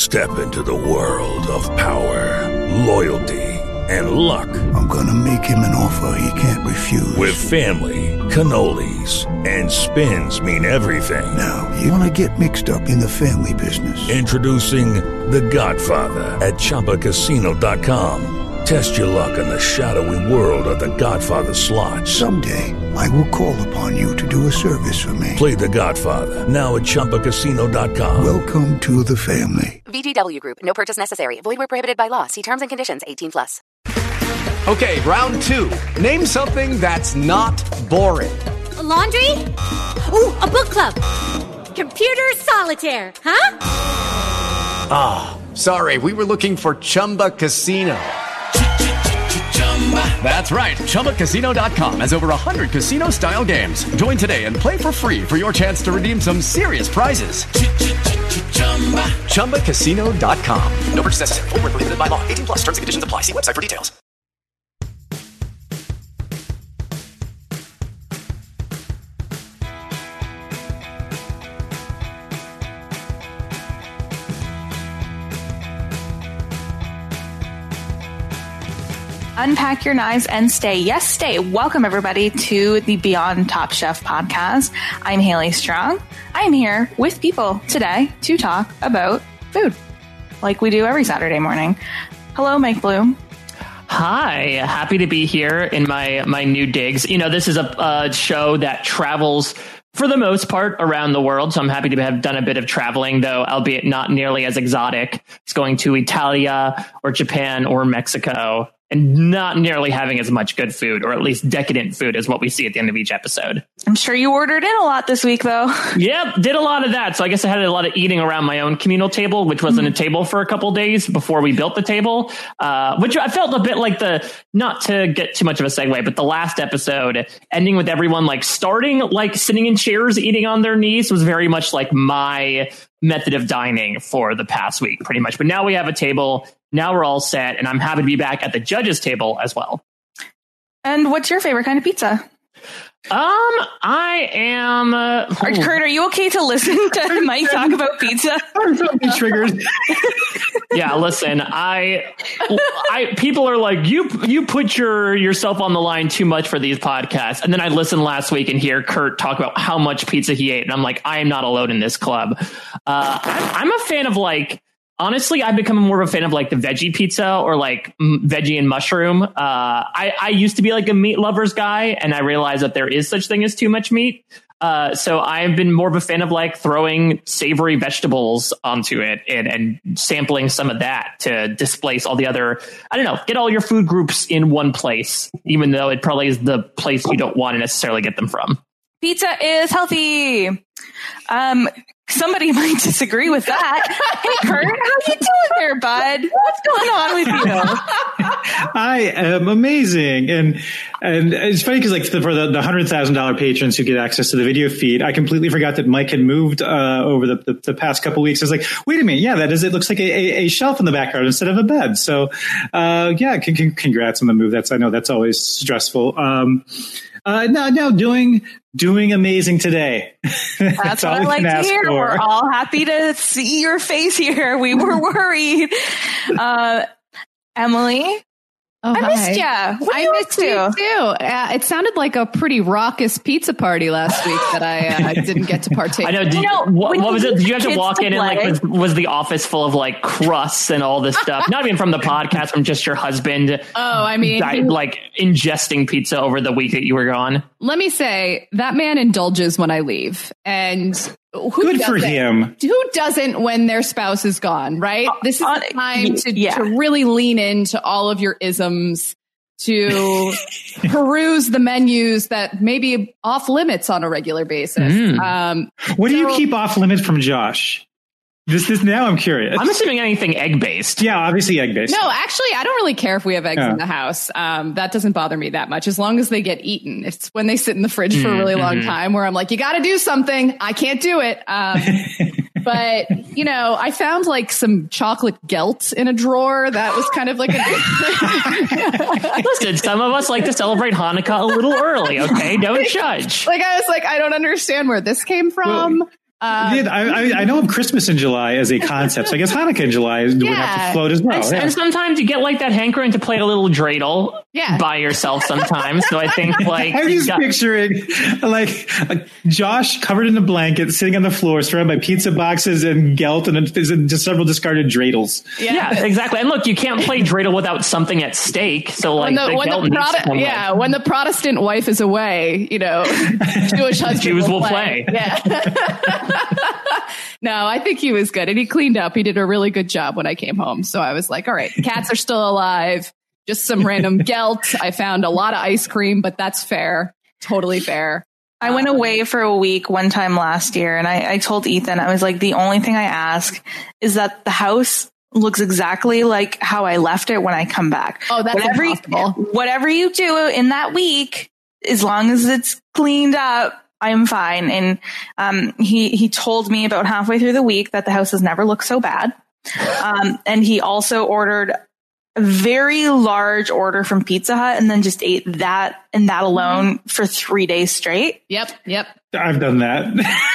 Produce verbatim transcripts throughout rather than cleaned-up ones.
Step into the world of power, loyalty, and luck. I'm gonna make him an offer he can't refuse. With family, cannolis, and spins mean everything. Now, you wanna get mixed up in the family business. Introducing The Godfather at Chumba Casino dot com. Test your luck in the shadowy world of The Godfather slot. Someday, I will call upon you to do a service for me. Play The Godfather, now at Chumba Casino dot com. Welcome to the family. V G W Group. No purchase necessary. Void where prohibited by law. See terms and conditions. eighteen plus. Okay, round two. Name something that's not boring. A laundry? Ooh, a book club. Computer solitaire, huh? Ah, oh, sorry. We were looking for Chumba Casino. That's right. Chumba Casino dot com has over one hundred casino-style games. Join today and play for free for your chance to redeem some serious prizes. Chumba Casino dot com. No purchase necessary. Void where prohibited by law. eighteen plus. Terms and conditions apply. See website for details. Unpack your knives and stay. Yes, stay. Welcome, everybody, to the Beyond Top Chef podcast. I'm Haley Strong. I'm here with people today to talk about food, like we do every Saturday morning. Hello, Mike Bloom. Hi, happy to be here in my, my new digs. You know, this is a, a show that travels for the most part around the world, so I'm happy to have done a bit of traveling, though, albeit not nearly as exotic. It's going to Italia or Japan or Mexico, and not nearly having as much good food, or at least decadent food, as what we see at the end of each episode. I'm sure you ordered in a lot this week, though. Yep, did a lot of that. So I guess I had a lot of eating around my own communal table, which wasn't mm-hmm. a table for a couple days before we built the table, uh, which I felt a bit like the, not to get too much of a segue, but the last episode, ending with everyone like starting, like sitting in chairs, eating on their knees, was very much like my method of dining for the past week, pretty much. But now we have a table. Now we're all set, and I'm happy to be back at the judges' table as well. And what's your favorite kind of pizza? Um, I am. Uh, are, Kurt, are you okay to listen to Mike talk about pizza? I'm so triggered. Yeah, listen, I, I, people are like, you, you put your yourself on the line too much for these podcasts, and then I listened last week and hear Kurt talk about how much pizza he ate, and I'm like, I am not alone in this club. Uh, I'm, I'm a fan of like. Honestly, I've become more of a fan of like the veggie pizza or like m- veggie and mushroom. Uh, I, I used to be like a meat lovers guy, and I realized that there is such thing as too much meat. Uh, so I've been more of a fan of like throwing savory vegetables onto it and, and sampling some of that to displace all the other, I don't know, get all your food groups in one place, even though it probably is the place you don't want to necessarily get them from. Pizza is healthy. Um, somebody might disagree with that. Hey, Kurt, how you doing there, bud? What's going on with you? I am amazing. And and it's funny because like for the, the one hundred thousand dollars patrons who get access to the video feed, I completely forgot that Mike had moved uh, over the, the, the past couple weeks. I was like, wait a minute. Yeah, that is. It looks like a, a, a shelf in the background instead of a bed. So uh, yeah, c- c- congrats on the move. That's I know that's always stressful. Um, uh, no, no, doing doing amazing today. That's, That's what I like to hear. For. We're all happy to see your face here. We were worried. Uh, Emily, oh, I hi. missed you. I missed you too. Uh, it sounded like a pretty raucous pizza party last week that I uh, didn't get to partake. I know. Did you, know what, what was it? Did you have to walk to in and like was, was the office full of like crusts and all this stuff? Not even from the podcast, from just your husband. Oh, I mean, di- like ingesting pizza over the week that you were gone. Let me say that man indulges when I leave, and who good for him. Who doesn't when their spouse is gone? Right. Uh, this is uh, the time to, yeah. to really lean into all of your isms. To peruse the menus that may be off limits on a regular basis. Mm. Um, what do so, you keep off limits from Josh? This is now I'm curious. I'm assuming anything egg based. Yeah, obviously egg based. No, actually, I don't really care if we have eggs oh. in the house. Um, that doesn't bother me that much as long as they get eaten. It's when they sit in the fridge mm, for a really long mm-hmm. time where I'm like, you got to do something. I can't do it. Um, but, you know, I found like some chocolate gelt in a drawer. That was kind of like a. Listen, some of us like to celebrate Hanukkah a little early. OK, don't judge. Like I was like, I don't understand where this came from. Well, Um, yeah, I, I, I know of Christmas in July as a concept, so I guess Hanukkah in July would Yeah. have to float as well. And, yeah. and sometimes you get like that hankering to play a little dreidel Yeah. by yourself sometimes. So I think like I'm you just got- picturing like, like Josh covered in a blanket, sitting on the floor, surrounded by pizza boxes and gelt and, and just several discarded dreidels. yeah, exactly. And look, you can't play dreidel without something at stake. So like When the, the when gelt the needs to Prote- come in. yeah, when the Protestant wife is away, you know, Jewish husband Jews will will play. play. Yeah. No, I think he was good, and he cleaned up. He did a really good job when I came home. So I was like, all right, cats are still alive. Just some random gelt. I found a lot of ice cream, but that's fair. Totally fair. I went away for a week one time last year, and I, I told Ethan, I was like, the only thing I ask is that the house looks exactly like how I left it when I come back. Oh, that's whatever, impossible. whatever you do in that week, as long as it's cleaned up, I'm fine. And um, he he told me about halfway through the week that the house has never looked so bad. Um, and he also ordered a very large order from Pizza Hut and then just ate that and that alone for three days straight. Yep. Yep. I've done that.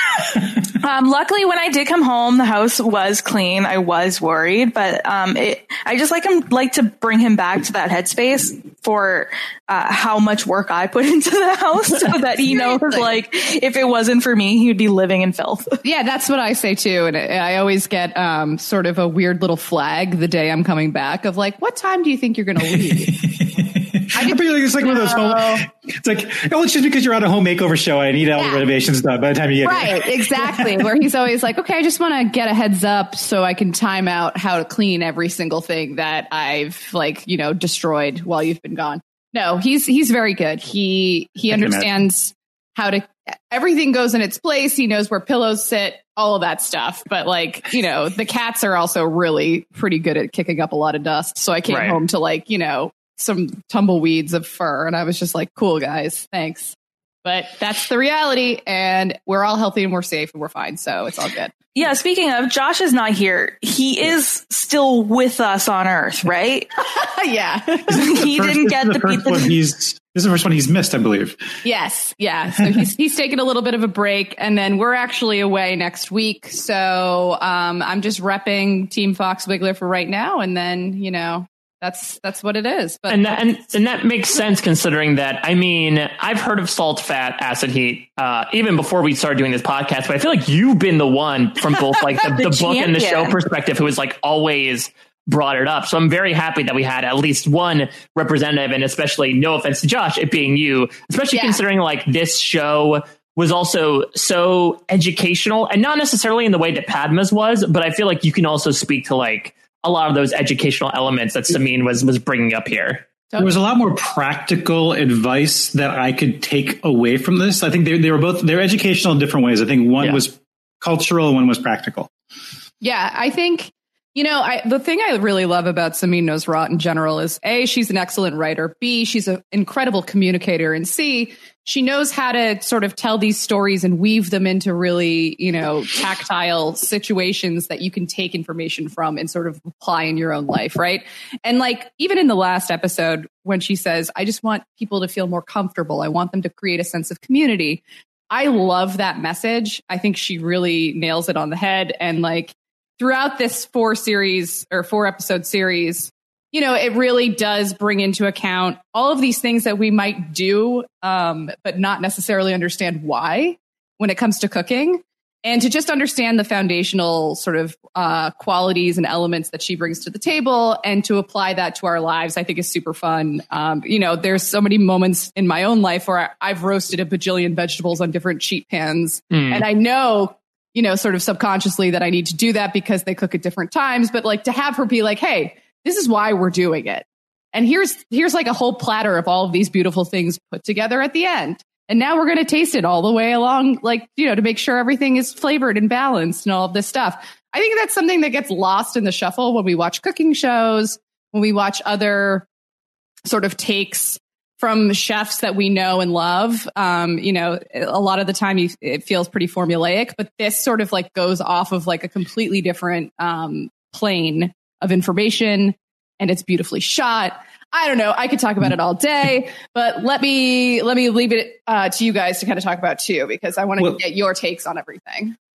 Um, luckily, when I did come home, the house was clean. I was worried, but um, it, I just like him like to bring him back to that headspace for uh, how much work I put into the house, so that he knows, like, if it wasn't for me, he would be living in filth. Yeah, that's what I say too. And I always get um, sort of a weird little flag the day I'm coming back of like, what time do you think you're going to leave? I feel like it's like one of those home. It's like, oh, it's just because you're on a home makeover show. I need all Yeah. the renovations done by the time you get Right, here. exactly. Where he's always like, okay, I just want to get a heads up so I can time out how to clean every single thing that I've like, you know, destroyed while you've been gone. No, he's he's very good. He he I can understands how to everything goes in its place. He knows where pillows sit, all of that stuff. But like, you know, the cats are also really pretty good at kicking up a lot of dust. So I came Right. home to like, you know, some tumbleweeds of fur, and I was just like, cool guys, thanks. But that's the reality, and we're all healthy and we're safe and we're fine, so it's all good. Yeah, speaking of, Josh is not here. He is still with us on Earth, right? Yeah. He First- didn't this get is the first pizza. one he's This is the first one he's missed, I believe. Yes. Yeah. So he's he's taking a little bit of a break, and then we're actually away next week. So um, I'm just repping Team Fox Wiggler for right now, and then you know. That's that's what it is. But and that, and and that makes sense considering that. I mean, I've heard of salt, fat, acid, heat, uh, even before we started doing this podcast. But I feel like you've been the one from both like the, the, The book and the show champion. perspective who has like always brought it up. So I'm very happy that we had at least one representative, and especially, no offense to Josh, it being you, especially Yeah. considering like this show was also so educational, and not necessarily in the way that Padma's was, but I feel like you can also speak to like a lot of those educational elements that Samin was was bringing up here. There was a lot more practical advice that I could take away from this. I think they, they were both, they're educational in different ways. I think one Yeah. was cultural and one was practical. yeah, I think, you know, I, the thing I really love about Samin Nosrat in general is A, she's an excellent writer. B, she's an incredible communicator. And C, she knows how to sort of tell these stories and weave them into really, you know, tactile situations that you can take information from and sort of apply in your own life. Right. And like, even in the last episode, when she says, I just want people to feel more comfortable, I want them to create a sense of community. I love that message. I think she really nails it on the head. And like, throughout this four series or four episode series, you know, it really does bring into account all of these things that we might do, um, but not necessarily understand why when it comes to cooking. And to just understand the foundational sort of uh, qualities and elements that she brings to the table and to apply that to our lives, I think is super fun. Um, you know, there's so many moments in my own life where I've roasted a bajillion vegetables on different sheet pans. Mm. And I know, you know, sort of subconsciously that I need to do that because they cook at different times. But like to have her be like, hey, this is why we're doing it. And here's here's like a whole platter of all of these beautiful things put together at the end. And now we're going to taste it all the way along, like, you know, to make sure everything is flavored and balanced and all of this stuff. I think that's something that gets lost in the shuffle when we watch cooking shows, when we watch other sort of takes from chefs that we know and love. Um, you know, a lot of the time you, it feels pretty formulaic, but this sort of like goes off of like a completely different um, plane of information, and it's beautifully shot. I don't know. I could talk about it all day, but let me let me leave it uh, to you guys to kind of talk about too, because I want to Well- get your takes on everything.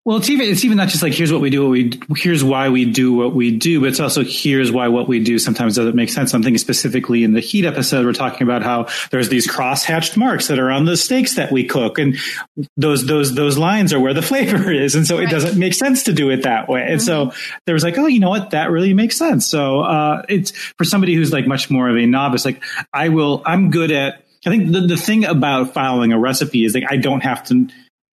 Well, it's even it's even not just like here's what we do, what we here's why we do what we do, but it's also here's why what we do sometimes doesn't make sense. I'm thinking specifically in the heat episode, we're talking about how there's these cross-hatched marks that are on the steaks that we cook, and those those those lines are where the flavor is, and so right. It doesn't make sense to do it that way. And mm-hmm. so there was like, oh, you know what, that really makes sense. So uh, it's for somebody who's like much more of a novice. Like I will, I'm good at. I think the the thing about following a recipe is like I don't have to.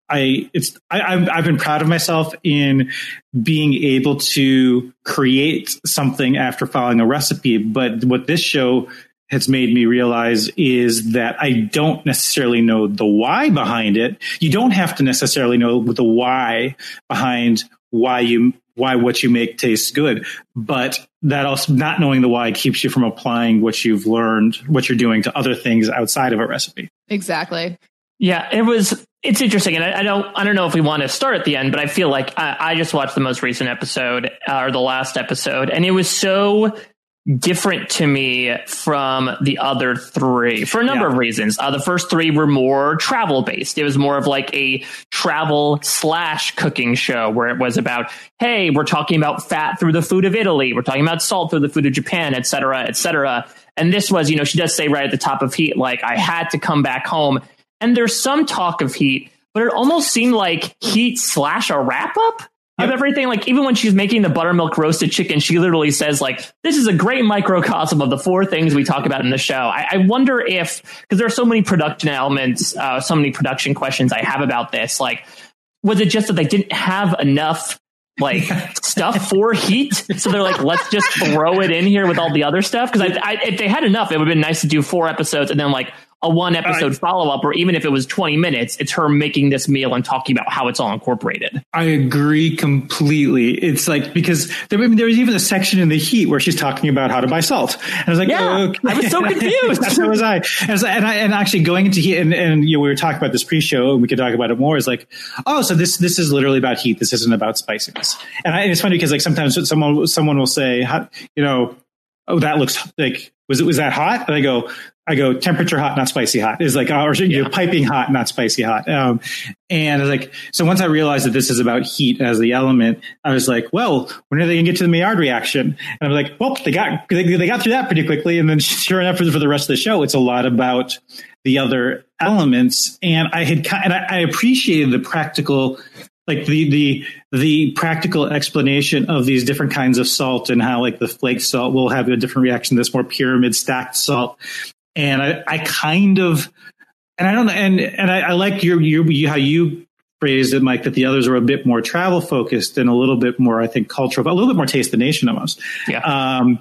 I it's I, I've I've been proud of myself in being able to create something after following a recipe. But what this show has made me realize is that I don't necessarily know the why behind it. You don't have to necessarily know the why behind why you why what you make tastes good, but that also not knowing the why keeps you from applying what you've learned, what you're doing to other things outside of a recipe. Exactly. Yeah, it was. It's interesting, and I, I don't. I don't know if we want to start at the end, but I feel like I, I just watched the most recent episode uh, or the last episode, and it was so different to me from the other three for a number yeah. of reasons. Uh, the first three were more travel based. It was more of like a travel slash cooking show where it was about, hey, we're talking about fat through the food of Italy, we're talking about salt through the food of Japan, et cetera, et cetera. And this was, you know, she does say right at the top of Heat, like I had to come back home. And there's some talk of Heat, but it almost seemed like Heat slash a wrap up yep. of everything. Like even when she's making the buttermilk roasted chicken, she literally says like, this is a great microcosm of the four things we talk about in the show. I, I wonder if, because there are so many production elements, uh, so many production questions I have about this. Like, was it just that they didn't have enough like stuff for Heat? So they're like, let's just throw it in here with all the other stuff. Because I, I, if they had enough, it would have been nice to do four episodes and then like a one episode uh, follow up, or even if it was twenty minutes, it's her making this meal and talking about how it's all incorporated. I agree completely. It's like, because there, I mean, there was even a section in the Heat where she's talking about how to buy salt. And I was like, yeah, oh, okay. I was so confused. So was I. And, was, and I. and actually going into Heat, and, and you know, we were talking about this pre-show, and we could talk about it more. Is like, oh, so this this is literally about heat. This isn't about spiciness. And, I, and it's funny because like sometimes someone someone will say, you know, oh, that looks like was it was that hot? And I go. I go temperature hot, not spicy hot. Is like, or you know, yeah. piping hot, not spicy hot. Um, and I was like, so once I realized that this is about heat as the element, I was like, well, when are they going to get to the Maillard reaction? And I was like, well, they got they, they got through that pretty quickly. And then sure enough, for the, for the rest of the show, it's a lot about the other elements. And I had and I, I appreciated the practical. Like the, the, the practical explanation of these different kinds of salt and how like the flake salt will have a different reaction to this more pyramid stacked salt. And I, I kind of, and I don't know, and, and I, I like your, your, how you phrased it, Mike, that the others are a bit more travel focused and a little bit more, I think, cultural, a little bit more Taste the Nation almost. Yeah. Um,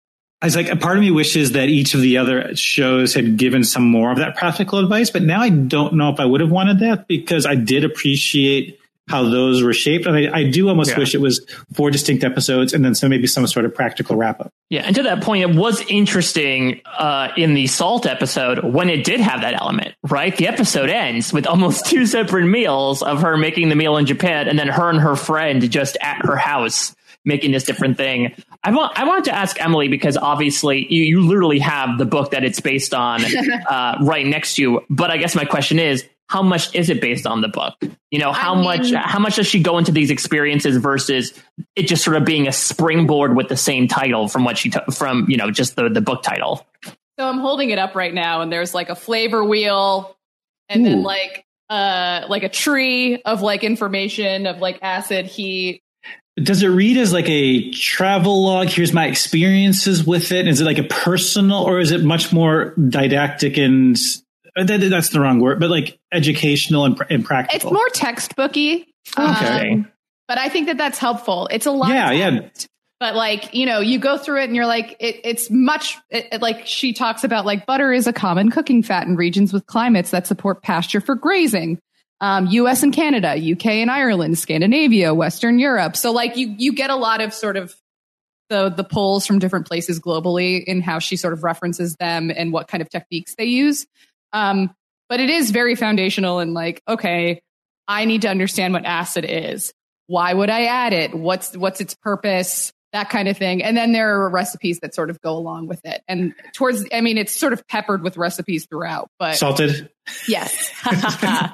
I was like, a part of me wishes that each of the other shows had given some more of that practical advice, but now I don't know if I would have wanted that because I did appreciate how those were shaped. And I, I do almost yeah. wish it was four distinct episodes and then some maybe some sort of practical wrap up. Yeah. And to that point, it was interesting uh, in the salt episode when it did have that element, right? The episode ends with almost two separate meals of her making the meal in Japan and then her and her friend just at her house making this different thing. I want, I wanted to ask Emily, because obviously you, you literally have the book that it's based on uh, right next to you. But I guess my question is, how much is it based on the book? You know, how I mean, much how much does she go into these experiences versus it just sort of being a springboard with the same title from what she took from, you know, just the, the book title? So I'm holding it up right now, and there's like a flavor wheel and Ooh. then like uh like a tree of like information of like acid, heat. Does it read as like a travel log? Here's my experiences with it. Is it like a personal, or is it much more didactic and That, that's the wrong word, but like educational and, and practical. It's more textbooky. Okay. Um, but I think that that's helpful. It's a lot. Yeah, yeah. But like, you know, you go through it and you're like, it, it's much it, it, like she talks about like butter is a common cooking fat in regions with climates that support pasture for grazing. Um, U S and Canada, U K and Ireland, Scandinavia, Western Europe. So like you, you get a lot of sort of the, the polls from different places globally in how she sort of references them and what kind of techniques they use. Um, but it is very foundational and like, okay, I need to understand what acid is. Why would I add it? What's, what's its purpose? That kind of thing. And then there are recipes that sort of go along with it. And towards, I mean, it's sort of peppered with recipes throughout, but salted. Yes.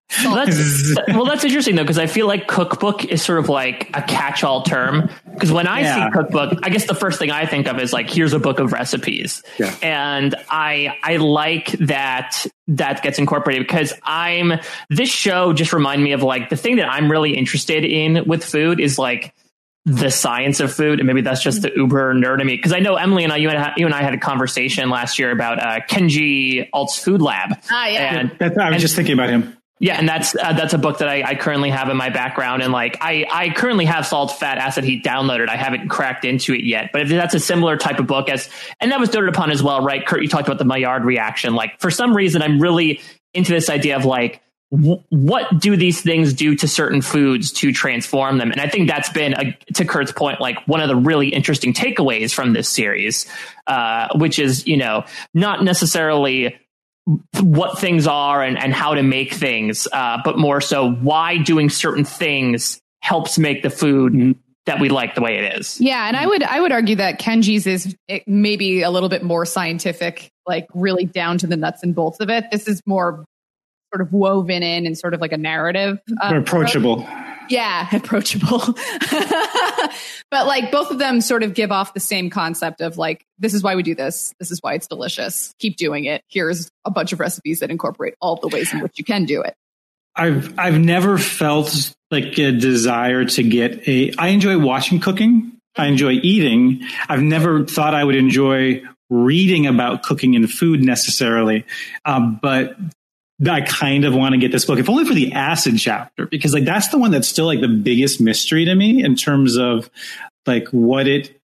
Well, that's, well, that's interesting, though, because I feel like cookbook is sort of like a catch-all term. Because when I yeah. see cookbook, I guess the first thing I think of is like, here's a book of recipes. Yeah. And I I like that that gets incorporated because I'm this show just remind me of like the thing that I'm really interested in with food is like the science of food. And maybe that's just the uber nerd in me. Because I know Emily and I, you and, you and I had a conversation last year about uh, Kenji Alt's Food Lab. Ah, yeah. And, yeah I was and, just thinking about him. Yeah, and that's uh, that's a book that I, I currently have in my background, and like I, I currently have Salt, Fat, Acid, Heat downloaded. I haven't cracked into it yet, but if that's a similar type of book as, and that was noted upon as well, right? Kurt, you talked about the Maillard reaction. Like for some reason, I'm really into this idea of like, w- what do these things do to certain foods to transform them? And I think that's been, a, to Kurt's point, like one of the really interesting takeaways from this series, uh, which is, you know, not necessarily what things are and, and how to make things, uh, but more so why doing certain things helps make the food that we like the way it is. Yeah, and I would I would argue that Kenji's is maybe a little bit more scientific, like really down to the nuts and bolts of it. This is more sort of woven in and sort of like a narrative. Uh, approachable. Approach. Yeah, approachable. But like both of them sort of give off the same concept of like, this is why we do this. This is why it's delicious. Keep doing it. Here's a bunch of recipes that incorporate all the ways in which you can do it. I've I've never felt like a desire to get a, I enjoy watching cooking. I enjoy eating. I've never thought I would enjoy reading about cooking and food necessarily. Um, but I kind of want to get this book, if only for the acid chapter, because like that's the one that's still like the biggest mystery to me in terms of like what it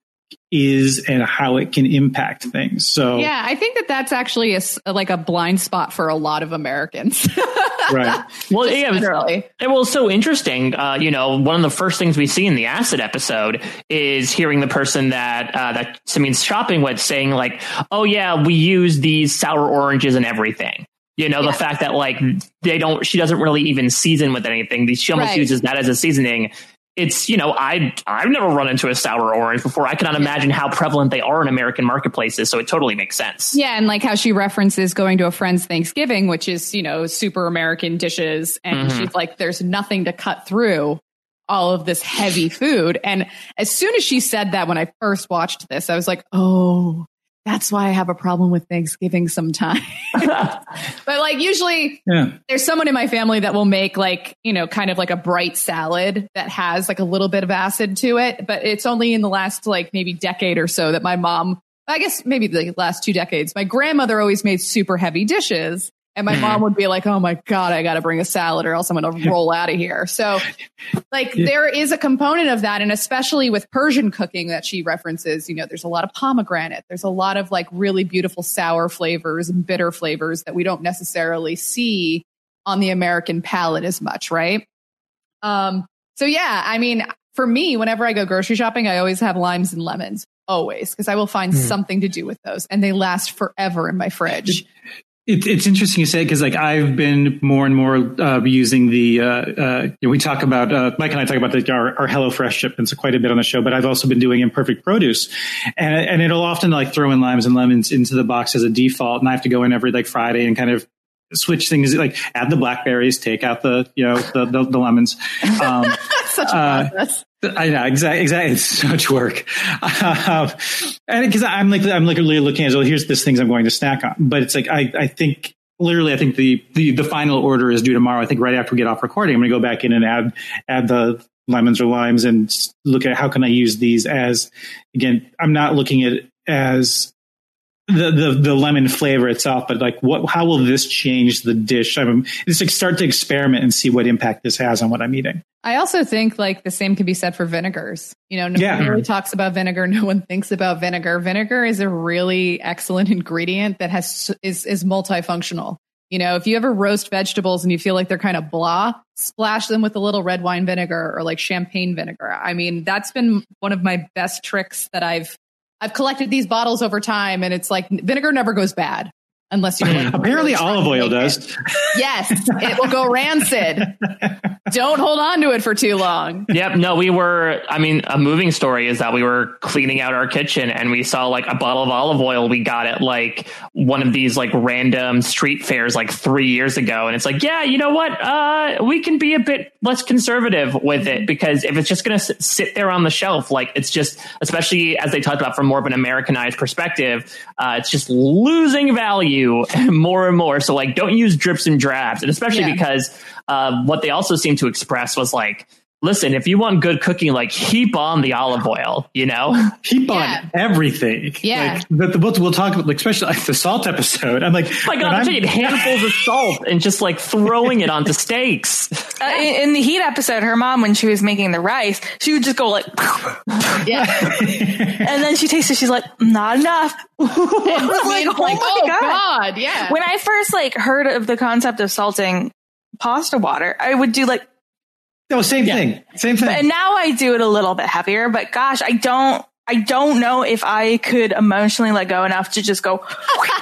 is and how it can impact things. So yeah, I think that that's actually a, like a blind spot for a lot of Americans. Right. Well, yeah, it was, it was so interesting. Uh, you know, one of the first things we see in the acid episode is hearing the person that uh, that Samin's shopping with saying like, "Oh yeah, we use these sour oranges and everything." You know, yeah. the fact that like they don't, she doesn't really even season with anything. She almost right. uses that as a seasoning. It's, you know, I, I've never run into a sour orange before. I cannot imagine how prevalent they are in American marketplaces. So it totally makes sense. Yeah. And like how she references going to a friend's Thanksgiving, which is, you know, super American dishes. And mm-hmm. she's like, there's nothing to cut through all of this heavy food. And as soon as she said that, when I first watched this, I was like, oh, that's why I have a problem with Thanksgiving sometimes. But like usually yeah. there's someone in my family that will make like, you know, kind of like a bright salad that has like a little bit of acid to it. But it's only in the last like maybe decade or so that my mom, I guess maybe the last two decades, my grandmother always made super heavy dishes. And my mom would be like, oh, my God, I got to bring a salad or else I'm going to roll out of here. So like yeah. there is a component of that. And especially with Persian cooking that she references, you know, there's a lot of pomegranate. There's a lot of like really beautiful sour flavors and bitter flavors that we don't necessarily see on the American palate as much. Right. Um, so, yeah, I mean, for me, whenever I go grocery shopping, I always have limes and lemons, always, because I will find mm. something to do with those. And they last forever in my fridge. It, it's interesting you say, because like I've been more and more uh, using the, uh, uh, you know, we talk about, uh, Mike and I talk about the, our, our HelloFresh shipments quite a bit on the show, but I've also been doing Imperfect Produce, and, and it'll often like throw in limes and lemons into the box as a default. And I have to go in every like Friday and kind of switch things, like add the blackberries, take out the, you know, the, the, the lemons. Um, Such a process. Uh, I know, exactly, exactly. It's so much work. Uh, and because I'm like, I'm literally looking at, well, here's this things I'm going to snack on. But it's like, I, I think, literally, I think the, the, the final order is due tomorrow. I think right after we get off recording, I'm going to go back in and add, add the lemons or limes and look at how can I use these as, again, I'm not looking at it as the, the, the lemon flavor itself, but like what, how will this change the dish? I'm it's like start to experiment and see what impact this has on what I'm eating. I also think like the same can be said for vinegars. You know, no yeah. one really talks about vinegar. No one thinks about vinegar. Vinegar is a really excellent ingredient that has is is multifunctional. You know, if you ever roast vegetables and you feel like they're kind of blah, splash them with a little red wine vinegar or like champagne vinegar. I mean, that's been one of my best tricks that I've I've collected these bottles over time, and it's like vinegar never goes bad. Unless you apparently olive oil does. It. Yes, it will go rancid. Don't hold on to it for too long. Yep. No, we were, I mean, a moving story is that we were cleaning out our kitchen and we saw like a bottle of olive oil we got at like one of these like random street fairs like three years ago. And it's like, yeah, you know what? Uh, we can be a bit less conservative with it, because if it's just going to sit there on the shelf, like it's just, especially as they talked about from more of an Americanized perspective, uh, it's just losing value more and more. So like, don't use drips and drabs. And especially yeah. because uh, what they also seem to express was like, listen, if you want good cooking, like heap on the olive oil, you know, heap yeah. on everything. Yeah. Like, the, we'll, we'll talk about, like, especially like the salt episode. I'm like, oh my God, I'm taking handfuls of salt and just like throwing it onto steaks. Uh, in, in the heat episode, her mom, when she was making the rice, she would just go like, yeah. And then she tasted, she's like, not enough. It was like, oh, like, my oh God. God. Yeah. When I first like heard of the concept of salting pasta water, I would do like, no, same yeah. thing. Same thing. And now I do it a little bit heavier, but gosh, I don't, I don't know if I could emotionally let go enough to just go.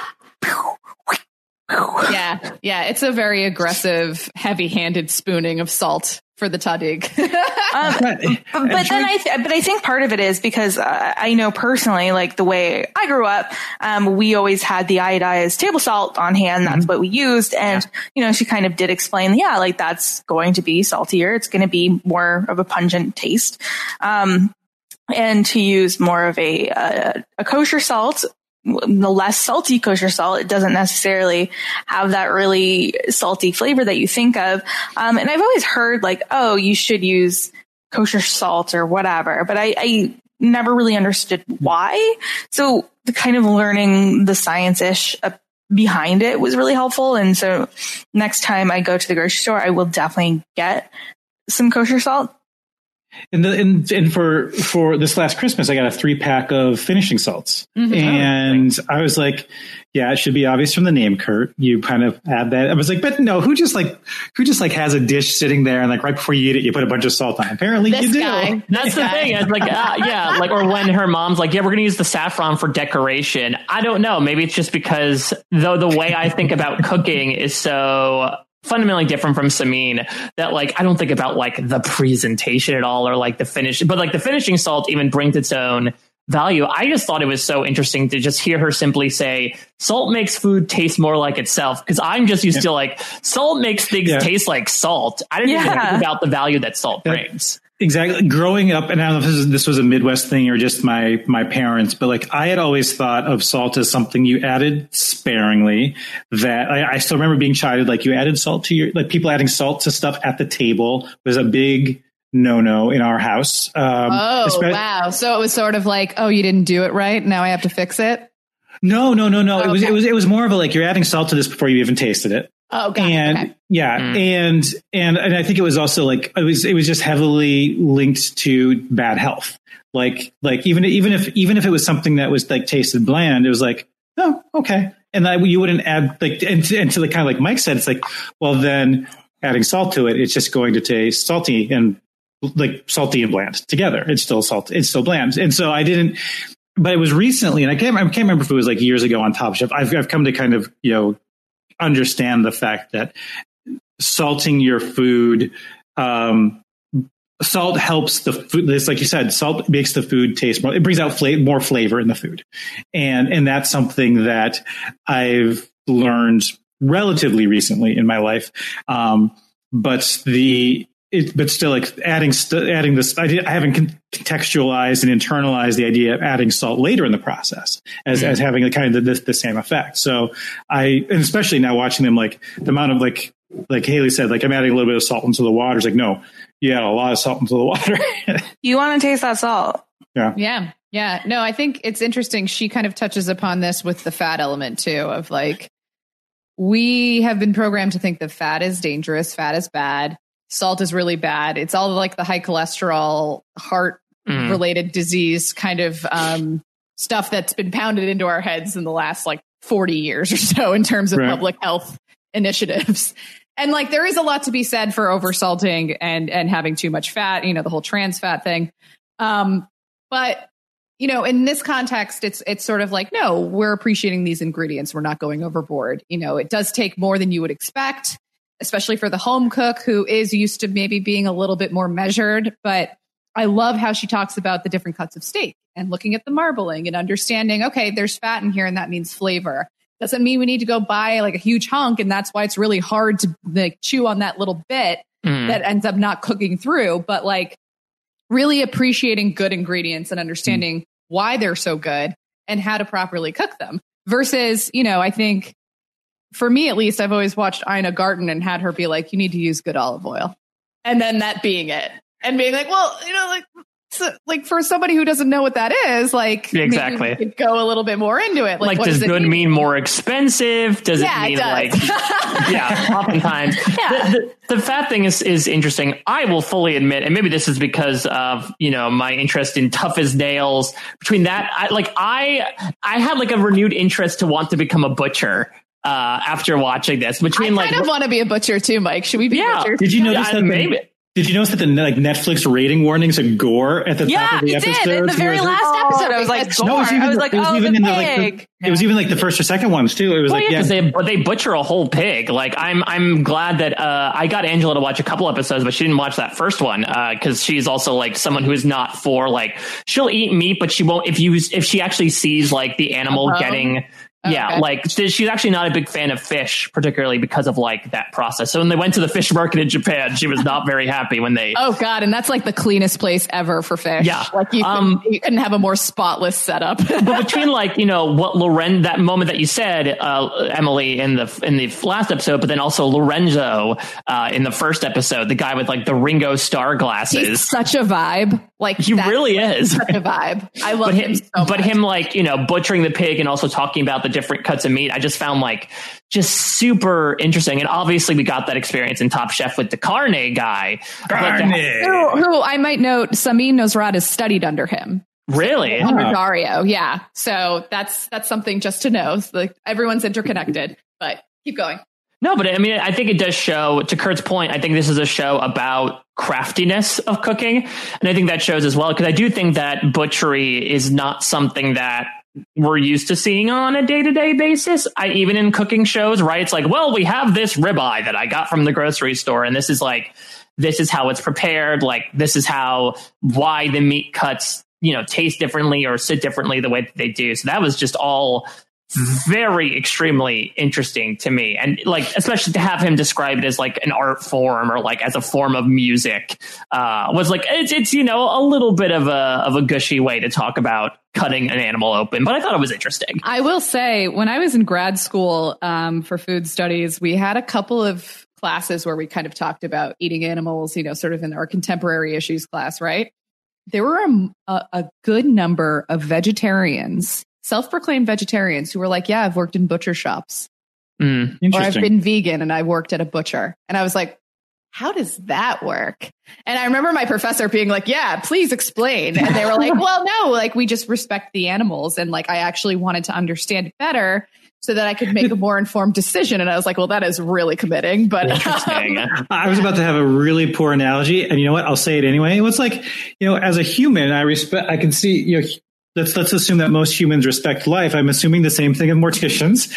yeah. Yeah. It's a very aggressive, heavy handed spooning of salt for the tahdig. um, but, but then I, th- but I think part of it is because uh, I know personally, like the way I grew up, um, we always had the iodized table salt on hand. That's mm-hmm. what we used. And, yeah. you know, she kind of did explain, yeah, like that's going to be saltier. It's going to be more of a pungent taste. Um, and to use more of a, a, a kosher salt, the less salty kosher salt, it doesn't necessarily have that really salty flavor that you think of. Um, and I've always heard like, oh, you should use kosher salt or whatever, but I, I never really understood why. So the kind of learning the science-ish uh, behind it was really helpful. And so next time I go to the grocery store, I will definitely get some kosher salt. And the and, and for for this last Christmas, I got a three pack of finishing salts, mm-hmm. and I was like, "Yeah, it should be obvious from the name, Kurt. You kind of add that." I was like, "But no, who just like who just like has a dish sitting there and like right before you eat it, you put a bunch of salt on? Apparently, this you do." Guy. That's the thing. It's like, uh, yeah, like or when her mom's like, "Yeah, we're gonna use the saffron for decoration." I don't know. Maybe it's just because though the way I think about cooking is so fundamentally different from Samin that like I don't think about like the presentation at all or like the finish, but like the finishing salt even brings its own value. I just thought it was so interesting to just hear her simply say salt makes food taste more like itself, because I'm just used yeah. to like salt makes things yeah. taste like salt. I didn't yeah. even think about the value that salt brings. Exactly. Growing up, and I don't know if this, is, this was a Midwest thing or just my my parents, but like I had always thought of salt as something you added sparingly. That I, I still remember being chided, like you added salt to your, like people adding salt to stuff at the table was a big no-no in our house. Um, oh, wow. So it was sort of like, oh, you didn't do it right. Now I have to fix it. No, no, no, no. Oh, it was okay. it was it was more of a like you're adding salt to this before you even tasted it. Oh, God. And okay. yeah, mm. and and and I think it was also like it was it was just heavily linked to bad health. Like like even even if even if it was something that was like tasted bland, it was like, oh, okay. And I, you wouldn't add like and to, and to the kind of like Mike said, it's like, well, then adding salt to it, it's just going to taste salty and like salty and bland together. It's still salt. It's still bland. And so I didn't. But it was recently, and I can't I can't remember if it was like years ago on Top Chef. I've I've come to kind of you know. understand the fact that salting your food, um, salt helps the food. It's like you said, salt makes the food taste more. It brings out fla- more flavor in the food, and and that's something that I've learned relatively recently in my life. Um, but the it, but still, like adding st- adding this, I, did, I haven't contextualized and internalized the idea of adding salt later in the process as, mm-hmm. as having a kind of the, the same effect. So I, and especially now watching them, like the amount of like, like Haley said, like I'm adding a little bit of salt into the water. It's like, no, you add a lot of salt into the water. You want to taste that salt. Yeah. Yeah. Yeah. No, I think it's interesting. She kind of touches upon this with the fat element too, of like, we have been programmed to think that fat is dangerous. Fat is bad. Salt is really bad. It's all like the high cholesterol, heart mm. related disease kind of um, stuff that's been pounded into our heads in the last like forty years or so in terms of right. public health initiatives. And like, there is a lot to be said for oversalting and, and having too much fat, you know, the whole trans fat thing. Um, but you know, in this context, it's it's sort of like, no, we're appreciating these ingredients. We're not going overboard. You know, it does take more than you would expect, especially for the home cook who is used to maybe being a little bit more measured. But I love how she talks about the different cuts of steak and looking at the marbling and understanding, okay, there's fat in here and that means flavor. Doesn't mean we need to go buy like a huge hunk. And that's why it's really hard to like chew on that little bit mm. that ends up not cooking through. But like really appreciating good ingredients and understanding mm. why they're so good and how to properly cook them versus, you know, I think for me, at least, I've always watched Ina Garten and had her be like, you need to use good olive oil. And then that being it. And being like, well, you know, like, so, like for somebody who doesn't know what that is, like, exactly, maybe we could go a little bit more into it. Like, like does, does good mean? mean more expensive? Does yeah, it mean it like, yeah, oftentimes. Yeah. The, the, the fat thing is, is interesting. I will fully admit, and maybe this is because of, you know, my interest in Tough as Nails. Between that, I like, I, I had like a renewed interest to want to become a butcher. Uh, after watching this, between I kind like, of want to be a butcher too, Mike. Should we be yeah. butchers? Did you notice yeah, that? Maybe. The, did you notice that the like Netflix rating warnings of gore at the yeah, top of the episode? Yeah, did. In the very last oh, episode, I was like, gore. No, it was even, I was like, it was oh, even the in pig. the, like, the, it was even like the first or second ones too. It was well, like, yeah, yeah, they, they butcher a whole pig. Like I'm, I'm glad that uh, I got Angela to watch a couple episodes, but she didn't watch that first one because uh, she's also like someone who is not for like she'll eat meat, but she won't if you if she actually sees like the animal uh-huh. getting. Oh, yeah, okay. like she's actually not a big fan of fish, particularly because of like that process. So when they went to the fish market in Japan, she was not very happy when they. Oh God, and that's like the cleanest place ever for fish. Yeah, like you, um, couldn't, you couldn't have a more spotless setup. But between like you know what Loren that moment that you said, uh, Emily in the in the last episode, but then also Lorenzo uh, in the first episode, the guy with like the Ringo Starr glasses. He's such a vibe. Like he really is such a vibe. I love but him, him so much. But him like, you know, butchering the pig and also talking about the different cuts of meat, I just found like just super interesting. And obviously we got that experience in Top Chef with the Carne guy. Carne. Who, who I might note, Samin Nosrat has studied under him. Really? Under Dario, yeah. So that's that's something just to know. So like everyone's interconnected. But keep going. No, but I mean, I think it does show, to Kurt's point, I think this is a show about craftiness of cooking. And I think that shows as well, because I do think that butchery is not something that we're used to seeing on a day-to-day basis. I even in cooking shows, right? It's like, well, we have this ribeye that I got from the grocery store. And this is like, this is how it's prepared. Like, this is how, why the meat cuts, you know, taste differently or sit differently the way that they do. So that was just all very extremely interesting to me, and like especially to have him describe it as like an art form or like as a form of music uh was like it's it's you know a little bit of a of a gushy way to talk about cutting an animal open, but I thought it was interesting. I will say, when I was in grad school um for food studies, we had a couple of classes where we kind of talked about eating animals, you know, sort of in our contemporary issues class, right? There were a, a, a good number of vegetarians, self-proclaimed vegetarians, who were like, yeah, I've worked in butcher shops. Mm, or I've been vegan and I worked at a butcher. And I was like, how does that work? And I remember my professor being like, yeah, please explain. And they were like, well, no, like we just respect the animals. And like, I actually wanted to understand it better so that I could make a more informed decision. And I was like, well, that is really committing. But interesting. Um, I was about to have a really poor analogy. And you know what? I'll say it anyway. It was like, you know, as a human, I respect, I can see, you know, Let's let's assume that most humans respect life. I'm assuming the same thing of morticians.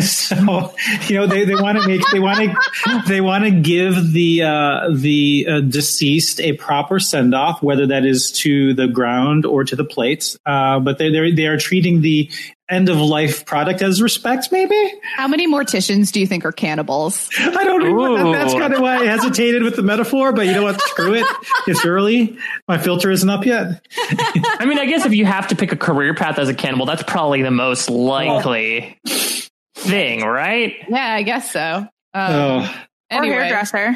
So, you know, they, they want to make they want to they want to give the uh, the uh, deceased a proper send off, whether that is to the ground or to the plate. Uh, but they they they are treating the end of life product as respect. Maybe. How many morticians do you think are cannibals? I don't know. That's kind of why I hesitated with the metaphor. But you know what? Screw it. It's early. My filter isn't up yet. I mean, I guess if you have to pick a career path as a cannibal, that's probably the most likely oh. thing, right? Yeah, I guess so. Um, oh. Anyway. Or hairdresser.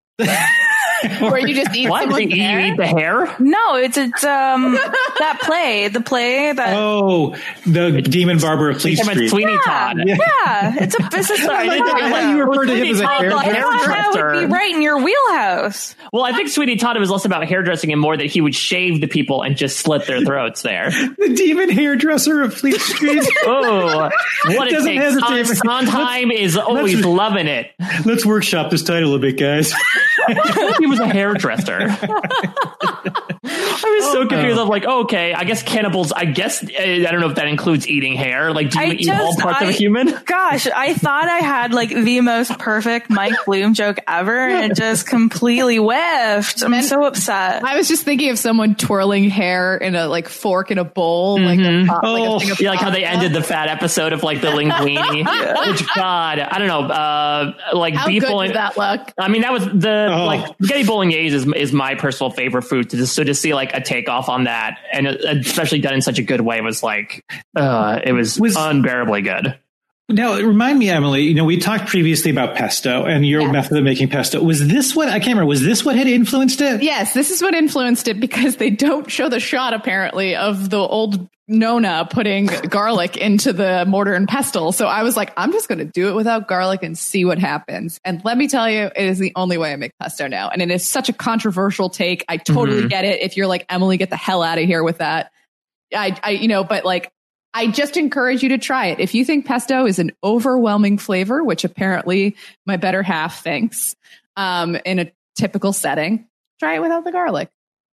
Where you just eat what? someone's You hair? eat the hair? No, it's it's um that play, the play that. Oh, the Demon Barber of Fleet Street. Sweeney Todd. Yeah, yeah, it's a business. I like that. I like you refer to him as a hairdresser. That would be right in your wheelhouse. Well, I think Sweeney Todd, it was less about hairdressing and more that he would shave the people and just slit their throats there. The Demon Hairdresser of Fleet Street. Oh, what it Doesn't takes. Sondheim is always let's, loving it. Let's workshop this title a bit, guys. He was a hairdresser. I was so confused. I'm like, oh, okay, I guess cannibals, I guess, I don't know if that includes eating hair. Like, do you I eat just, all parts I, of a human? Gosh, I thought I had like the most perfect Mike Bloom joke ever, and it just completely whiffed. I'm and so upset. I was just thinking of someone twirling hair in a like fork in a bowl. Mm-hmm. Like, a pop, oh, like, a yeah, like how they ended the fat episode of like the linguine. Yeah. Which, God, I don't know, uh, like how beef good bowling. Did that look? I mean, that was the, oh. like, spaghetti bolognese is, is my personal favorite food. To just, so to see like a takeoff on that, and especially done in such a good way, was like, uh, it was, was unbearably good. Now, remind me, Emily, you know, we talked previously about pesto and your yes. method of making pesto. Was this what, I can't remember, was this what had influenced it? Yes, this is what influenced it, because they don't show the shot, apparently, of the old Nona putting garlic into the mortar and pestle. So I was like, I'm just going to do it without garlic and see what happens. And let me tell you, it is the only way I make pesto now. And it is such a controversial take. I totally mm-hmm. get it. If you're like, Emily, get the hell out of here with that. I, I, you know, but like, I just encourage you to try it. If you think pesto is an overwhelming flavor, which apparently my better half thinks, um, in a typical setting, try it without the garlic.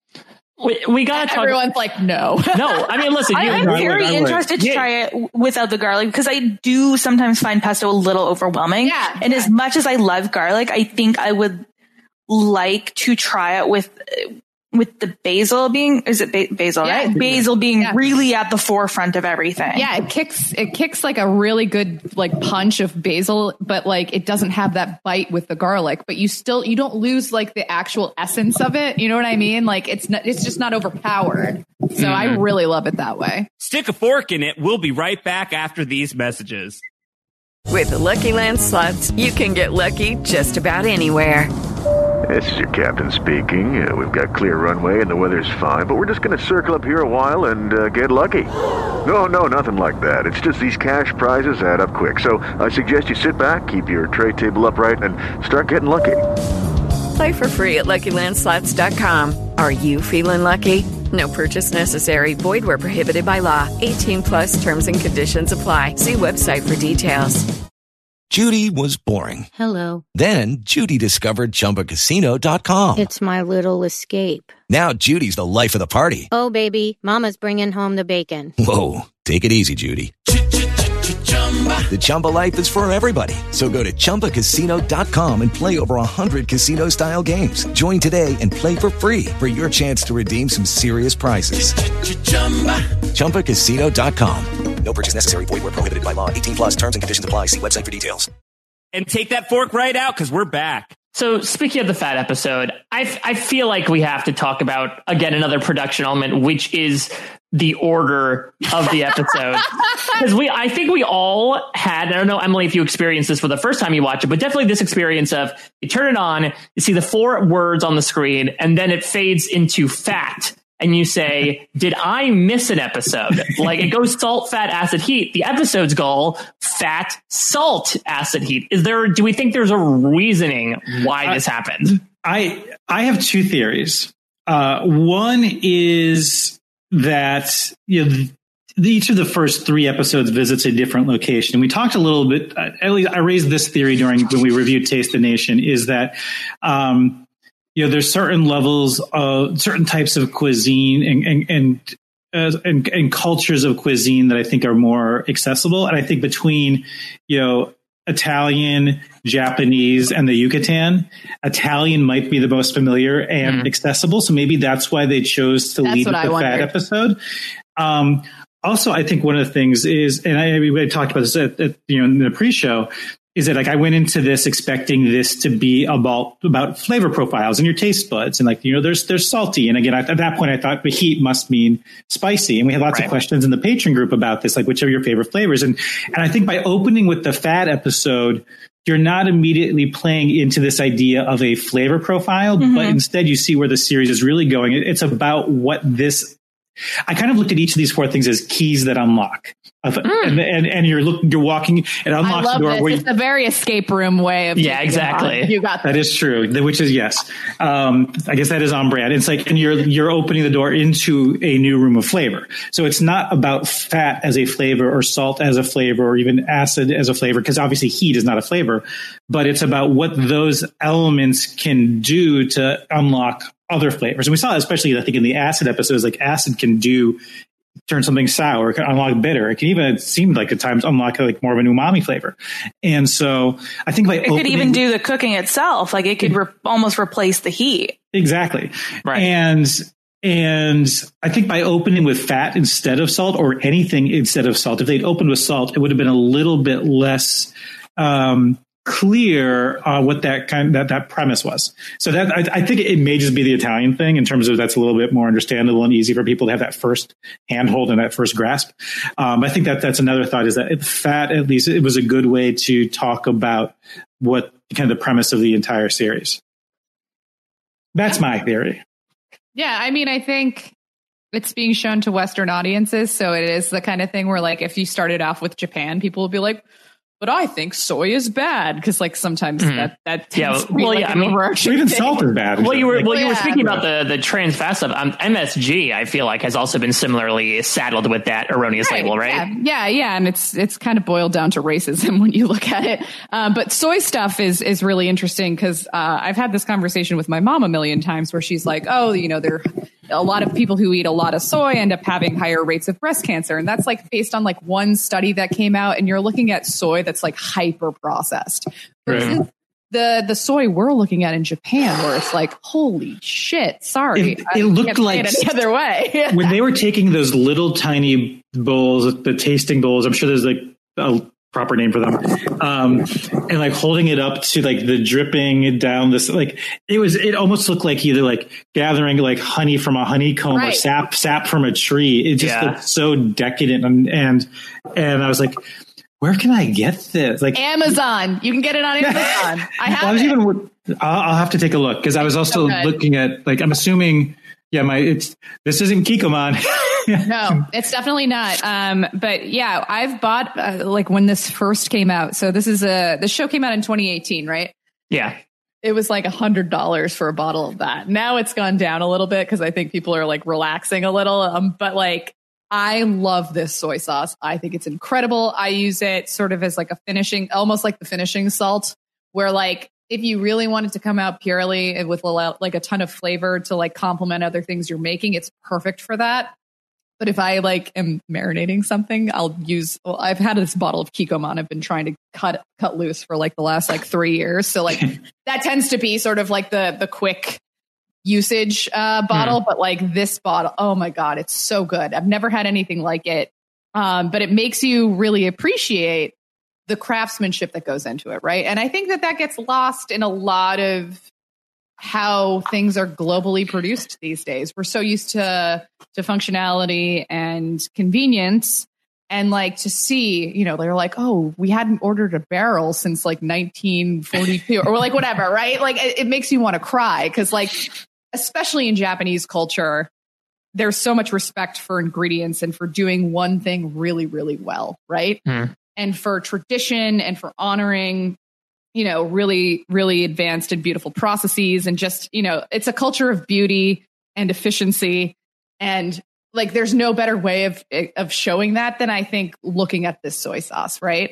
We, we gotta talk. Everyone's like, no. No, I mean, listen. You, I'm very I would, I interested would. to try it without the garlic, because I do sometimes find pesto a little overwhelming. Yeah, and yeah. as much as I love garlic, I think I would like to try it with with the basil being, is it ba- basil, yeah, right? Basil being yeah. really at the forefront of everything. Yeah, it kicks it kicks like a really good like punch of basil, but like it doesn't have that bite with the garlic, but you still you don't lose like the actual essence of it. You know what I mean? Like it's not, it's just not overpowered. So mm-hmm. I really love it that way. Stick a fork in it. We'll be right back after these messages. With the Lucky Land Slots, you can get lucky just about anywhere. This is your captain speaking. Uh, we've got clear runway and the weather's fine, but we're just going to circle up here a while and uh, get lucky. No, no, nothing like that. It's just these cash prizes add up quick. So I suggest you sit back, keep your tray table upright, and start getting lucky. Play for free at Lucky Land Slots dot com. Are you feeling lucky? No purchase necessary. Void where prohibited by law. eighteen plus terms and conditions apply. See website for details. Judy was boring. Hello. Then Judy discovered Chumba Casino dot com. It's my little escape. Now Judy's the life of the party. Oh, baby, mama's bringing home the bacon. Whoa, take it easy, Judy. The Chumba life is for everybody. So go to Chumba Casino dot com and play over one hundred casino-style games. Join today and play for free for your chance to redeem some serious prizes. Chumba Casino dot com. No purchase necessary. Void where prohibited by law. eighteen plus terms and conditions apply. See website for details. And take that fork right out, because we're back. So speaking of the fat episode, I, f- I feel like we have to talk about, again, another production element, which is the order of the episode. Because we, I think we all had, I don't know, Emily, if you experienced this for the first time you watch it, but definitely this experience of you turn it on, you see the four words on the screen, and then it fades into fat. And you say, did I miss an episode? Like it goes salt, fat, acid, heat. The episode's goal, fat, salt, acid, heat. Is there, do we think there's a reasoning why I, this happened? I, I have two theories. Uh, one is that, you know, each of the first three episodes visits a different location. And we talked a little bit, at least I raised this theory during when we reviewed Taste the Nation, is that, um, you know, there's certain levels of certain types of cuisine and and and, uh, and and cultures of cuisine that I think are more accessible. And I think between, you know, Italian, Japanese, and the Yucatan, Italian might be the most familiar and mm. accessible. So maybe that's why they chose to that's lead with I the wondered. fat episode. Um, also, I think one of the things is, and I, we talked about this at, at you know in the pre-show, is that like I went into this expecting this to be about about flavor profiles and your taste buds, and like you know there's there's salty, and again at that point I thought the heat must mean spicy, and we had lots right. of questions in the patron group about this, like which are your favorite flavors, and and I think by opening with the fat episode, you're not immediately playing into this idea of a flavor profile, mm-hmm. but instead you see where the series is really going. It's about what this. I kind of looked at each of these four things as keys that unlock. Mm. And, and and you're looking, you're walking, it unlocks I love the door. This. Where it's you, a very escape room way of yeah, exactly. You got that. That is true. Which is yes. Um, I guess that is on brand. It's like, and you're you're opening the door into a new room of flavor. So it's not about fat as a flavor or salt as a flavor or even acid as a flavor, because obviously heat is not a flavor, but it's about what those elements can do to unlock other flavors. And we saw, especially, I think, in the acid episodes, like acid can do turn something sour, it can unlock bitter. It can even, it seemed like at times, unlock like more of an umami flavor. And so I think like it opening, could even do the cooking itself. Like it could re- almost replace the heat. Exactly. Right. And And I think by opening with fat instead of salt, or anything instead of salt, if they'd opened with salt, it would have been a little bit less um, clear uh, what that kind that that premise was. So that I, I think it may just be the Italian thing in terms of that's a little bit more understandable and easy for people to have that first handhold and that first grasp. Um, I think that that's another thought, is that fat, at least, it was a good way to talk about what kind of the premise of the entire series. That's my theory. Yeah, I mean, I think it's being shown to Western audiences, so it is the kind of thing where, like, if you started off with Japan, people will be like, but I think soy is bad, because, like, sometimes mm-hmm. that that tends yeah, to be well, like yeah, an I mean, overarching even thing. salt is bad. Well, you were well, yeah, you were speaking right. about the the trans fat stuff. Um, M S G, I feel like, has also been similarly saddled with that erroneous right, label, right? Yeah, yeah, yeah, and it's it's kind of boiled down to racism when you look at it. Um, but soy stuff is is really interesting, because uh, I've had this conversation with my mom a million times, where she's like, oh, you know, there. A lot of people who eat a lot of soy end up having higher rates of breast cancer. And that's like based on like one study that came out, and you're looking at soy that's like hyper processed. Right. The the soy we're looking at in Japan, where it's like, holy shit, sorry. It, it looked like it any other way. When they were taking those little tiny bowls, the tasting bowls, I'm sure there's like a proper name for them, um, and like holding it up to like the dripping down this, like it was, it almost looked like either like gathering like honey from a honeycomb right. or sap, sap from a tree. It just yeah. looked so decadent. And, and, and I was like, where can I get this? Like Amazon, you can get it on Amazon. I have well, I was it. even, I'll, I'll have to take a look, because I was also so looking at, like, I'm assuming, yeah, my, it's, this isn't Kikkoman. No, it's definitely not. Um, but yeah, I've bought uh, like when this first came out. So this is a, the show came out in twenty eighteen, right? Yeah. It was like a hundred dollars for a bottle of that. Now it's gone down a little bit, because I think people are like relaxing a little. Um, but like, I love this soy sauce. I think it's incredible. I use it sort of as like a finishing, almost like the finishing salt, where like, if you really wanted to come out purely with a lot, like a ton of flavor to like complement other things you're making, it's perfect for that. But if I like am marinating something, I'll use, well, I've had this bottle of Kikkoman I've been trying to cut cut loose for like the last like three years. So like that tends to be sort of like the the quick usage uh, bottle. Mm. But like this bottle, oh my God, it's so good. I've never had anything like it. Um, but it makes you really appreciate the craftsmanship that goes into it, right? And I think that that gets lost in a lot of how things are globally produced these days. We're so used to to functionality and convenience, and like to see, you know, they're like, oh, we hadn't ordered a barrel since like nineteen forty-two or like whatever, right? Like it, it makes you want to cry, because like, especially in Japanese culture, there's so much respect for ingredients and for doing one thing really, really well, right? Mm. And for tradition and for honoring, you know, really, really advanced and beautiful processes. And just, you know, it's a culture of beauty and efficiency. And like, there's no better way of of showing that than I think looking at this soy sauce, right?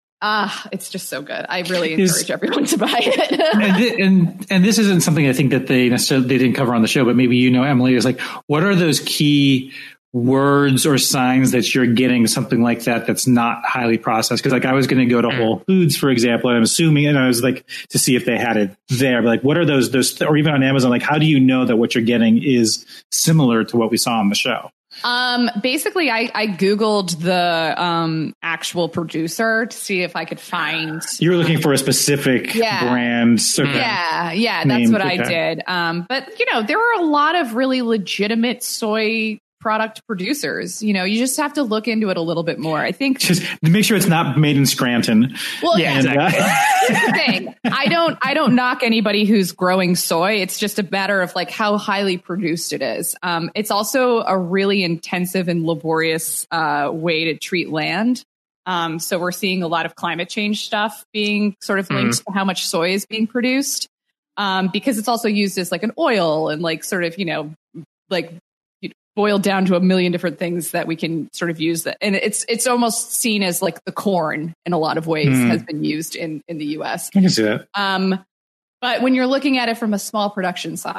Ah, it's just so good. I really encourage Is, everyone to buy it. and, th- and and this isn't something I think that they necessarily they didn't cover on the show, but maybe you know, Emily, is like, what are those key words or signs that you're getting something like that that's not highly processed? Because like I was going to go to Whole Foods, for example, and I'm assuming, and I was like to see if they had it there. But like, what are those those, or even on Amazon? Like, how do you know that what you're getting is similar to what we saw on the show? Um, basically, I, I Googled the um, actual producer to see if I could find. You were looking for a specific yeah. brand. Okay. Yeah, yeah, that's Name, what okay. I did. Um, but, you know, there are a lot of really legitimate soy product producers. You know, you just have to look into it a little bit more. I think just make sure it's not made in Scranton. Well, yeah, and, exactly. uh, Here's the thing. I don't I don't knock anybody who's growing soy. It's just a matter of like how highly produced it is. Um, it's also a really intensive and laborious uh, way to treat land. Um, so we're seeing a lot of climate change stuff being sort of linked mm. to how much soy is being produced, um, because it's also used as like an oil and like sort of, you know, like boiled down to a million different things that we can sort of use that. And it's, it's almost seen as like the corn in a lot of ways mm. has been used in, in the U S. I can see that. Um, but when you're looking at it from a small production side,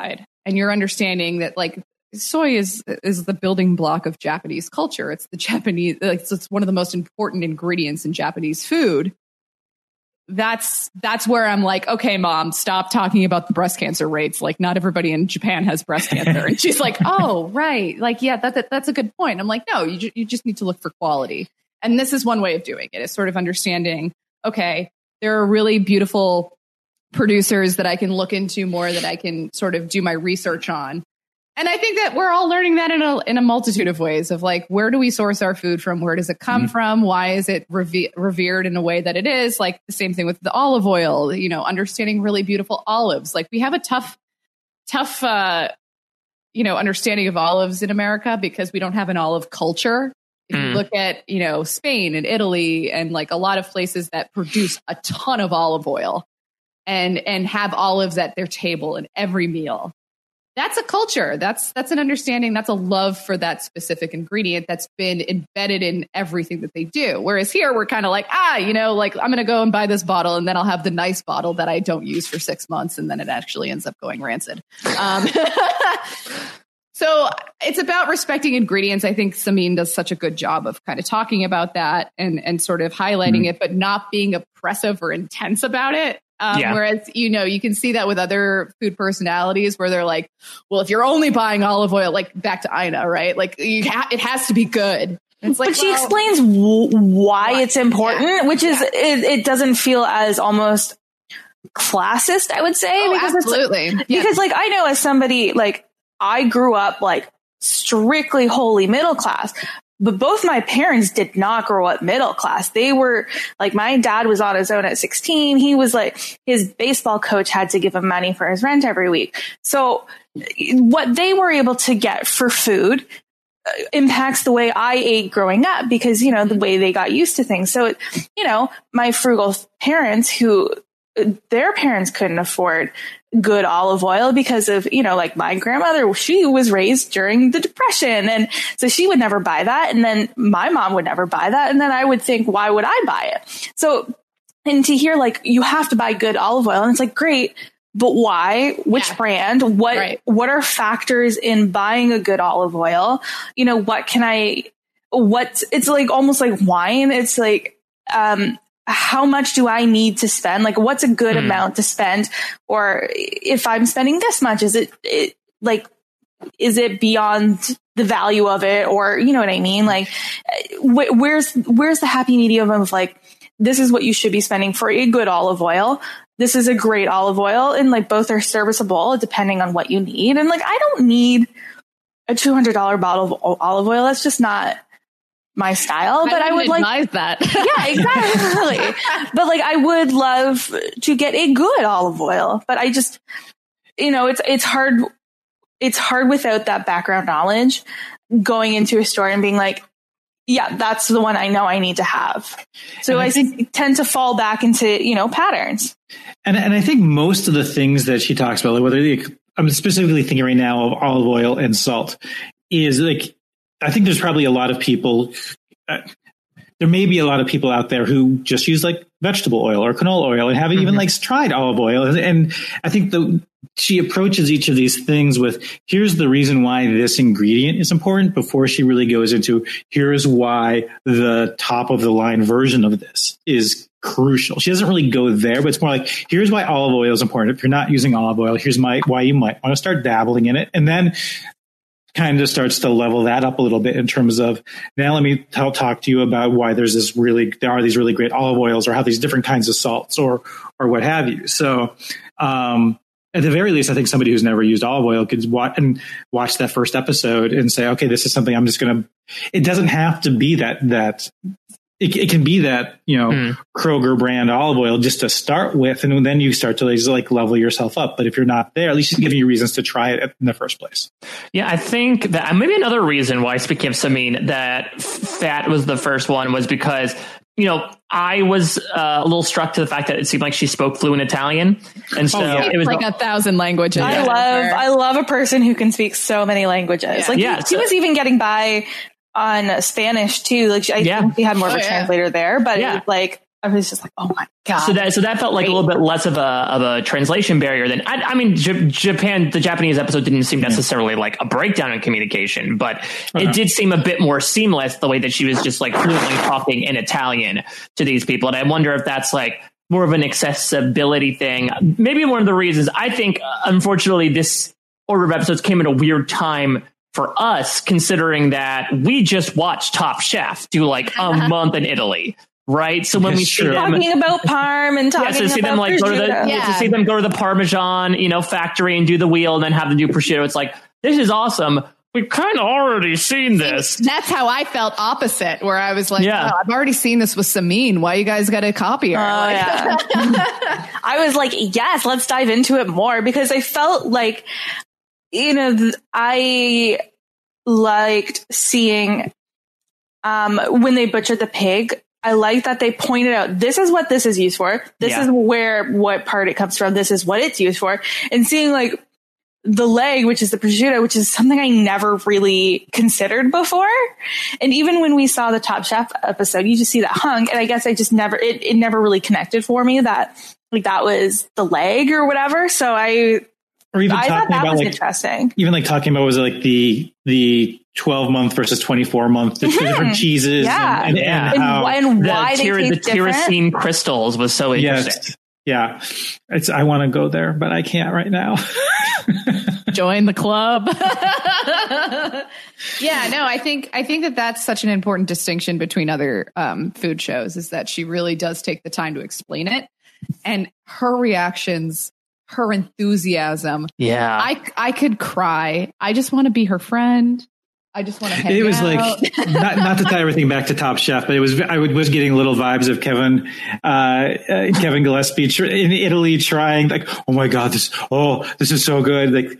and you're understanding that like soy is is the building block of Japanese culture. It's the Japanese, like, it's, it's one of the most important ingredients in Japanese food. That's that's where I'm like, okay, Mom, stop talking about the breast cancer rates. Like, not everybody in Japan has breast cancer. And she's like, oh, right. Like, yeah, that, that that's a good point. I'm like, no, you ju- you just need to look for quality. And this is one way of doing it. Is sort of understanding, okay, there are really beautiful producers that I can look into more, that I can sort of do my research on. And I think that we're all learning that in a in a multitude of ways of like, where do we source our food from? Where does it come mm-hmm. from? Why is it reve- revered in a way that it is? Like the same thing with the olive oil, you know, understanding really beautiful olives. Like we have a tough, tough, uh, you know, understanding of olives in America because we don't have an olive culture. If mm. you look at, you know, Spain and Italy and like a lot of places that produce a ton of olive oil and and have olives at their table in every meal. That's a culture. That's that's an understanding. That's a love for that specific ingredient that's been embedded in everything that they do. Whereas here, we're kind of like, ah, you know, like I'm going to go and buy this bottle and then I'll have the nice bottle that I don't use for six months. And then it actually ends up going rancid. Um, so it's about respecting ingredients. I think Samin does such a good job of kind of talking about that and, and sort of highlighting mm-hmm. it, but not being oppressive or intense about it. Um, yeah. Whereas, you know, you can see that with other food personalities where they're like, well, if you're only buying olive oil, like back to Ina, right? Like you ha- it has to be good. It's like, but she well, explains w- why, why it's important, yeah. which is, yeah. it, it doesn't feel as almost classist, I would say. Oh, because absolutely. It's, yeah. Because like, I know as somebody, like I grew up like strictly wholly middle class. But both my parents did not grow up middle class. They were like, my dad was on his own at sixteen. He was like, his baseball coach had to give him money for his rent every week. So what they were able to get for food impacts the way I ate growing up because, you know, the way they got used to things. So, you know, my frugal parents who their parents couldn't afford good olive oil because of, you know, like my grandmother, she was raised during the Depression. And so she would never buy that. And then my mom would never buy that. And then I would think, why would I buy it? So, and to hear like, you have to buy good olive oil. And it's like, great, but why? Which yeah. brand? What, right. what are factors in buying a good olive oil? You know, what can I, what, it's like almost like wine. It's like, um, how much do I need to spend? Like, what's a good mm. amount to spend? Or if I'm spending this much, is it, it like, is it beyond the value of it? Or, you know what I mean? Like, wh- where's, where's the happy medium of like, this is what you should be spending for a good olive oil. This is a great olive oil. And like, both are serviceable depending on what you need. And like, I don't need a two hundred dollars bottle of olive oil. That's just not my style, but I, I would like that. Yeah, exactly. But like, I would love to get a good olive oil, but I just, you know, it's, it's hard. It's hard without that background knowledge going into a store and being like, yeah, that's the one I know I need to have. So I, I think, tend to fall back into, you know, patterns. And and I think most of the things that she talks about, like whether they, I'm specifically thinking right now of olive oil and salt, is like, I think there's probably a lot of people, uh, there may be a lot of people out there who just use like vegetable oil or canola oil and haven't mm-hmm. even like tried olive oil. And I think the she approaches each of these things with, here's the reason why this ingredient is important before she really goes into, here's why the top of the line version of this is crucial. She doesn't really go there, but it's more like, here's why olive oil is important. If you're not using olive oil, here's my, why you might want to start dabbling in it. And then kind of starts to level that up a little bit in terms of, now let me t- talk to you about why there's this really, there are these really great olive oils or how these different kinds of salts or, or what have you. So, um, at the very least, I think somebody who's never used olive oil could watch and watch that first episode and say, okay, this is something I'm just going to, it doesn't have to be that, that it, it can be that, you know, mm. Kroger brand olive oil just to start with. And then you start to like level yourself up. But if you're not there, at least she's giving you reasons to try it in the first place. Yeah, I think that maybe another reason why, speaking of Samin, that fat was the first one was because, you know, I was uh, a little struck to the fact that it seemed like she spoke fluent Italian. And so oh, yeah. it was like a thousand languages. I love, I love a person who can speak so many languages. Yeah. Like yeah, she so, was even getting by on Spanish too. Like I yeah. think she had more of a oh, translator yeah. there, but yeah. it was like I was just like, oh my God. So that so that felt like a little bit less of a of a translation barrier than I, I mean J- Japan the Japanese episode didn't seem necessarily like a breakdown in communication, but uh-huh. it did seem a bit more seamless the way that she was just like fluently talking in Italian to these people. And I wonder if that's like more of an accessibility thing. Maybe one of the reasons I think uh, unfortunately this order of episodes came at a weird time for us, considering that we just watched Top Chef do like a month in Italy. Right. So when It's we see true. them Talking about parm and talking yeah, so to see about them like go to the prosciutto. yeah. to see them go to the Parmesan, you know, factory and do the wheel and then have them do prosciutto. It's like, this is awesome. We've kind of already seen this. That's how I felt opposite, where I was like, Yeah. oh, I've already seen this with Samin. Why you guys got to copy her? Oh, Like- yeah. I was like, yes, let's dive into it more, because I felt like, you know, th- I liked seeing um, when they butchered the pig. I like that they pointed out, this is what this is used for. This Yeah. is where, what part it comes from. This is what it's used for. And seeing like the leg, which is the prosciutto, which is something I never really considered before. And even when we saw the Top Chef episode, you just see that hunk. And I guess I just never, it, it never really connected for me that like that was the leg or whatever. So I, Or even I thought talking that about was like interesting. even like talking about was it like the the twelve month versus twenty-four month, the Mhm. different cheeses Yeah. and, and, Yeah. and And how why- and The, why they tyr- the taste different. tyrosine crystals was so interesting. yes, yeah, it's I want to go there, but I can't right now. Join the club. Yeah, no, I think I think that that's such an important distinction between other um, food shows, is that she really does take the time to explain it, and her reactions, her enthusiasm. Yeah. I I could cry. I just want to be her friend. I just want to hang It was out. like not, not to tie everything back to Top Chef, but it was I was getting little vibes of Kevin uh, uh, Kevin Gillespie tr- in Italy trying like, oh my God, this oh this is so good. Like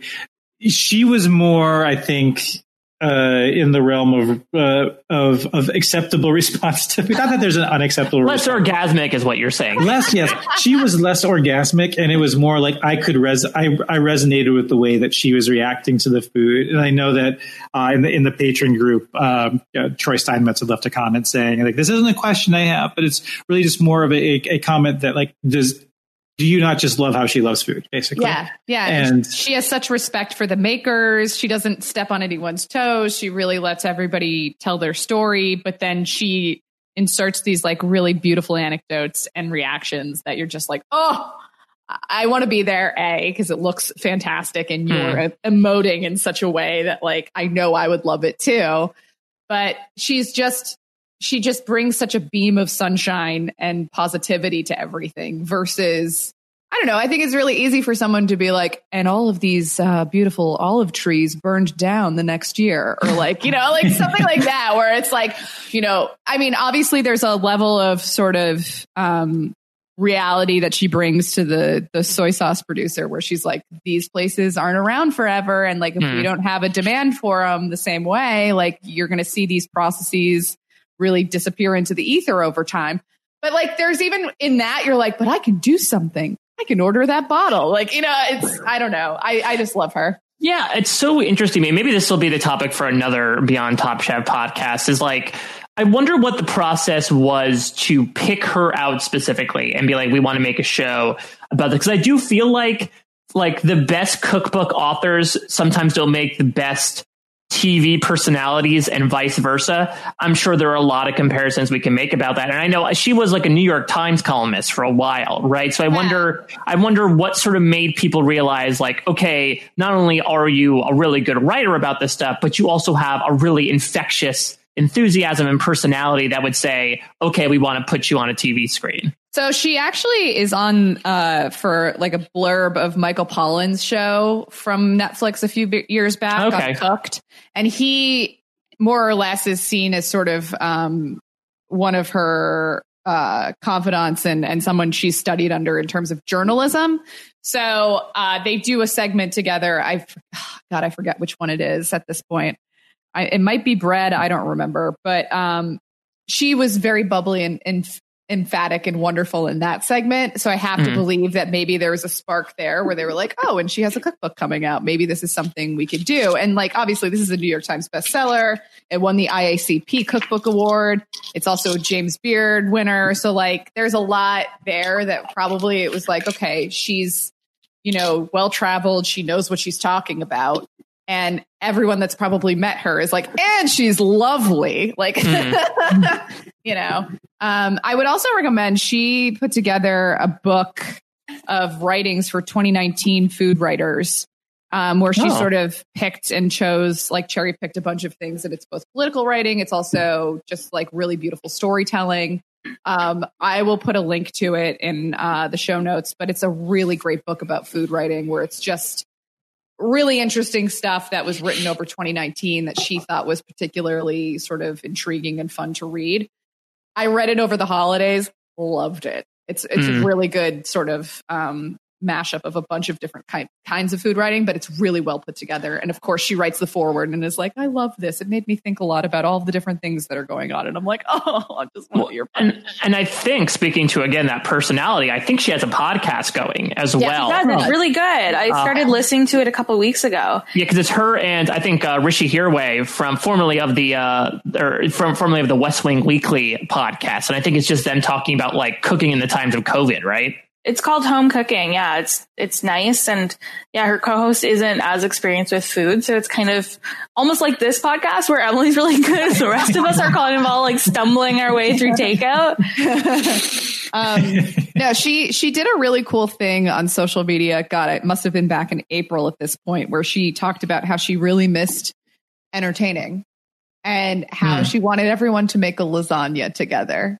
she was more, I think, uh, in the realm of uh, of of acceptable response to. Not that there's an unacceptable Less response. orgasmic is what you're saying. Less, yes. She was less orgasmic, and it was more like I could res. I, I resonated with the way that she was reacting to the food, and I know that uh, in the in the patron group, um, uh, Troy Steinmetz had left a comment saying like, "This isn't a question I have, but it's really just more of a, a comment that like does." Do you not just love how she loves food, basically? Yeah, yeah. And she has such respect for the makers. She doesn't step on anyone's toes. She really lets everybody tell their story, but then she inserts these like really beautiful anecdotes and reactions that you're just like, oh, I want to be there, A, because it looks fantastic and you're Hmm. emoting in such a way that like I know I would love it too. But she's just she just brings such a beam of sunshine and positivity to everything versus, I don't know, I think it's really easy for someone to be like, and all of these uh, beautiful olive trees burned down the next year, or like, you know, like something like that, where it's like, you know, I mean, obviously there's a level of sort of um, reality that she brings to the the soy sauce producer, where she's like, these places aren't around forever, and like if Hmm. we don't have a demand for them the same way, like you're going to see these processes really disappear into the ether over time. But like there's even in that, you're like, but I can do something. I can order that bottle. Like, you know, it's, I don't know. I, I just love her. Yeah, it's so interesting. Maybe this will be the topic for another Beyond Top Chef podcast, is like, I wonder what the process was to pick her out specifically and be like, we want to make a show about this. Because I do feel like like the best cookbook authors sometimes don't make the best T V personalities and vice versa. I'm sure there are a lot of comparisons we can make about that. And I know she was like a New York Times columnist for a while, right? So I wonder, I wonder what sort of made people realize like, okay, not only are you a really good writer about this stuff, but you also have a really infectious enthusiasm and personality that would say, okay, we want to put you on a T V screen. So she actually is on uh, for like a blurb of Michael Pollan's show from Netflix a few b- years back, Okay. on Cooked. And he more or less is seen as sort of um, one of her uh, confidants and, and someone she's studied under in terms of journalism. So uh, they do a segment together. I God, I forget which one it is at this point. I, it might be Bread. I don't remember. But um, she was very bubbly and, and emphatic and wonderful in that segment. So I have mm. to believe that maybe there was a spark there where they were like, oh, and she has a cookbook coming out. Maybe this is something we could do. And like, obviously this is a New York Times bestseller. It won the I A C P Cookbook Award. It's also a James Beard winner. So like, there's a lot there that probably it was like, okay, she's, you know, well-traveled. She knows what she's talking about. And everyone that's probably met her is like, and she's lovely. Like, mm. you know, um, I would also recommend she put together a book of writings for twenty nineteen food writers, um, where she oh. sort of picked and chose, like cherry picked a bunch of things. And it's both political writing. It's also just like really beautiful storytelling. Um, I will put a link to it in uh, the show notes, but it's a really great book about food writing where it's just really interesting stuff that was written over twenty nineteen that she thought was particularly sort of intriguing and fun to read. I read it over the holidays, loved it. It's it's mm. a really good sort of um, mashup of a bunch of different kind, kinds of food writing, but it's really well put together. And of course, she writes the foreword and is like, I love this. It made me think a lot about all the different things that are going on. And I'm like, oh, I just want your and, and I think, speaking to, again, that personality, I think she has a podcast going as yeah, well. Yeah, it's really good. I started uh, listening to it a couple weeks ago. Yeah, because it's her and I think uh, Rishi Hirway from formerly of the uh, or from formerly of the West Wing Weekly podcast. And I think it's just them talking about like cooking in the times of COVID, right? It's called Home Cooking. Yeah, it's it's nice. And yeah, her co-host isn't as experienced with food. So it's kind of almost like this podcast where Emily's really good. The rest of us are kind of all like stumbling our way through takeout. um, no, she she did a really cool thing on social media. God, it must have been back in April at this point where she talked about how she really missed entertaining and how mm. she wanted everyone to make a lasagna together.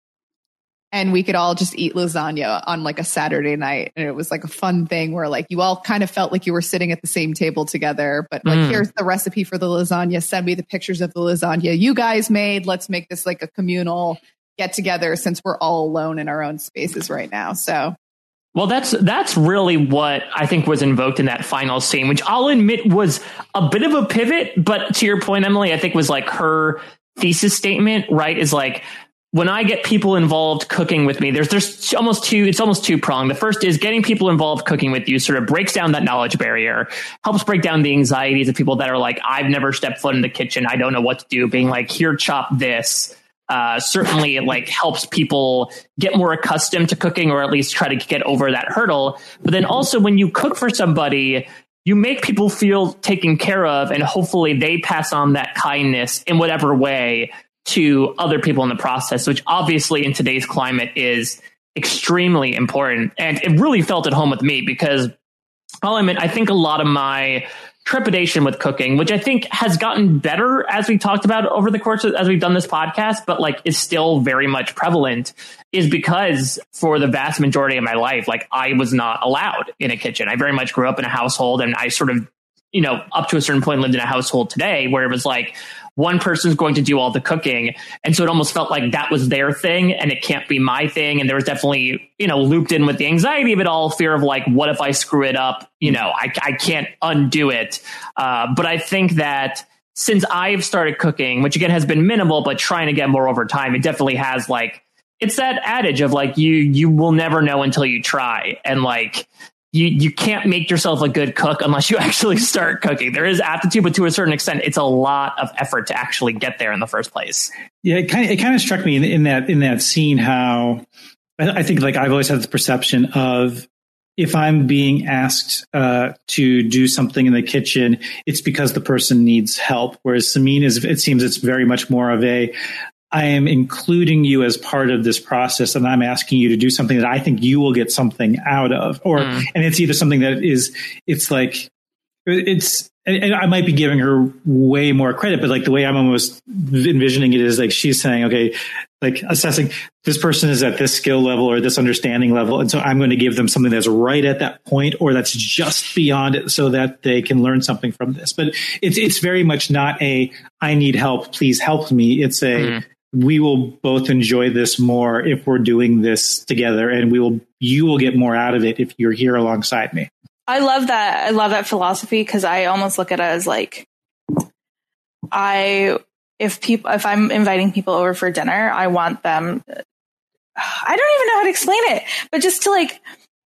And we could all just eat lasagna on like a Saturday night. And it was like a fun thing where like you all kind of felt like you were sitting at the same table together. But like, mm. here's the recipe for the lasagna. Send me the pictures of the lasagna you guys made. Let's make this like a communal get together since we're all alone in our own spaces right now. So. Well, that's that's really what I think was invoked in that final scene, which I'll admit was a bit of a pivot. But to your point, Emily, I think was like her thesis statement, right, is like, when I get people involved cooking with me, there's there's almost two, it's almost two pronged. The first is getting people involved cooking with you sort of breaks down that knowledge barrier, helps break down the anxieties of people that are like, I've never stepped foot in the kitchen. I don't know what to do. Being like, here, chop this. Uh, certainly it like helps people get more accustomed to cooking or at least try to get over that hurdle. But then also when you cook for somebody, you make people feel taken care of and hopefully they pass on that kindness in whatever way to other people in the process, which obviously in today's climate is extremely important. And it really felt at home with me because I'll admit, I think a lot of my trepidation with cooking, which I think has gotten better as we talked about over the course of, as we've done this podcast, but like is still very much prevalent, is because for the vast majority of my life, like I was not allowed in a kitchen. I very much grew up in a household and I sort of, you know, up to a certain point lived in a household today where it was like, one person's going to do all the cooking. And so it almost felt like that was their thing and it can't be my thing. And there was definitely, you know, looped in with the anxiety of it all, fear of like, what if I screw it up? You know, I, I can't undo it. Uh, but I think that since I've started cooking, which again has been minimal, but trying to get more over time, it definitely has like, it's that adage of like, you, you will never know until you try. And like, You you can't make yourself a good cook unless you actually start cooking. There is aptitude, but to a certain extent, it's a lot of effort to actually get there in the first place. Yeah, it kind of, it kind of struck me in, in that in that scene how I, I think like I've always had this perception of if I'm being asked uh, to do something in the kitchen, it's because the person needs help. Whereas Samin is, it seems it's very much more of a, I am including you as part of this process and I'm asking you to do something that I think you will get something out of, or, mm. and it's either something that is, it's like, it's, and I might be giving her way more credit, but like the way I'm almost envisioning it is like, she's saying, okay, like assessing this person is at this skill level or this understanding level. And so I'm going to give them something that's right at that point, or that's just beyond it so that they can learn something from this. But it's, it's very much not a, I need help, please help me. It's a, mm. we will both enjoy this more if we're doing this together, and we will, you will get more out of it if you're here alongside me. I love that. I love that philosophy because I almost look at it as like, I, if people, if I'm inviting people over for dinner, I want them, I don't even know how to explain it, but just to like,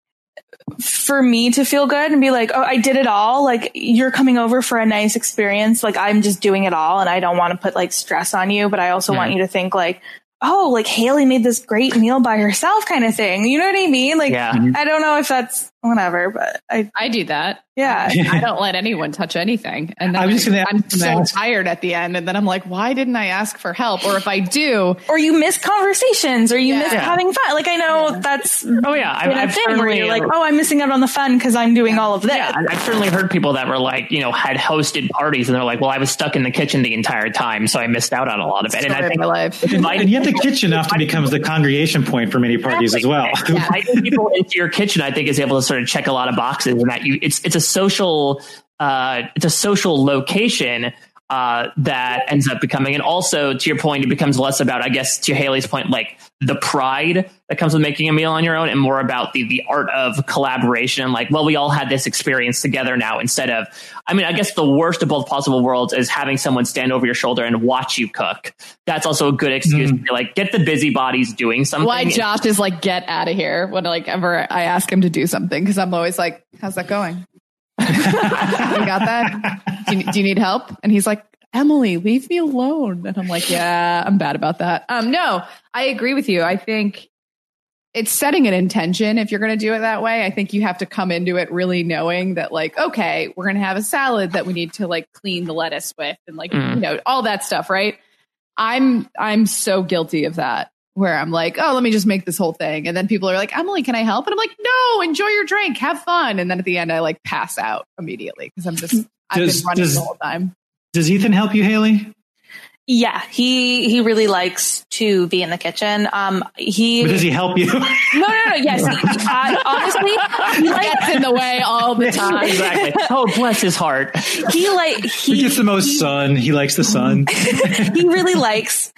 for me to feel good and be like, oh, I did it all. Like, you're coming over for a nice experience. Like, I'm just doing it all. And I don't want to put like stress on you, but I also mm. want you to think like, oh, like Haley made this great meal by herself kind of thing. You know what I mean? Like, yeah. I don't know if that's whatever, but I, I do that. Yeah. I don't let anyone touch anything. And then I was just gonna I'm so ask. tired at the end. And then I'm like, why didn't I ask for help? Or if I do, or you miss conversations or you Yeah. miss Yeah. having fun. Like, I know Yeah. that's Oh yeah, I've, been a I've thing where certainly you're like, oh, I'm missing out on the fun because I'm doing all of this. Yeah, I've certainly heard people that were like, you know, had hosted parties and they're like, well, I was stuck in the kitchen the entire time, so I missed out on a lot of it. And I think my life. And yet the kitchen often becomes the congregation point for many parties as well. Yeah. I think people into your kitchen, I think, is able to sort of check a lot of boxes, and that you, it's it's a social, uh, it's a social location uh, that ends up becoming, and also to your point, it becomes less about, I guess, to Haley's point, like the pride that comes with making a meal on your own, and more about the the art of collaboration. And like, well, we all had this experience together now, instead of, I mean, I guess the worst of both possible worlds is having someone stand over your shoulder and watch you cook. That's also a good excuse mm. to be like, get the busybodies doing something. Why Josh is like, get out of here when like ever I ask him to do something, because I'm always like, how's that going? You got that? Do you, do you need help? And he's like, Emily, leave me alone. And I'm like, yeah, I'm bad about that. Um, no, I agree with you. I think it's setting an intention. If you're going to do it that way, I think you have to come into it really knowing that like, okay, we're going to have a salad that we need to like clean the lettuce with, and like, mm. you know, all that stuff. Right. I'm, I'm so guilty of that, where I'm like, oh, let me just make this whole thing. And then people are like, Emily, can I help? And I'm like, no, enjoy your drink, have fun. And then at the end, I like pass out immediately because I'm just, I've Does- been running does- the whole time. Does Ethan help you, Haley? Yeah, he he really likes to be in the kitchen. Um, he But does he help you? No, no, no. Yes, he, uh, honestly, he like, gets in the way all the time. Exactly. Oh, bless his heart. He like he, He gets the most he, sun. He likes the sun. He really likes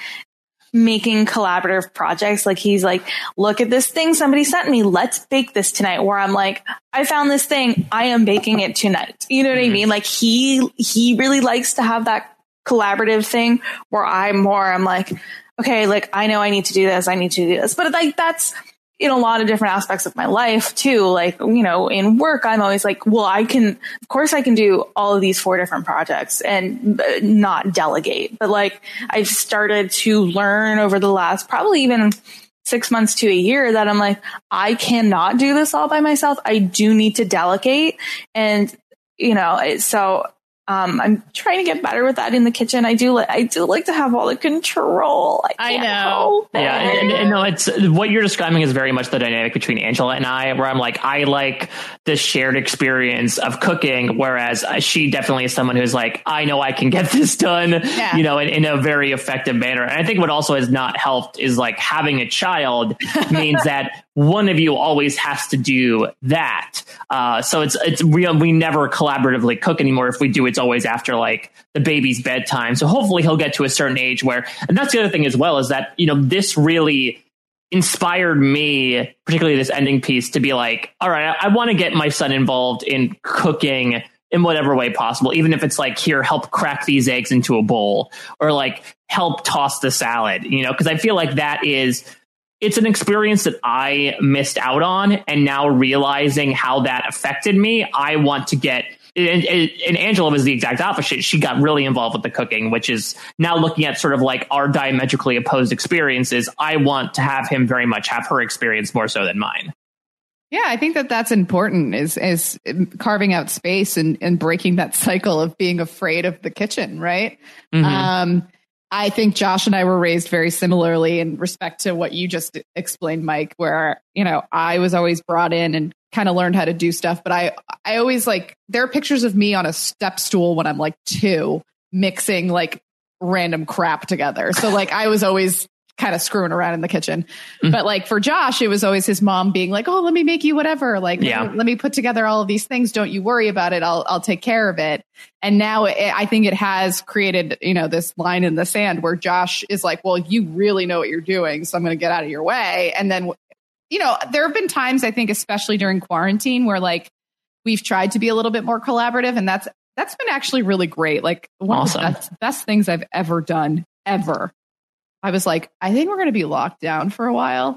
making collaborative projects. Like, he's like, look at this thing somebody sent me. Let's bake this tonight. Where I'm like, I found this thing. I am baking it tonight. You know what mm-hmm. I mean? Like, he he really likes to have that collaborative thing where I'm more, I'm like, okay, like, I know I need to do this. I need to do this. But like, that's in a lot of different aspects of my life too. Like, you know, in work, I'm always like, well, I can, of course I can do all of these four different projects and not delegate. But like, I've started to learn over the last probably even six months to a year that I'm like, I cannot do this all by myself. I do need to delegate. And, you know, so Um, I'm trying to get better with that in the kitchen. I do, li- I do like to have all the control. I, I know. Yeah, and, and no, it's what you're describing is very much the dynamic between Angela and I, where I'm like, I like the shared experience of cooking, whereas she definitely is someone who's like, I know I can get this done, yeah. you know, in, in a very effective manner. And I think what also has not helped is like having a child means that one of you always has to do that. Uh, so it's it's we we never collaboratively cook anymore. If we do, it's always after like the baby's bedtime. So hopefully he'll get to a certain age where, and that's the other thing as well, is that, you know, this really inspired me, particularly this ending piece, to be like, all right, I, I want to get my son involved in cooking in whatever way possible, even if it's like, here, help crack these eggs into a bowl, or like help toss the salad, you know, because I feel like that is, it's an experience that I missed out on. And now realizing how that affected me, I want to get, and, and Angela was the exact opposite. She got really involved with the cooking, which is now looking at sort of like our diametrically opposed experiences. I want to have him very much have her experience more so than mine. Yeah, I think that that's important, is is carving out space and, and breaking that cycle of being afraid of the kitchen, right? Mm-hmm. Um, I think Josh and I were raised very similarly in respect to what you just explained, Mike, where, you know, I was always brought in and kind of learned how to do stuff. But I, I always like, there are pictures of me on a step stool when I'm like two, mixing like random crap together. So like, I was always kind of screwing around in the kitchen. Mm-hmm. But like for Josh, it was always his mom being like, oh, let me make you whatever. Like, yeah. let, me, let me put together all of these things. Don't you worry about it. I'll, I'll take care of it. And now it, I think it has created, you know, this line in the sand where Josh is like, well, you really know what you're doing, so I'm going to get out of your way. And then, you know, there have been times, I think, especially during quarantine, where like we've tried to be a little bit more collaborative. And that's, that's been actually really great. Like one awesome. of the best, best things I've ever done, ever. I was like, I think we're going to be locked down for a while.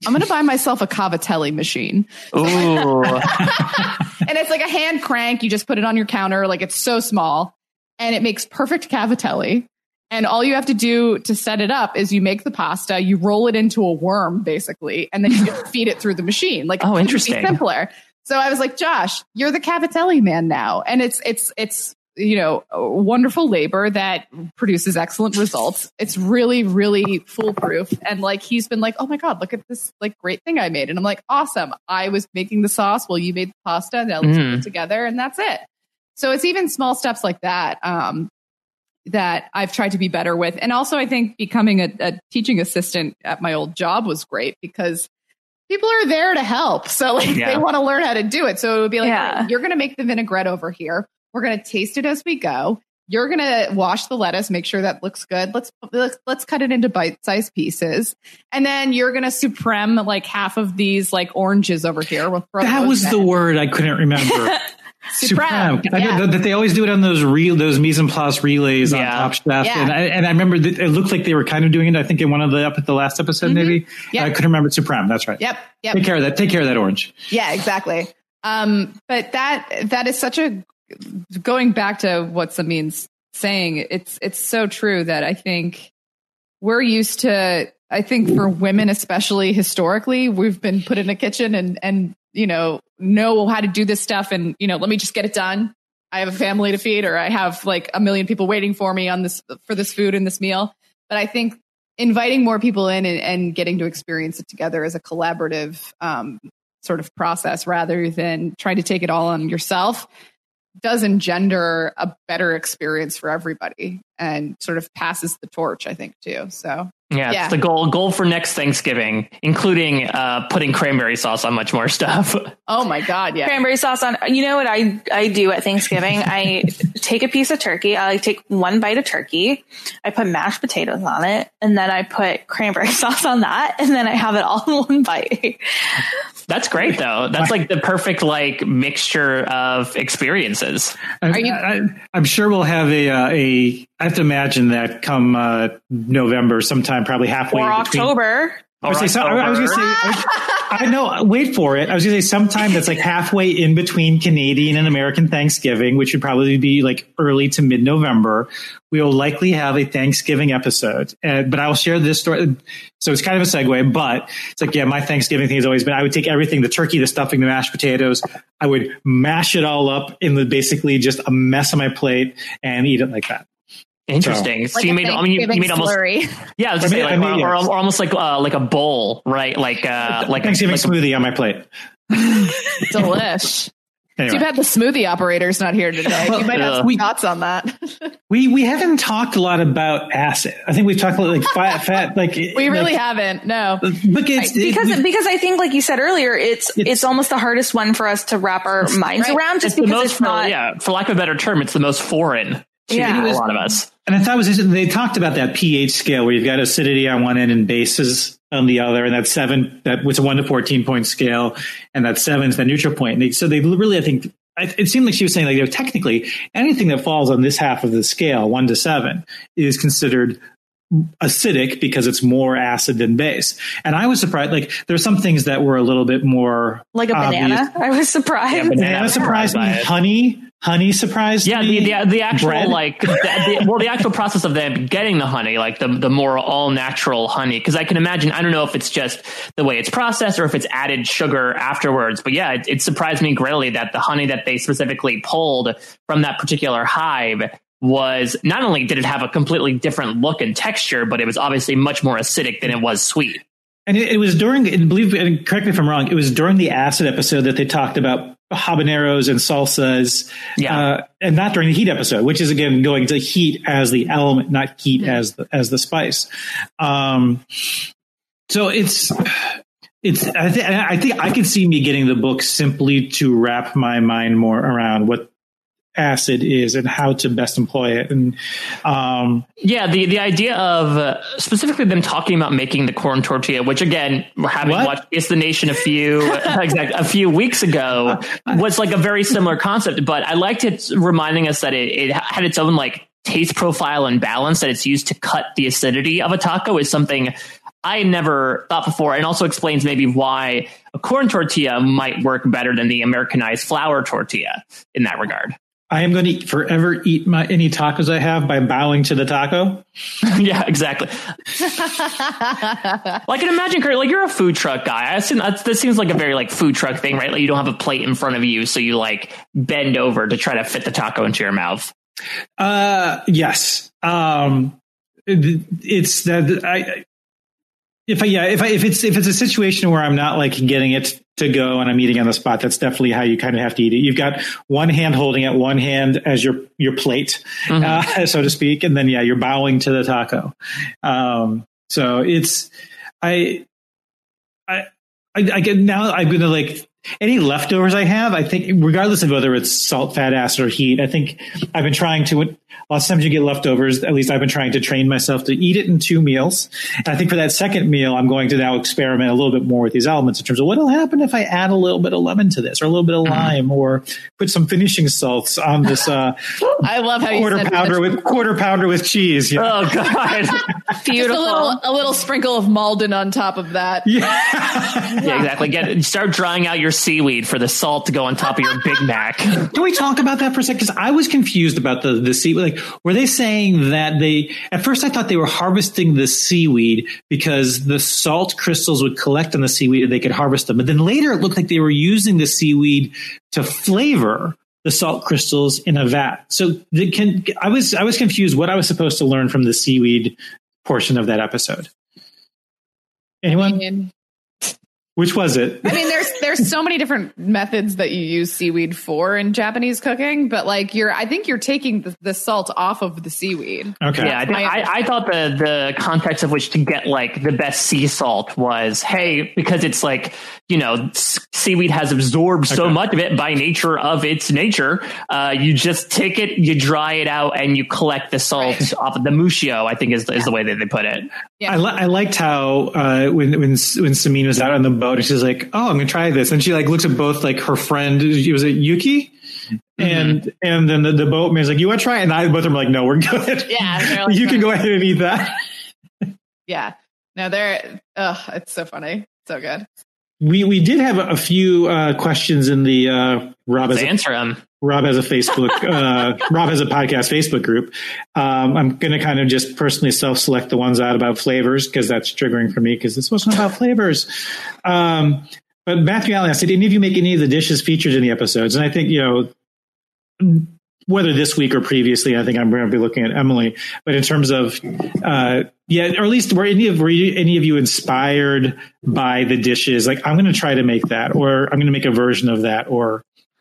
I'm going to buy myself a cavatelli machine. Ooh. And it's like a hand crank. You just put it on your counter. Like it's so small and it makes perfect cavatelli. And all you have to do to set it up is you make the pasta, you roll it into a worm basically, and then you feed it through the machine. Like, oh, interesting. It's simpler. So I was like, Josh, you're the cavatelli man now. And it's, it's, it's, you know, wonderful labor that produces excellent results. It's really, really foolproof. And like, he's been like, oh my God, look at this like great thing I made. And I'm like, awesome. I was making the sauce while you made the pasta. Now let's Mm. put it together. And that's it. So it's even small steps like that, um, that I've tried to be better with. And also I think becoming a, a teaching assistant at my old job was great because people are there to help. So like Yeah. they want to learn how to do it. So it would be like, Yeah. you're going to make the vinaigrette over here. We're going to taste it as we go. You're going to wash the lettuce, make sure that looks good. Let's, let's, let's cut it into bite-sized pieces. And then you're going to supreme like half of these like oranges over here. We'll throw That those was in. the word I couldn't remember. Supreme. I Yeah. know that they always do it on those real those mise en place relays on Yeah. Top Chef, Yeah. and I and I remember that it looked like they were kind of doing it. I think in one of the up at the last episode, Mhm. maybe. Yeah. I couldn't remember Supreme. That's right. Yep. Yep. Take care of that. Take care of that orange. Yeah, exactly. Um, but that that is such a going back to what Samin's saying. It's it's so true that I think we're used to. I think for women, especially historically, we've been put in a kitchen and and you know know how to do this stuff, and you know let me just get it done. I have a family to feed, or I have like a million people waiting for me on this for this food and this meal. But I think inviting more people in and, and getting to experience it together as a collaborative um, sort of process rather than trying to take it all on yourself does engender a better experience for everybody and sort of passes the torch, I think, too. So, Yeah, yeah. it's the goal goal for next Thanksgiving, including uh, putting cranberry sauce on much more stuff. Oh my God, yeah. Cranberry sauce on. You know what I I do at Thanksgiving? I take a piece of turkey. I like take one bite of turkey. I put mashed potatoes on it, and then I put cranberry sauce on that, and then I have it all in one bite. That's great, though. That's like the perfect like mixture of experiences. I, you- I, I'm sure we'll have a uh, a. I have to imagine that come uh, November, sometime probably halfway Or between- October. I was, gonna say, I was gonna say, I, I know. Wait for it. I was gonna say sometime that's like halfway in between Canadian and American Thanksgiving, which would probably be like early to mid-November. We will likely have a Thanksgiving episode, uh, but I will share this story. So it's kind of a segue, but it's like, yeah, my Thanksgiving thing has always been, I would take everything, the turkey, the stuffing, the mashed potatoes. I would mash it all up in the basically just a mess on my plate and eat it like that. Interesting. So, Like you a made, I mean, you, you Thanksgiving made almost, slurry. yeah, I was I gonna mean- say, like, I mean, or, yes. or almost like uh, like a bowl, right? Like uh, like Thanksgiving like a- smoothie on my plate. Delish. Anyway. Too bad the smoothie operator's not here today. You might have some We- thoughts on that. We we haven't talked a lot about acid. I think we've talked about like fat, fat like We really like, haven't. No. But it's, because it, because I think, like you said earlier, it's it's, almost the hardest one for us to wrap our minds right. around, just it's the because most, it's not. for, yeah, for lack of a better term, it's the most foreign to Yeah. a lot of us. and I thought it was interesting, they talked about that pH scale where you've got acidity on one end and bases on the other, and that seven that was a one to fourteen point scale, and that seven is the neutral point. And they, so they really, I think. I- It seemed like she was saying, like, you know, technically, anything that falls on this half of the scale, one to seven, is considered acidic because it's more acid than base. And I was surprised. Like, there are some things that were a little bit more Like a obvious. banana. I was surprised. Yeah, banana. Banana surprised me. by it. Honey, honey surprised Yeah, me. the, the the actual Bread. like the, the, well, the actual process of them getting the honey, like the the more all natural honey, because I can imagine. I don't know if it's just the way it's processed or if it's added sugar afterwards, but yeah, it, it surprised me greatly that the honey that they specifically pulled from that particular hive was not only did it have a completely different look and texture, but it was obviously much more acidic than it was sweet. And it, it was during, and believe, and correct me if I'm wrong, it was during the acid episode that they talked about habaneros and salsas, Yeah. uh, and not during the heat episode, which is again going to heat as the element, not heat Mm-hmm. as the, as the spice. Um, so it's, it's, I, th- I think I could see me getting the book simply to wrap my mind more around what acid is and how to best employ it. And, um, Yeah, the, the idea of uh, specifically them talking about making the corn tortilla, which again, having What? watched It's the Nation a few exact, a few weeks ago, was like a very similar concept. But I liked it reminding us that it, it had its own like taste profile and balance, that it's used to cut the acidity of a taco is something I had never thought before, and also explains maybe why a corn tortilla might work better than the Americanized flour tortilla in that regard. I am going to forever eat my any tacos I have by bowing to the taco. Yeah, exactly. Well, I can imagine, Kurt, like you're a food truck guy. I assume that's, this seems like a very like food truck thing, right? Like you don't have a plate in front of you, so you like bend over to try to fit the taco into your mouth. Uh, yes. Um, it, it's that I. If I, yeah, if I, if it's, if it's a situation where I'm not like getting it to go and I'm eating on the spot, that's definitely how you kind of have to eat it. You've got one hand holding it, one hand as your, your plate, mm-hmm. uh, so to speak. And then, yeah, you're bowing to the taco. Um, so it's, I, I, I, I get now I'm going to like any leftovers I have, I think regardless of whether it's salt, fat, acid or heat, I think I've been trying to, lots of times you get leftovers, at least I've been trying to train myself to eat it in two meals. And I think for that second meal, I'm going to now experiment a little bit more with these elements in terms of what will happen if I add a little bit of lemon to this or a little bit of lime or put some finishing salts on this uh, I love how quarter you said pounder with quarter pounder with cheese. You know? Oh God. Beautiful. Just a little, a little sprinkle of Malden on top of that. Yeah, yeah exactly. Get start drying out your seaweed for the salt to go on top of your Big Mac. Can we talk about that for a second? Because I was confused about the, the seaweed. Like, were they saying that they, at first I thought they were harvesting the seaweed because the salt crystals would collect on the seaweed and they could harvest them. But then later it looked like they were using the seaweed to flavor the salt crystals in a vat. So they can, I was, I was confused what I was supposed to learn from the seaweed portion of that episode. Anyone? I mean, Which was it? I mean, there's there's so many different methods that you use seaweed for in Japanese cooking, but like you're, I think you're taking the, the salt off of the seaweed. Okay. Yeah, I, I, I thought the the context of which to get like the best sea salt was, hey, because it's like, you know, seaweed has absorbed so okay. much of it by nature of its nature. Uh, you just take it, you dry it out, and you collect the salt right. off of the mushio, I think is is the way that they put it. Yeah. I, li- I liked how uh, when when when Samine was out on the boat and she's like, "Oh, I'm gonna try this," and she like looks at both like her friend, was it Yuki, and mm-hmm. and then the, the boatman's like, "You want to try it?" And I both of them are like, "No, we're good. Yeah, like, you can go ahead and eat that." Yeah, no, they're. Oh, it's so funny, so good. We we did have a few uh, questions in the uh, Rob Let's as a, answer them. Rob has a Facebook. Uh, Rob has a podcast Facebook group. Um, I'm going to kind of just personally self-select the ones out about flavors because that's triggering for me because this wasn't about flavors. Um, but Matthew Allen asked, did any of you make any of the dishes featured in the episodes? And I think, you know, whether this week or previously, I think I'm going to be looking at Emily. But in terms of, uh, yeah, or at least were any of were you, any of you inspired by the dishes? Like, I'm going to try to make that, or I'm going to make a version of that, or.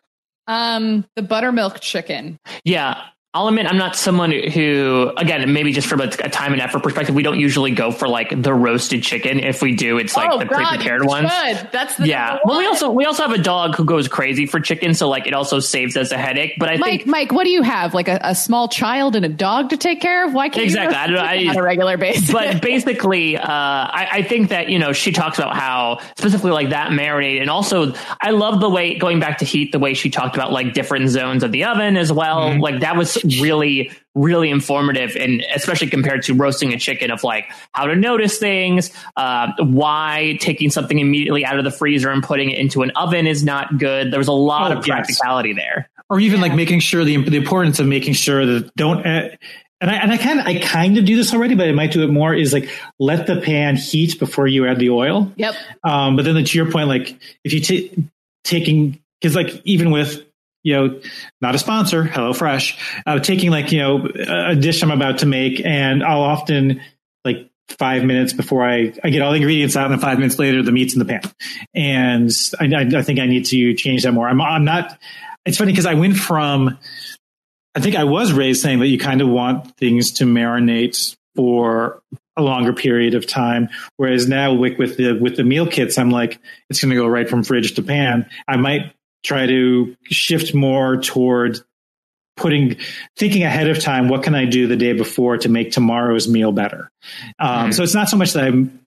Um, the buttermilk chicken. Yeah. I'll admit I'm not someone who, again, maybe just from a, a time and effort perspective, we don't usually go for like the roasted chicken. If we do, it's like oh, the God, pre-prepared ones. Should. That's the yeah. Well, we also we also have a dog who goes crazy for chicken, so like it also saves us a headache. But I Mike, think Mike, what do you have? Like a, a small child and a dog to take care of? Why can't exactly? you I don't know. on a regular basis? But basically, uh, I, I think that you know she talks about how specifically like that marinade, and also I love the way going back to heat, the way she talked about like different zones of the oven as well. Mm-hmm. Like that was really. really informative, and especially compared to roasting a chicken of like how to notice things, uh, why taking something immediately out of the freezer and putting it into an oven is not good. There was a lot oh, of practicality yes. there. Or even yeah. like making sure the, the importance of making sure that don't, uh, and I, and I kind of, I kind of do this already, but I might do it more is like, let the pan heat before you add the oil. Yep. Um, but then to your point, like if you take taking, cause like even with, you know, not a sponsor, HelloFresh, uh, taking like, you know, a dish I'm about to make, and I'll often like five minutes before I, I get all the ingredients out, and then five minutes later, the meat's in the pan. And I, I think I need to change that more. I'm, I'm not, it's funny because I went from, I think I was raised saying that you kind of want things to marinate for a longer period of time. Whereas now with, with the, with the meal kits, I'm like, it's going to go right from fridge to pan. I might try to shift more toward putting, thinking ahead of time, what can I do the day before to make tomorrow's meal better? Um, mm-hmm. So it's not so much that I'm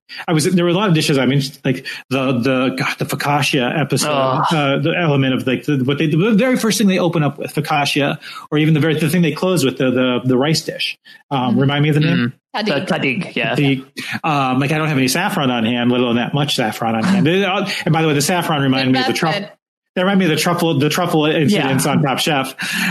I was there were a lot of dishes. I mean, like the the God, the focaccia episode, oh. uh, the element of like the, what they the very first thing they open up with focaccia, or even the very the thing they close with the the, the rice dish. Um, mm-hmm. Remind me of the name. Mm-hmm. Tahdig, yeah. The, um, like I don't have any saffron on hand, let alone that much saffron on hand. And by the way, the saffron reminded me of the truffle. That reminded me of the truffle, the truffle incidents yeah. on Top Chef.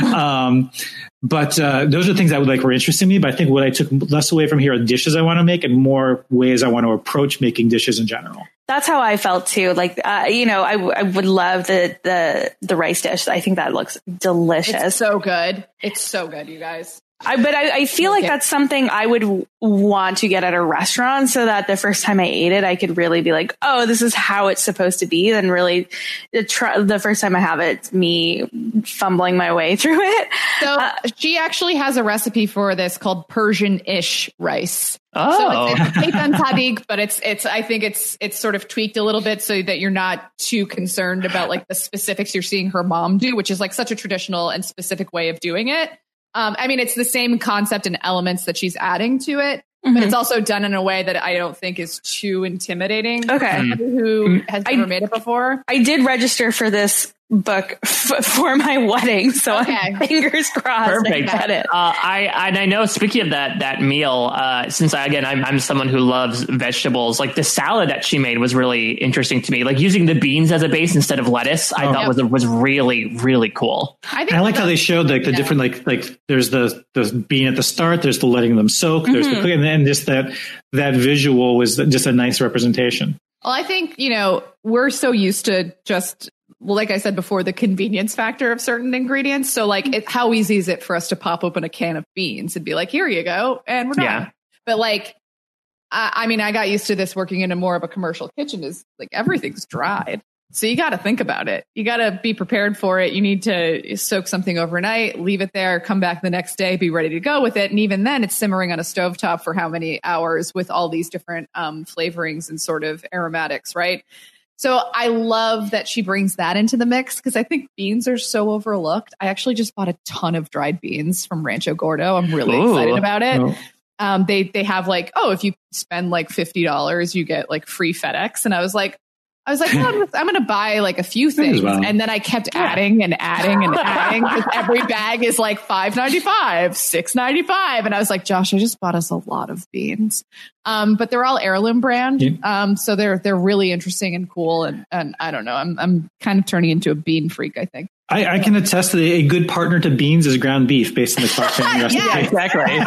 Um, but uh, those are things that would like were interesting to me. But I think what I took less away from here are dishes I want to make, and more ways I want to approach making dishes in general. That's how I felt too. Like, uh, you know, I, w- I would love the, the, the rice dish. I think that looks delicious. It's so good. It's so good, you guys. I, but I, I feel like that's something I would w- want to get at a restaurant, so that the first time I ate it, I could really be like, oh, this is how it's supposed to be. Then really the, tr- the first time I have it, it's me fumbling my way through it. So uh, she actually has a recipe for this called Persian-ish rice. Oh, so it's, it's on tahdig, but it's, it's, I think it's, it's sort of tweaked a little bit so that you're not too concerned about like the specifics you're seeing her mom do, which is like such a traditional and specific way of doing it. Um, I mean, it's the same concept and elements that she's adding to it, mm-hmm. but it's also done in a way that I don't think is too intimidating. Okay. Who has never I, made it before. I did register for this book f- for my wedding, so okay. I'm fingers crossed. Perfect. I get it. Uh, I and I know. Speaking of that that meal, uh, since I, again I'm, I'm someone who loves vegetables, like the salad that she made was really interesting to me. Like using the beans as a base instead of lettuce, I oh. thought was was really really cool. I, think I like the, how they showed like the yeah. different like like there's the the bean at the start, there's the letting them soak, there's mm-hmm. the and then just that that visual was just a nice representation. Well, I think you know we're so used to just. Well, like I said before, the convenience factor of certain ingredients. So like, it, how easy is it for us to pop open a can of beans and be like, here you go. And we're done. Yeah. But like, I, I mean, I got used to this working in a more of a commercial kitchen is like everything's dried. So you got to think about it. You got to be prepared for it. You need to soak something overnight, leave it there, come back the next day, be ready to go with it. And even then it's simmering on a stovetop for how many hours with all these different um, flavorings and sort of aromatics, right? So I love that she brings that into the mix because I think beans are so overlooked. I actually just bought a ton of dried beans from Rancho Gordo. I'm really Ooh. excited about it. Oh. Um, they they have like, oh, if you spend like fifty dollars, you get like free FedEx. And I was like, I was like, well, I'm, I'm going to buy like a few things. Well. And then I kept adding and adding and adding because every bag is like five ninety-five, six ninety-five. And I was like, Josh, I just bought us a lot of beans. Um, but they're all heirloom brand. Yeah. Um, so they're, they're really interesting and cool. And, and I don't know, I'm, I'm kind of turning into a bean freak, I think. I, I can attest that a good partner to beans is ground beef based on the Clark family recipe. Yeah, exactly.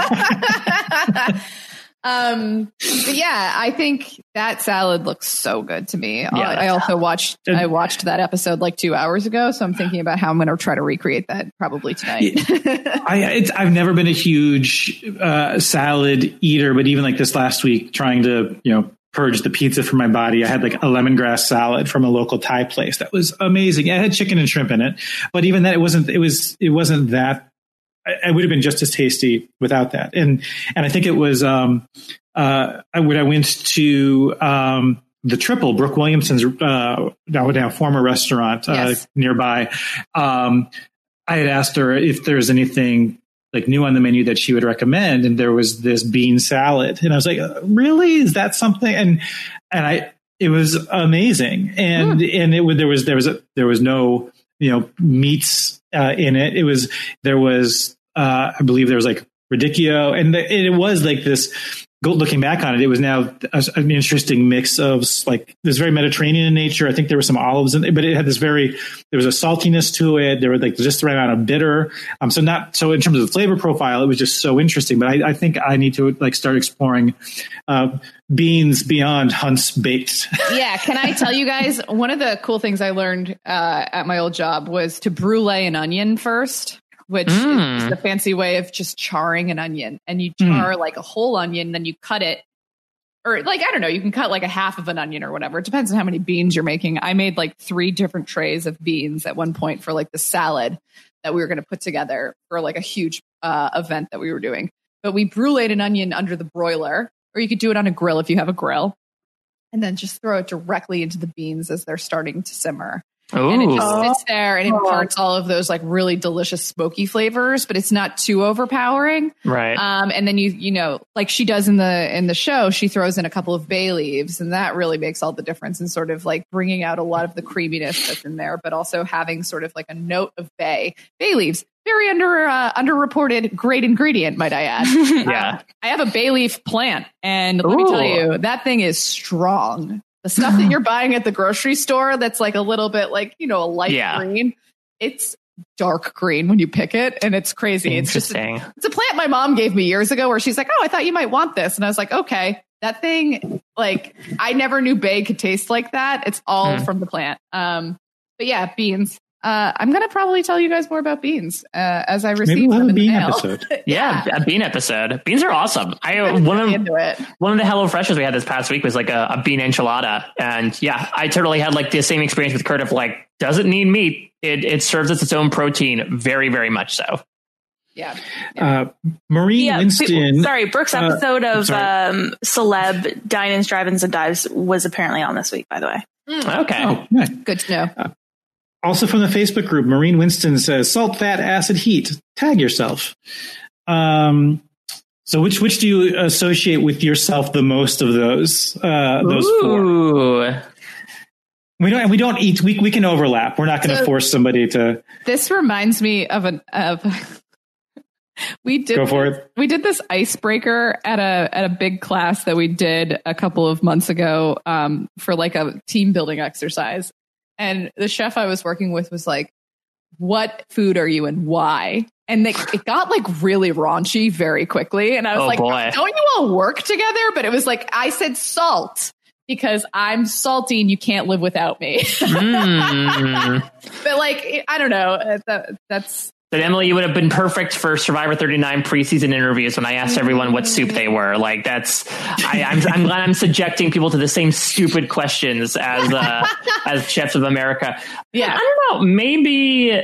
Um, but yeah, I think that salad looks so good to me. Yeah, I also watched, I watched that episode like two hours ago. So I'm thinking about how I'm going to try to recreate that probably tonight. I, it's, I've never been a huge uh, salad eater, but even like this last week trying to, you know, purge the pizza from my body, I had like a lemongrass salad from a local Thai place. That was amazing. It had chicken and shrimp in it, but even that it wasn't, it was, it wasn't that. It would have been just as tasty without that. And, and I think it was, um, uh, when I went to, um, the Triple, Brooke Williamson's, uh, now, now former restaurant, uh, yes. nearby. Um, I had asked her if there was anything like new on the menu that she would recommend. And there was this bean salad. And I was like, really? Is that something? And, and I, it was amazing. And, hmm. and it would, there was, there was, a, there was no, you know, meats, uh, in it. It was, there was, Uh, I believe there was like radicchio, and the, it was like this. Looking back on it, it was now a, an interesting mix of like this very Mediterranean in nature. I think there were some olives in it, but it had this very, there was a saltiness to it. There were like just the right amount of bitter. Um, so not so in terms of the flavor profile, it was just so interesting. But I, I think I need to like start exploring uh, beans beyond Hunt's baked. Yeah, can I tell you guys one of the cool things I learned uh, at my old job was to brulee an onion first. Which mm. is the fancy way of just charring an onion. And you char mm. like a whole onion, then you cut it. Or like, I don't know, you can cut like a half of an onion or whatever. It depends on how many beans you're making. I made like three different trays of beans at one point for like the salad that we were going to put together for like a huge uh, event that we were doing. But we bruleed an onion under the broiler, or you could do it on a grill if you have a grill. And then just throw it directly into the beans as they're starting to simmer. Ooh. And it just sits there and imparts all of those like really delicious smoky flavors, but it's not too overpowering. Right. Um, and then you, you know, like she does in the, in the show, she throws in a couple of bay leaves, and that really makes all the difference in sort of like bringing out a lot of the creaminess that's in there, but also having sort of like a note of bay, bay leaves. Very under uh, underreported, great ingredient, might I add. Yeah. Uh, I have a bay leaf plant, and let Ooh. me tell you, that thing is strong. The stuff that you're buying at the grocery store that's like a little bit like, you know, a light yeah. green, it's dark green when you pick it, and it's crazy. It's just a, it's a plant my mom gave me years ago where she's like, oh, I thought you might want this. And I was like, okay, that thing, like, I never knew bay could taste like that. It's all mm. from the plant. Um, but yeah, beans. Uh, I'm going to probably tell you guys more about beans uh, as I receive Maybe we'll them have a in bean the mail. episode. yeah, a bean episode. Beans are awesome. I one of into it. one of the Hello Freshes we had this past week was like a, a bean enchilada, and yeah, I totally had like the same experience with Kurt of like, doesn't need meat. It it serves as its own protein, very very much so. Yeah. Uh, Maureen yeah, Winston. People, sorry, Brooke's episode uh, of um, Celeb Dine-ins, Drive-ins, and Dives was apparently on this week, by the way. Mm. Okay. Oh, yeah. Good to know. Uh, Also from the Facebook group, Maureen Winston says, salt, fat, acid, heat. Tag yourself. Um, so which which do you associate with yourself the most of those? Uh, those Ooh. four. We don't. We don't eat. We we can overlap. We're not going to so force somebody to. This reminds me of an of. we did go for it. We did this icebreaker at a at a big class that we did a couple of months ago um, for like a team building exercise. And the chef I was working with was like, what food are you and why? And they, it got like really raunchy very quickly. And I was oh, like, boy. don't you all work together? But it was like, I said salt because I'm salty and you can't live without me. Mm. But like, I don't know. That, that's. But Emily, you would have been perfect for Survivor thirty-nine preseason interviews when I asked everyone what soup they were. Like that's, I, I'm, I'm glad I'm subjecting people to the same stupid questions as uh, as Chefs of America. Yeah, I don't know. Maybe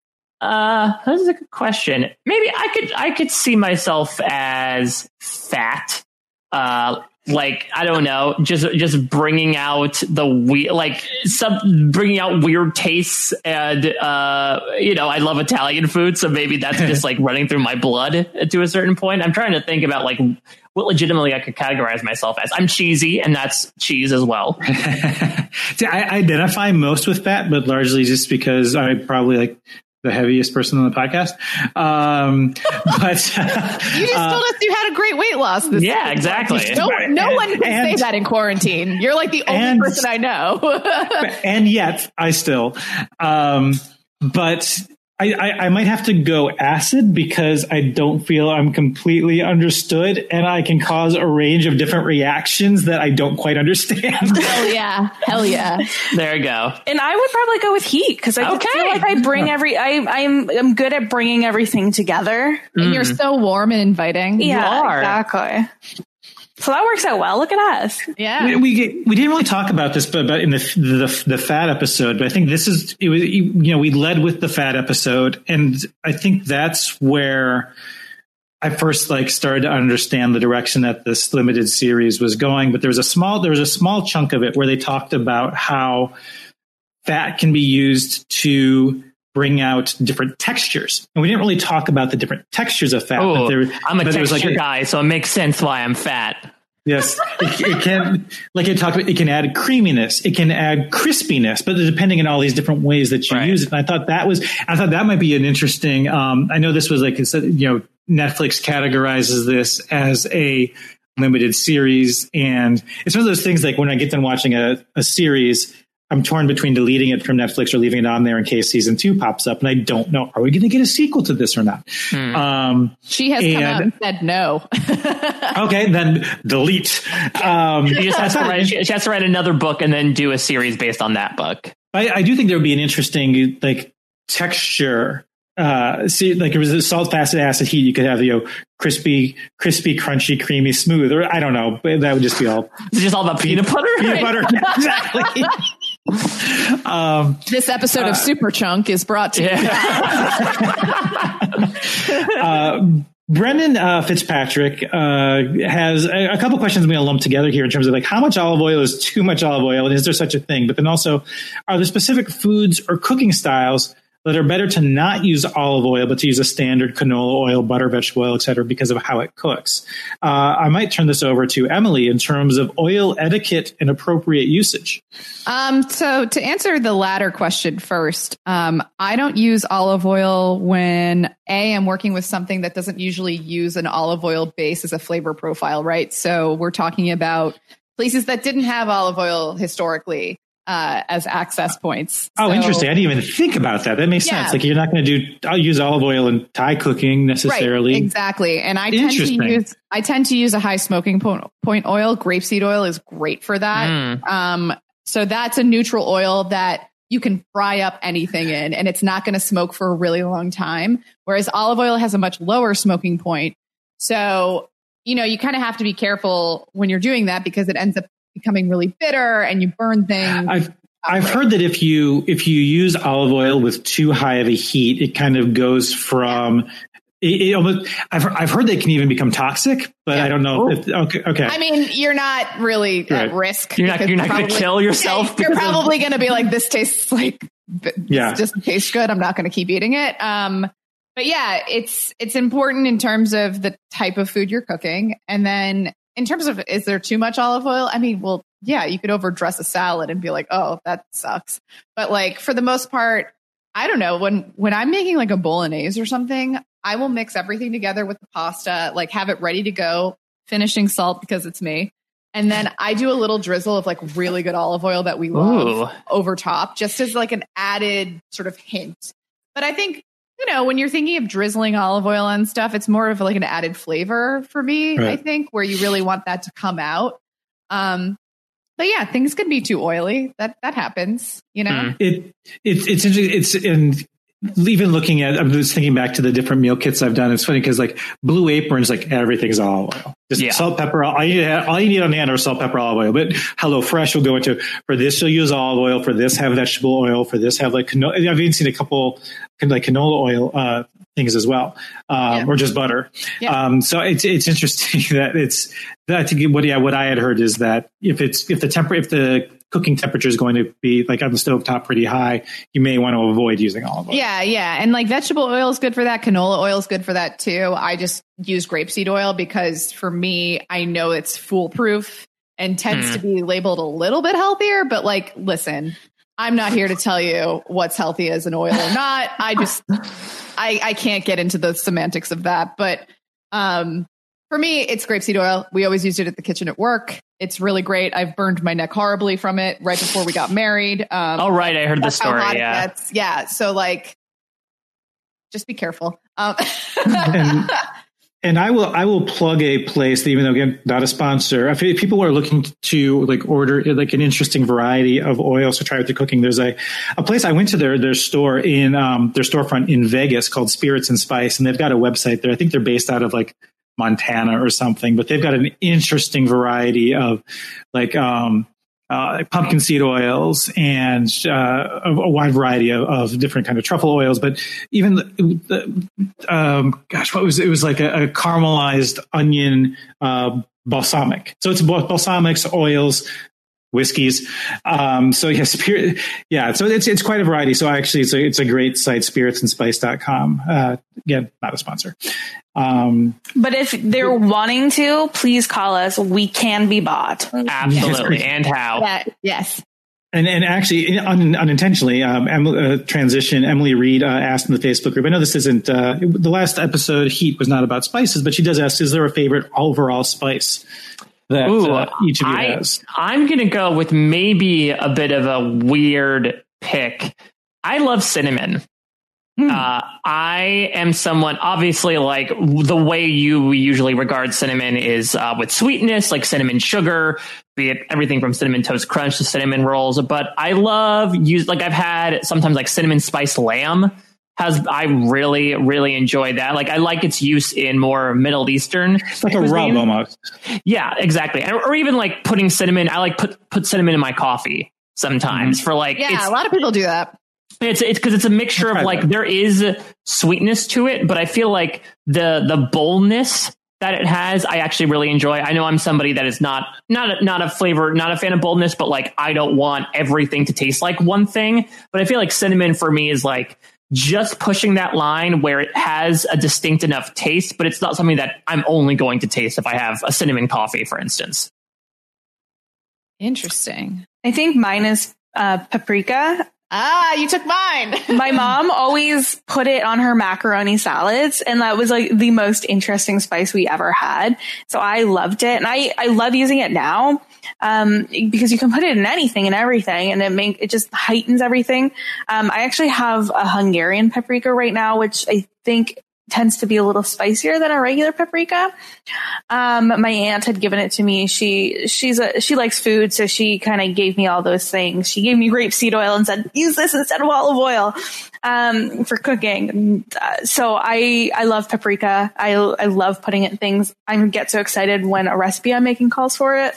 uh, that's a good question. Maybe I could I could see myself as fat. Uh, like I don't know, just just bringing out the we like some bringing out weird tastes, and uh, you know, I love Italian food, so maybe that's just like running through my blood to a certain point. I'm trying to think about like what legitimately I could categorize myself as. I'm cheesy, and that's cheese as well. See, I identify most with fat, but largely just because I probably like the heaviest person on the podcast. Um, but you just uh, told us you had a great weight loss. This yeah, week. exactly. No, no and, one can and, say that in quarantine. You're like the only and, person I know. And yet I still, um, but I, I, I might have to go acid because I don't feel I'm completely understood, and I can cause a range of different reactions that I don't quite understand. Hell yeah. Hell yeah. There you go. And I would probably go with heat because I okay. feel like I bring every, I, I'm, I'm good at bringing everything together. And Mm. you're so warm and inviting. Yeah, you are. exactly. So that works out well. Look at us. Yeah. We, we we didn't really talk about this, but, but in the, the the fat episode, but I think this is it was you know we led with the fat episode, and I think that's where I first like started to understand the direction that this limited series was going. But there was a small there was a small chunk of it where they talked about how fat can be used to bring out different textures. And we didn't really talk about the different textures of fat. Ooh, but there, I'm a but texture like a, guy, so it makes sense why I'm fat. Yes, it, it can, like it talked about, it can add creaminess, it can add crispiness, but depending on all these different ways that you right. use it. And I thought that was, I thought that might be an interesting, um, I know this was like, you know, Netflix categorizes this as a limited series. And it's one of those things like when I get done watching a, a series, I'm torn between deleting it from Netflix or leaving it on there in case season two pops up. And I don't know, are we going to get a sequel to this or not? Hmm. Um, she has and, come out and said no. Okay, then delete. Um, she, just has to write, she has to write another book and then do a series based on that book. I, I do think there would be an interesting like texture. Uh, see, like it was a salt, fat, acid, heat. You could have, you know, crispy, crispy, crunchy, creamy, smooth, or I don't know. But that would just be all. It's just all about peanut butter. Peanut butter, yeah, exactly. um, this episode uh, of Super Chunk is brought to you. Yeah. uh, Brendan uh, Fitzpatrick uh, has a, a couple questions I'm going to lump together here in terms of like how much olive oil is too much olive oil, and is there such a thing? But then also, are there specific foods or cooking styles that are better to not use olive oil, but to use a standard canola oil, butter, vegetable oil, et cetera, because of how it cooks? Uh, I might turn this over to Emily in terms of oil etiquette and appropriate usage. Um, so to answer the latter question first, um, I don't use olive oil when A, I'm working with something that doesn't usually use an olive oil base as a flavor profile, right? So we're talking about places that didn't have olive oil historically. Uh, as access points. Oh, so, interesting. I didn't even think about that. That makes yeah. sense. Like you're not going to do, I'll use olive oil in Thai cooking necessarily. Right, exactly. And I tend to use, I tend to use a high smoking point, point oil. Grapeseed oil is great for that. Mm. Um, so that's a neutral oil that you can fry up anything in, and it's not going to smoke for a really long time. Whereas olive oil has a much lower smoking point. So, you know, you kind of have to be careful when you're doing that because it ends up becoming really bitter and you burn things. I've I've heard that if you if you use olive oil with too high of a heat, it kind of goes from. It, it almost, I've I've heard they can even become toxic, but yeah. I don't know. If, okay, okay. I mean, you're not really right. at risk. You're not. You're not going to kill yourself. You're probably going to be like, this tastes like. Yeah. This doesn't taste good. I'm not going to keep eating it. Um, but yeah, it's it's important in terms of the type of food you're cooking, and then. In terms of, is there too much olive oil? I mean, well, yeah, you could overdress a salad and be like, oh, that sucks. But like, for the most part, I don't know. When, when I'm making like a bolognese or something, I will mix everything together with the pasta, like have it ready to go, finishing salt because it's me. And then I do a little drizzle of like really good olive oil that we love Ooh. over top, just as like an added sort of hint. But I think, you know, when you're thinking of drizzling olive oil on stuff, it's more of like an added flavor for me, right. I think, where you really want that to come out. Um, but yeah, things can be too oily. That that happens, you know. It it's it's interesting. It's in even looking at. I'm just thinking back to the different meal kits I've done. It's funny because like Blue Apron's like everything's olive oil. Just yeah. salt, pepper. All you, need, all you need on hand are salt, pepper, olive oil. But HelloFresh will go into for this. You'll use olive oil. For this, have vegetable oil. For this, have like canola. I've even seen a couple like canola oil uh, things as well, um, yeah. or just butter. Yeah. Um, so it's it's interesting that it's. I think what yeah what I had heard is that if it's if the temper if the cooking temperature is going to be like on the stovetop pretty high, you may want to avoid using olive oil. Yeah, yeah. And like vegetable oil is good for that. Canola oil is good for that too. I just use grapeseed oil because for me, I know it's foolproof and tends mm. to be labeled a little bit healthier. But like, listen, I'm not here to tell you what's healthy as an oil or not. I just, I, I can't get into the semantics of that. But um, for me, it's grapeseed oil. We always used it at the kitchen at work. It's really great. I've burned my neck horribly from it right before we got married. Um, oh, right. I heard the story. Yeah. Yeah. So like, just be careful. Um, and, and I will, I will plug a place that, even though again, not a sponsor, if people are looking to like order like an interesting variety of oils to try with the cooking, there's a, a place I went to their, their store in um, their storefront in Vegas called Spirits and Spice. And they've got a website there. I think they're based out of like Montana or something, but they've got an interesting variety of like um, uh, pumpkin seed oils and uh, a, a wide variety of, of different kind of truffle oils. But even the, the, um, gosh, what was it? It was like a, a caramelized onion uh, balsamic. So it's balsamics, oils, whiskeys. Um, so yeah, spirit, yeah. So it's it's quite a variety. So actually, it's a it's a great site, spirits and spice dot com. Uh, again, not a sponsor. Um, but if they're wanting to, please call us. We can be bought. Absolutely. And how? Yeah, yes. And and actually, un, unintentionally, um, Emily, uh, transition. Emily Reed uh, asked in the Facebook group. I know this isn't uh, the last episode. Heat was not about spices, but she does ask: is there a favorite overall spice that Ooh, uh, each of you I, has? I'm going to go with maybe a bit of a weird pick. I love cinnamon. Mm. Uh, I am someone, obviously, like the way you usually regard cinnamon is uh, with sweetness, like cinnamon sugar, be it everything from cinnamon toast crunch to cinnamon rolls. But I love use like I've had sometimes like cinnamon spice lamb. Has I really, really enjoy that. Like, I like its use in more Middle Eastern. It's like cuisine. A rub almost. Yeah, exactly. Or, or even like putting cinnamon. I like put, put cinnamon in my coffee sometimes mm-hmm. for like. Yeah, a lot of people do that. It's it's because it's a mixture of like, there is sweetness to it, but I feel like the the boldness that it has, I actually really enjoy. I know I'm somebody that is not not a, not a flavor, not a fan of boldness, but like I don't want everything to taste like one thing. But I feel like cinnamon for me is like just pushing that line where it has a distinct enough taste, but it's not something that I'm only going to taste if I have a cinnamon coffee, for instance. Interesting. I think mine is uh, paprika. Ah, you took mine. My mom always put it on her macaroni salads, and that was like the most interesting spice we ever had. So I loved it, and I, I love using it now um, because you can put it in anything and everything, and it make it just heightens everything. Um, I actually have a Hungarian paprika right now, which I think tends to be a little spicier than a regular paprika. Um, my aunt had given it to me. She, she's a, she likes food. So she kind of gave me all those things. She gave me grapeseed oil and said, use this instead of olive oil, um, for cooking. Uh, so I, I love paprika. I, I love putting it in things. I get so excited when a recipe I'm making calls for it.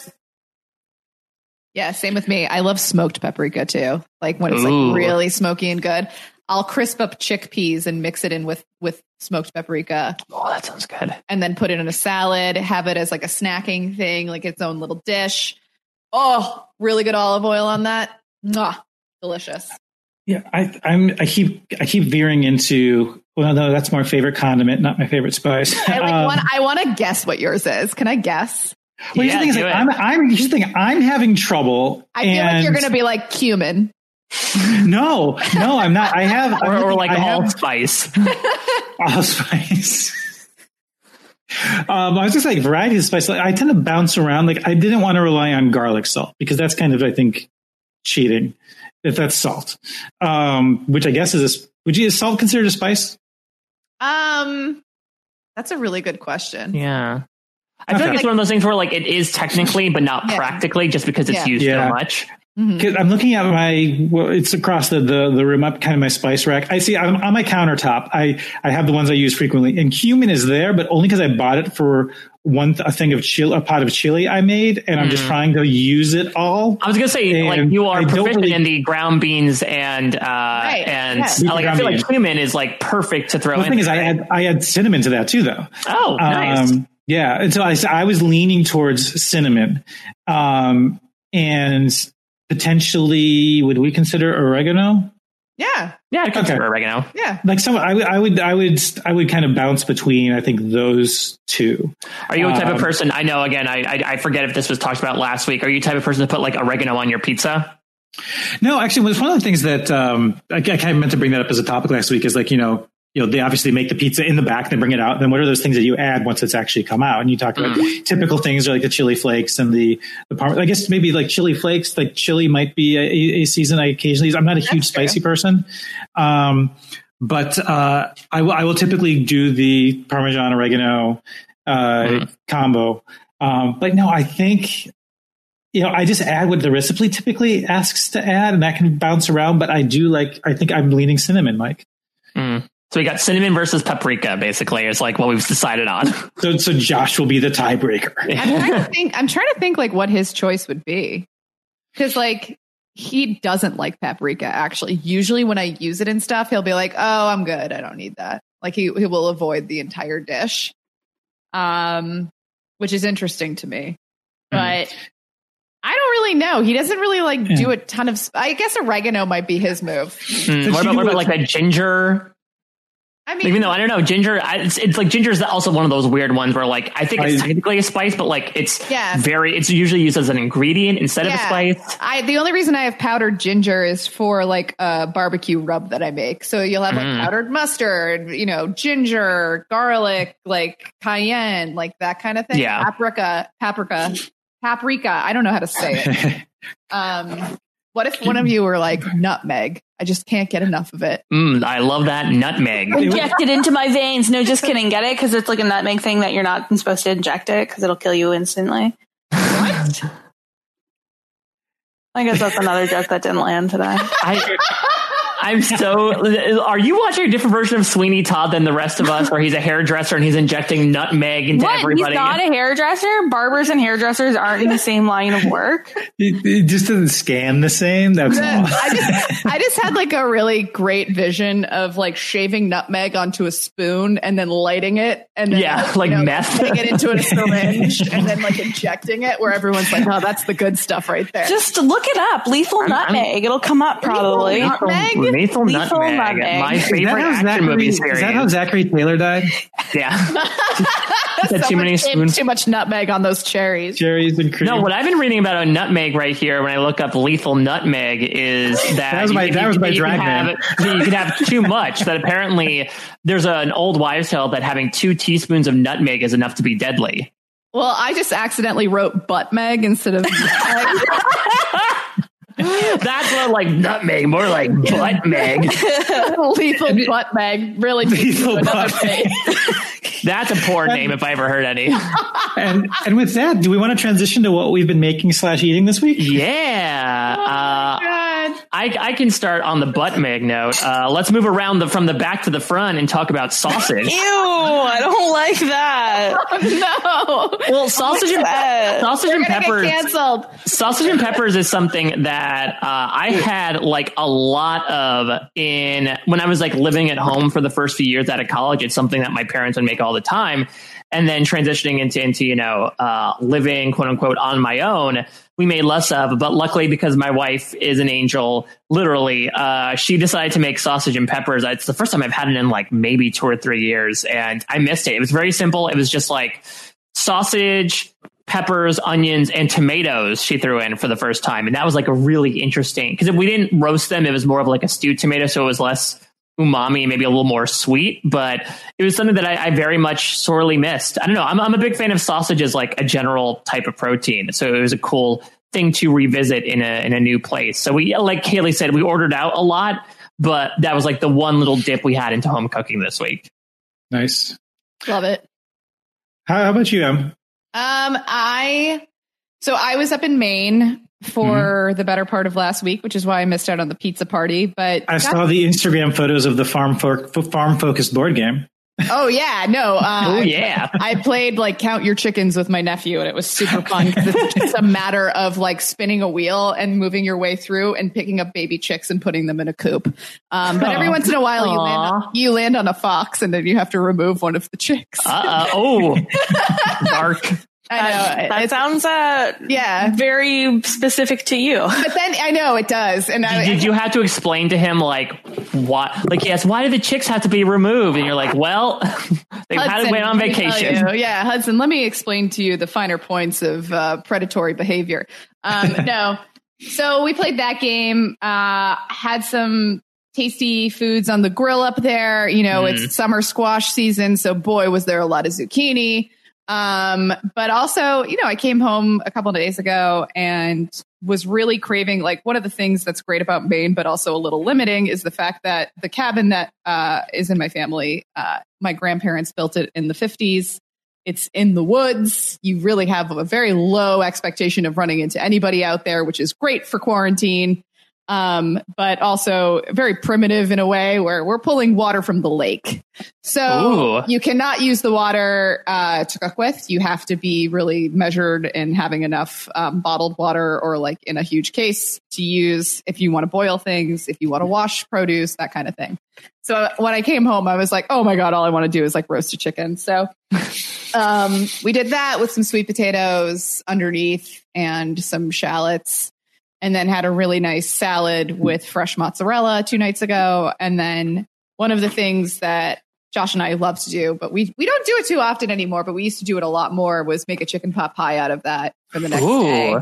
Yeah. Same with me. I love smoked paprika too. Like when it's Ooh. like really smoky and good. I'll crisp up chickpeas and mix it in with, with smoked paprika. Oh, that sounds good. And then put it in a salad, have it as like a snacking thing, like its own little dish. Oh, really good olive oil on that. Mwah, delicious. Yeah, I, I'm. I keep. I keep veering into. Well, no, that's my favorite condiment, not my favorite spice. I, like, um, want, I want to guess what yours is. Can I guess? Well, here's Yeah, the thing is, do like, it. I'm. I'm. Here's the thing. I'm having trouble. I feel like you're and- going to be like cumin. No, no, I'm not. I have. Or, I'm or looking- like I have- allspice. allspice. um, I was just like variety of spice. Like, I tend to bounce around. Like I didn't want to rely on garlic salt because that's kind of, I think, cheating. If that's salt, um, which I guess is a, would you is salt considered a spice? Um, that's a really good question. Yeah. I feel Okay. like it's one of those things where like it is technically, but not Yeah. practically, just because it's Yeah. used Yeah. so much. Mm-hmm. 'Cause I'm looking at my, well, it's across the, the, the room up, kind of my spice rack. I see I'm on my countertop. I, I have the ones I use frequently, and cumin is there, but only because I bought it for one, a thing of chili, a pot of chili I made, and I'm just Mm. trying to use it all. I was gonna say, like, And you are I don't proficient really- in the ground beans and uh and yes. uh, like I feel like Ground bean. cumin is like perfect to throw Well, the in. thing is, I add, I add cinnamon to that too, though. Oh, nice. Um, yeah. And so I, I was leaning towards cinnamon. Um, and potentially, would we consider oregano? Yeah. Yeah, I consider Okay. oregano. Yeah. Like some, I would, I would, I would, I would kind of bounce between, I think, those two. Are you a type Um, of person? I know. Again, I, I I forget if this was talked about last week. Are you the type of person to put like oregano on your pizza? No, actually, it's one of the things that um, I, I kind of meant to bring that up as a topic last week. Is like, you know, you know, they obviously make the pizza in the back, they bring it out. Then what are those things that you add once it's actually come out? And you talk about Mm. typical things are like the chili flakes and the the parm. I guess maybe like chili flakes, like chili might be a, a season I occasionally use. I'm not a huge That's true. spicy person, um, but uh, I will I will typically do the Parmesan oregano uh, Mm. combo. Um, but no, I think. You know, I just add what the recipe typically asks to add, and that can bounce around. But I do like. I think I'm leaning cinnamon, Mike. Mm. So we got cinnamon versus paprika. Basically, is like what we've decided on. So, so Josh will be the tiebreaker. I'm trying to think. I'm trying to think like what his choice would be, because like he doesn't like paprika. Actually, usually when I use it and stuff, he'll be like, "Oh, I'm good. I don't need that." Like he he will avoid the entire dish, um, which is interesting to me. But mm. I don't really know. He doesn't really like Yeah. do a ton of. Sp- I guess oregano might be his move. Mm. What about, what about like a ginger? I mean, Even though I don't know, ginger, I, it's, it's like ginger is also one of those weird ones where like I think it's I- technically a spice, but like it's Yeah. very, it's usually used as an ingredient instead of a spice. I the only reason I have powdered ginger is for like a barbecue rub that I make. So you'll have like Mm. powdered mustard, you know, ginger, garlic, like cayenne, like that kind of thing. Yeah. Paprika, paprika, paprika. I don't know how to say it. um, what if one of you were like nutmeg? I just can't get enough of it. Mm, I love that nutmeg. Inject it into my veins. No, just kidding. Get it? Because it's like a nutmeg thing that you're not supposed to inject it because it'll kill you instantly. What? I guess that's another joke that didn't land today. I, I'm so. Are you watching a different version of Sweeney Todd than the rest of us, where he's a hairdresser and he's injecting nutmeg into what? everybody? He's not a hairdresser? Barbers and hairdressers aren't in the same line of work? It, it just doesn't scan the same. That's all. I just, I just had like a really great vision of like shaving nutmeg onto a spoon and then lighting it, and then yeah, like, like you know, meth, putting it into a syringe and then like injecting it, where everyone's like, "Oh, that's the good stuff right there." Just look it up. Lethal I'm, nutmeg. I'm, It'll come up probably. Lethal nutmeg. Lethal, lethal nutmeg. nutmeg. My favorite action Zachary, movie series. Is that how Zachary Taylor died? Yeah. too many spoons. Too much nutmeg on those cherries. Cherries and cream. No, what I've been reading about a nutmeg right here when I look up lethal nutmeg is that, that was my, you, that you, was my you, drag can name. have, you can have too much. That apparently there's a, an old wives' tale that having two teaspoons of nutmeg is enough to be deadly. Well, I just accidentally wrote buttmeg instead of nutmeg. That's what like nutmeg, more like buttmeg. Lethal buttmeg, really lethal buttmeg. That's a poor name if I ever heard any. And and with that, do we want to transition to what we've been making slash eating this week? Yeah, uh, I I can start on the buttmeg note. Uh, let's move around the, from the back to the front and talk about sausage. Ew, I don't like that. Oh, no. Well, sausage and sausage You're and gonna peppers. Get canceled. Sausage and peppers is something that uh, I had like a lot of in when I was like living at home for the first few years out of college. It's something that my parents would make all the time. And then transitioning into, into you know, uh, living, quote unquote, on my own, we made less of. But luckily, because my wife is an angel, literally, uh, she decided to make sausage and peppers. It's the first time I've had it in like maybe two or three years. And I missed it. It was very simple. It was just like sausage, peppers, onions, and tomatoes she threw in for the first time. And that was like a really interesting, because if we didn't roast them, it was more of like a stewed tomato. So it was less umami, maybe a little more sweet, but it was something that I, I very much sorely missed. I don't know. I'm, I'm a big fan of sausage as like a general type of protein. So it was a cool thing to revisit in a, in a new place. So we, like Haley said, we ordered out a lot, but that was like the one little dip we had into home cooking this week. Nice. Love it. How, how about you, Em? Um, I, so I was up in Maine for mm-hmm. the better part of last week, which is why I missed out on the pizza party. But I saw the Instagram photos of the farm fo- farm focused board game. Oh yeah, no. Uh, oh yeah. I played like Count Your Chickens with my nephew, and it was super fun because it's just a matter of like spinning a wheel and moving your way through and picking up baby chicks and putting them in a coop. Um, but every once in a while, you land, on, you land on a fox, and then you have to remove one of the chicks. Uh oh, dark. I know. That, that sounds uh yeah very specific to you. But then I know it does. And I, did you have to explain to him like what? Like yes, why do the chicks have to be removed? And you're like, well, they've Hudson, had to wait on vacation. Yeah, Hudson, let me explain to you the finer points of uh, predatory behavior. Um, no, so we played that game. Uh, had some tasty foods on the grill up there. You know, mm. it's summer squash season, so boy, was there a lot of zucchini. Um, but also, you know, I came home a couple of days ago and was really craving, like one of the things that's great about Maine, but also a little limiting is the fact that the cabin that, uh, is in my family, uh, my grandparents built it in the fifties. It's in the woods. You really have a very low expectation of running into anybody out there, which is great for quarantine. Um, but also very primitive in a way where we're pulling water from the lake. So Ooh. You cannot use the water uh, to cook with. You have to be really measured in having enough um, bottled water or like in a huge case to use if you want to boil things, if you want to wash produce, that kind of thing. So when I came home, I was like, oh my God, all I want to do is like roast a chicken. So um, we did that with some sweet potatoes underneath and some shallots. And then had a really nice salad with fresh mozzarella two nights ago. And then one of the things that Josh and I love to do, but we we don't do it too often anymore, but we used to do it a lot more, was make a chicken pot pie out of that for the next Ooh. day.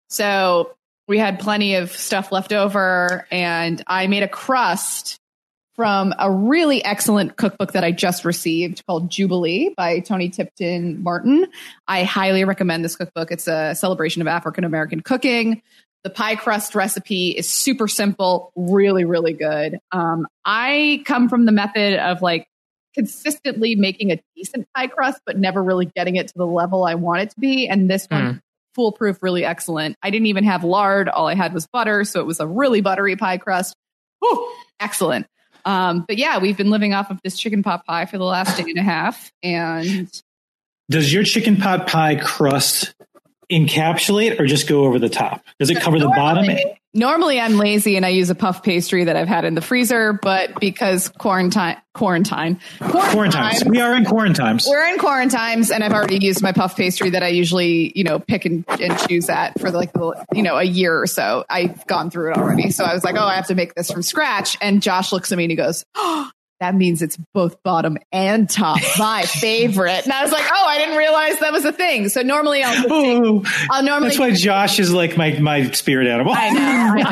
So we had plenty of stuff left over, and I made a crust from a really excellent cookbook that I just received called Jubilee by Tony Tipton Martin. I highly recommend this cookbook. It's a celebration of African-American cooking. The pie crust recipe is super simple, really, really good. Um, I come from the method of like consistently making a decent pie crust, but never really getting it to the level I want it to be. And this one, mm. foolproof, really excellent. I didn't even have lard. All I had was butter. So it was a really buttery pie crust. Whew, excellent. Um, but yeah, we've been living off of this chicken pot pie for the last day and a half. And does your chicken pot pie crust encapsulate or just go over the top? Does it cover normally, the bottom? Normally I'm lazy and I use a puff pastry that I've had in the freezer, but because quarantine, quarantine, quarantines, we are in quarantines. We're in quarantines and I've already used my puff pastry that I usually, you know, pick and, and choose at for like, you know, a year or so. I've gone through it already. So I was like, oh, I have to make this from scratch. And Josh looks at me and he goes, oh, that means it's both bottom and top. My favorite. And I was like, oh, I didn't realize that was a thing. So normally I'll, oh, take, I'll normally. That's why Josh is like my, my spirit animal. I know.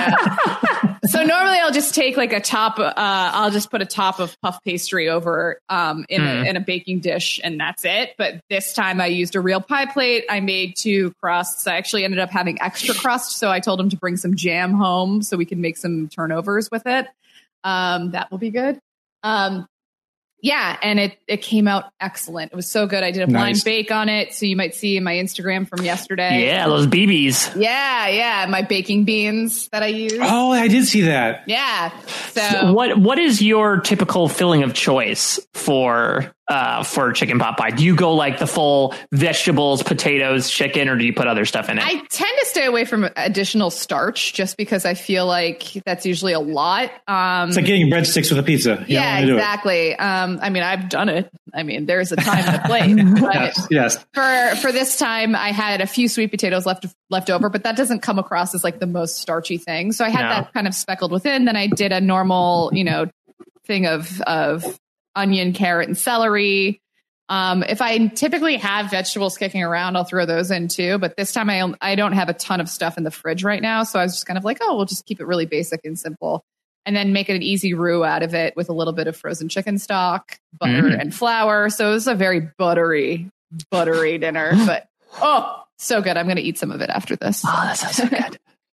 I know. So normally I'll just take like a top, uh, I'll just put a top of puff pastry over um, in, mm. a, in a baking dish and that's it. But this time I used a real pie plate. I made two crusts. I actually ended up having extra crust. So I told him to bring some jam home so we can make some turnovers with it. Um, that will be good. Um, yeah, and it, it came out excellent. It was so good. I did a blind nice. bake on it. So you might see in my Instagram from yesterday. Yeah, those B Bs. Yeah, yeah. My baking beans that I use. Oh, I did see that. Yeah. So, so what what is your typical filling of choice for uh, for chicken pot pie? Do you go like the full vegetables, potatoes, chicken, or do you put other stuff in it? I tend to stay away from additional starch just because I feel like that's usually a lot. Um, it's like getting breadsticks with a pizza. You yeah, exactly. Um, I mean, I've done it. I mean, there's a time and a place. But yes, yes. For for this time, I had a few sweet potatoes left left over, but that doesn't come across as like the most starchy thing. So I had no. that kind of speckled within. Then I did a normal, you know, thing of of onion, carrot, and celery. Um, if I typically have vegetables kicking around, I'll throw those in too. But this time I I don't have a ton of stuff in the fridge right now. So I was just kind of like, oh, we'll just keep it really basic and simple. And then make it an easy roux out of it with a little bit of frozen chicken stock, butter, mm. and flour. So it was a very buttery, buttery dinner. But, oh, so good. I'm going to eat some of it after this. Oh, that sounds so good.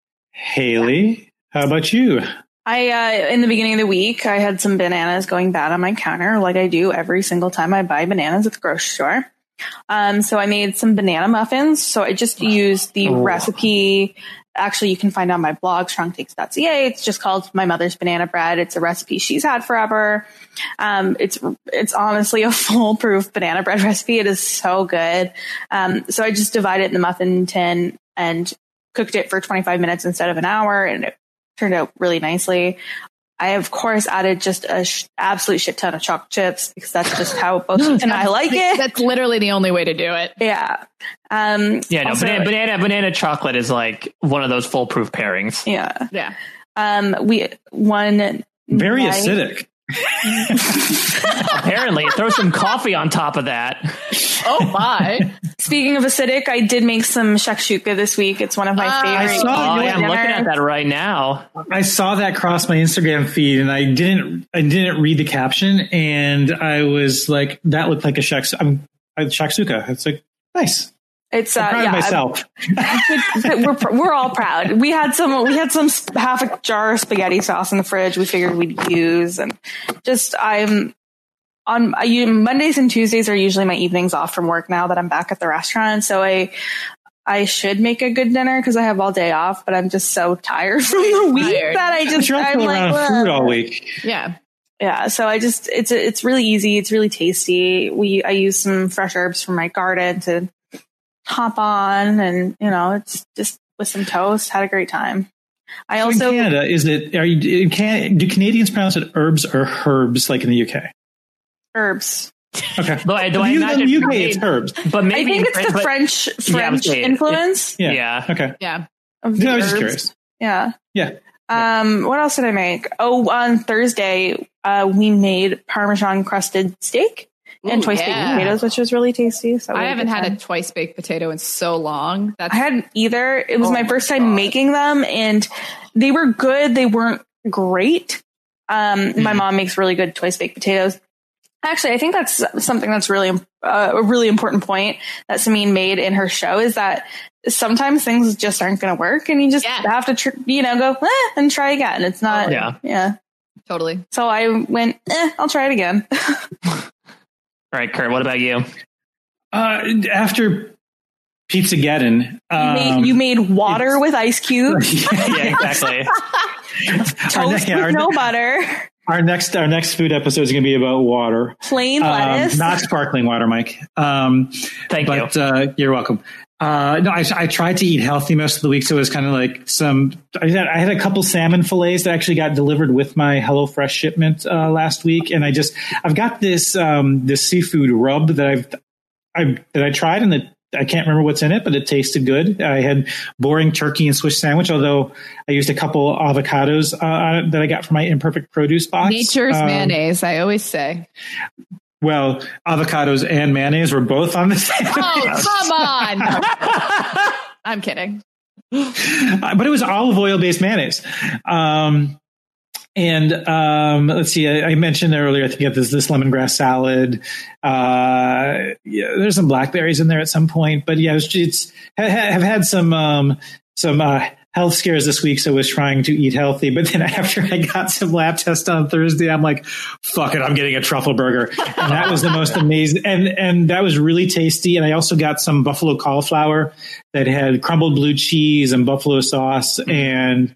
Haley, how about you? I, uh, in the beginning of the week, I had some bananas going bad on my counter, like I do every single time I buy bananas at the grocery store. Um, so I made some banana muffins. So I just used the oh. recipe. Actually, you can find on my blog, strong takes dot c a. It's just called My Mother's Banana Bread. It's a recipe she's had forever. Um, it's it's honestly a foolproof banana bread recipe. It is so good. Um, so I just divided it in the muffin tin and cooked it for twenty-five minutes instead of an hour, and it turned out really nicely. I, of course, added just a sh- absolute shit ton of chocolate chips because that's just how both and I like it. That's literally the only way to do it. Yeah. Um, yeah, no, also, banana, banana, banana chocolate is like one of those foolproof pairings. Yeah. Yeah. Um, we, one. Very night, acidic. Apparently, throw some coffee on top of that. Oh my! Speaking of acidic, I did make some shakshuka this week. It's one of my uh, favorite. I saw, oh, yeah, I'm looking at that right now. I saw that cross my Instagram feed, and I didn't. I didn't read the caption, and I was like, "That looked like a shaks- I'm, a shakshuka." It's like nice. It's I'm uh, proud yeah, of myself. we're we're all proud. We had some we had some half a jar of spaghetti sauce in the fridge. We figured we'd use, and just I'm on I, Mondays and Tuesdays are usually my evenings off from work now that I'm back at the restaurant. So I I should make a good dinner because I have all day off, but I'm just so tired from the week tired. that I just I'm like around food all week. Yeah. Yeah, so I just it's it's really easy. It's really tasty. We I use some fresh herbs from my garden to hop on, and you know, it's just with some toast. Had a great time. I so also in Canada, is it? Are you? Can, do Canadians pronounce it herbs or herbs like in the U K? Herbs. Okay. Do I, do I in imagine the U K it's herbs, but maybe I think it's the but, French French yeah, influence. Yeah. yeah. Okay. Yeah. No, I was just curious. Yeah. Yeah. Um. What else did I make? Oh, on Thursday, uh, we made Parmesan crusted steak. And Ooh, twice yeah. baked potatoes, which was really tasty. So I haven't had a twice baked potato in so long. That's I hadn't either. It was oh my first my time God. making them, and they were good. They weren't great. Um, mm-hmm. My mom makes really good twice baked potatoes. Actually, I think that's something that's really uh, a really important point that Samin made in her show is that sometimes things just aren't going to work, and you just yeah. have to, tr- you know, go eh, and try again. It's not, yeah, yeah, totally. So I went, eh, I'll try it again. All right, Kurt, what about you? Uh, after Pizzageddon. You made, you made water with ice cubes. Yeah, exactly. Toast yeah, with our- no butter. Our next our next food episode is going to be about water. Plain Um, lettuce. not sparkling water, Mike. Um, Thank but, you. But uh, you're welcome. Uh, no, I, I tried to eat healthy most of the week, so it was kind of like some. I had, I had a couple salmon fillets that actually got delivered with my HelloFresh shipment uh, last week, and I just I've got this um, this seafood rub that I've I that I tried, and that I can't remember what's in it, but it tasted good. I had boring turkey and Swiss sandwich, although I used a couple avocados uh, that I got from my Imperfect Produce box. Nature's Um, mayonnaise, I always say. Well, avocados and mayonnaise were both on the same. Oh, come on. I'm kidding. Uh, but it was olive oil based mayonnaise. Um, and um, let's see, I, I mentioned earlier, I think you have this, this lemongrass salad. Uh, yeah, there's some blackberries in there at some point, but yeah, it's, it's ha, have had some um, some uh, health scares this week, so I was trying to eat healthy. But then after I got some lab tests on Thursday, I'm like, fuck it, I'm getting a truffle burger. And that was the most amazing. And, and that was really tasty. And I also got some buffalo cauliflower that had crumbled blue cheese and buffalo sauce. And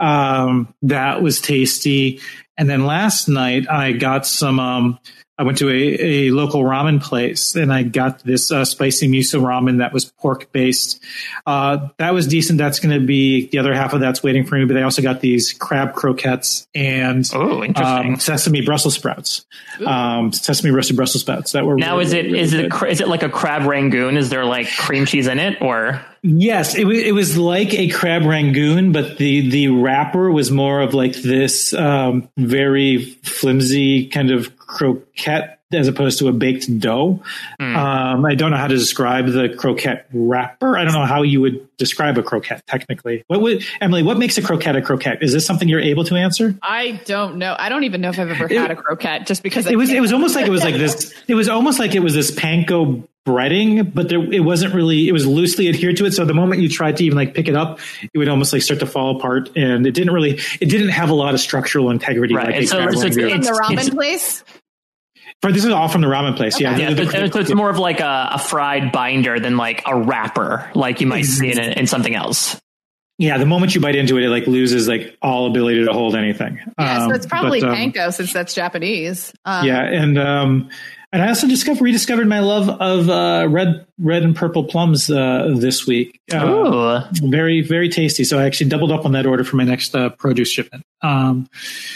um, that was tasty. And then last night I got some, um, I went to a, a local ramen place and I got this uh, spicy miso ramen that was pork based. Uh, that was decent. That's going to be the other half of that's waiting for me. But I also got these crab croquettes and oh, interesting. Um, sesame Brussels sprouts, um, sesame roasted Brussels sprouts that were now. Really, is it really is good. it a, is it like a crab rangoon? Is there like cream cheese in it or? Yes, it was, it was like a crab rangoon, but the, the wrapper was more of like this um, very flimsy kind of croquette as opposed to a baked dough. Mm. Um, I don't know how to describe the croquette wrapper. I don't know how you would describe a croquette technically. What would, Emily, what makes a croquette a croquette? Is this something you're able to answer? I don't know. I don't even know if I've ever It- had a croquette just because I It was, can't it was almost like it was like this, it was almost like it was this panko breading, but there, it wasn't really, it was loosely adhered to it. So the moment you tried to even like pick it up, it would almost like start to fall apart. And it didn't really, it didn't have a lot of structural integrity. Right. Like And a so- crab so it's- rangoon. from the ramen it's- place. For, this is all from the ramen place. Yeah. Yeah, The- so, the- so it's more of like a, a fried binder than like a wrapper, like you might see in, in something else. yeah. The moment you bite into it, it like loses like all ability to hold anything. Yeah, so Um, it's probably but, um, panko since that's Japanese. Um, Yeah. And, um, and I also discovered, rediscovered my love of uh, red, red and purple plums uh, this week. Uh, very, very tasty. So I actually doubled up on that order for my next uh, produce shipment. Um,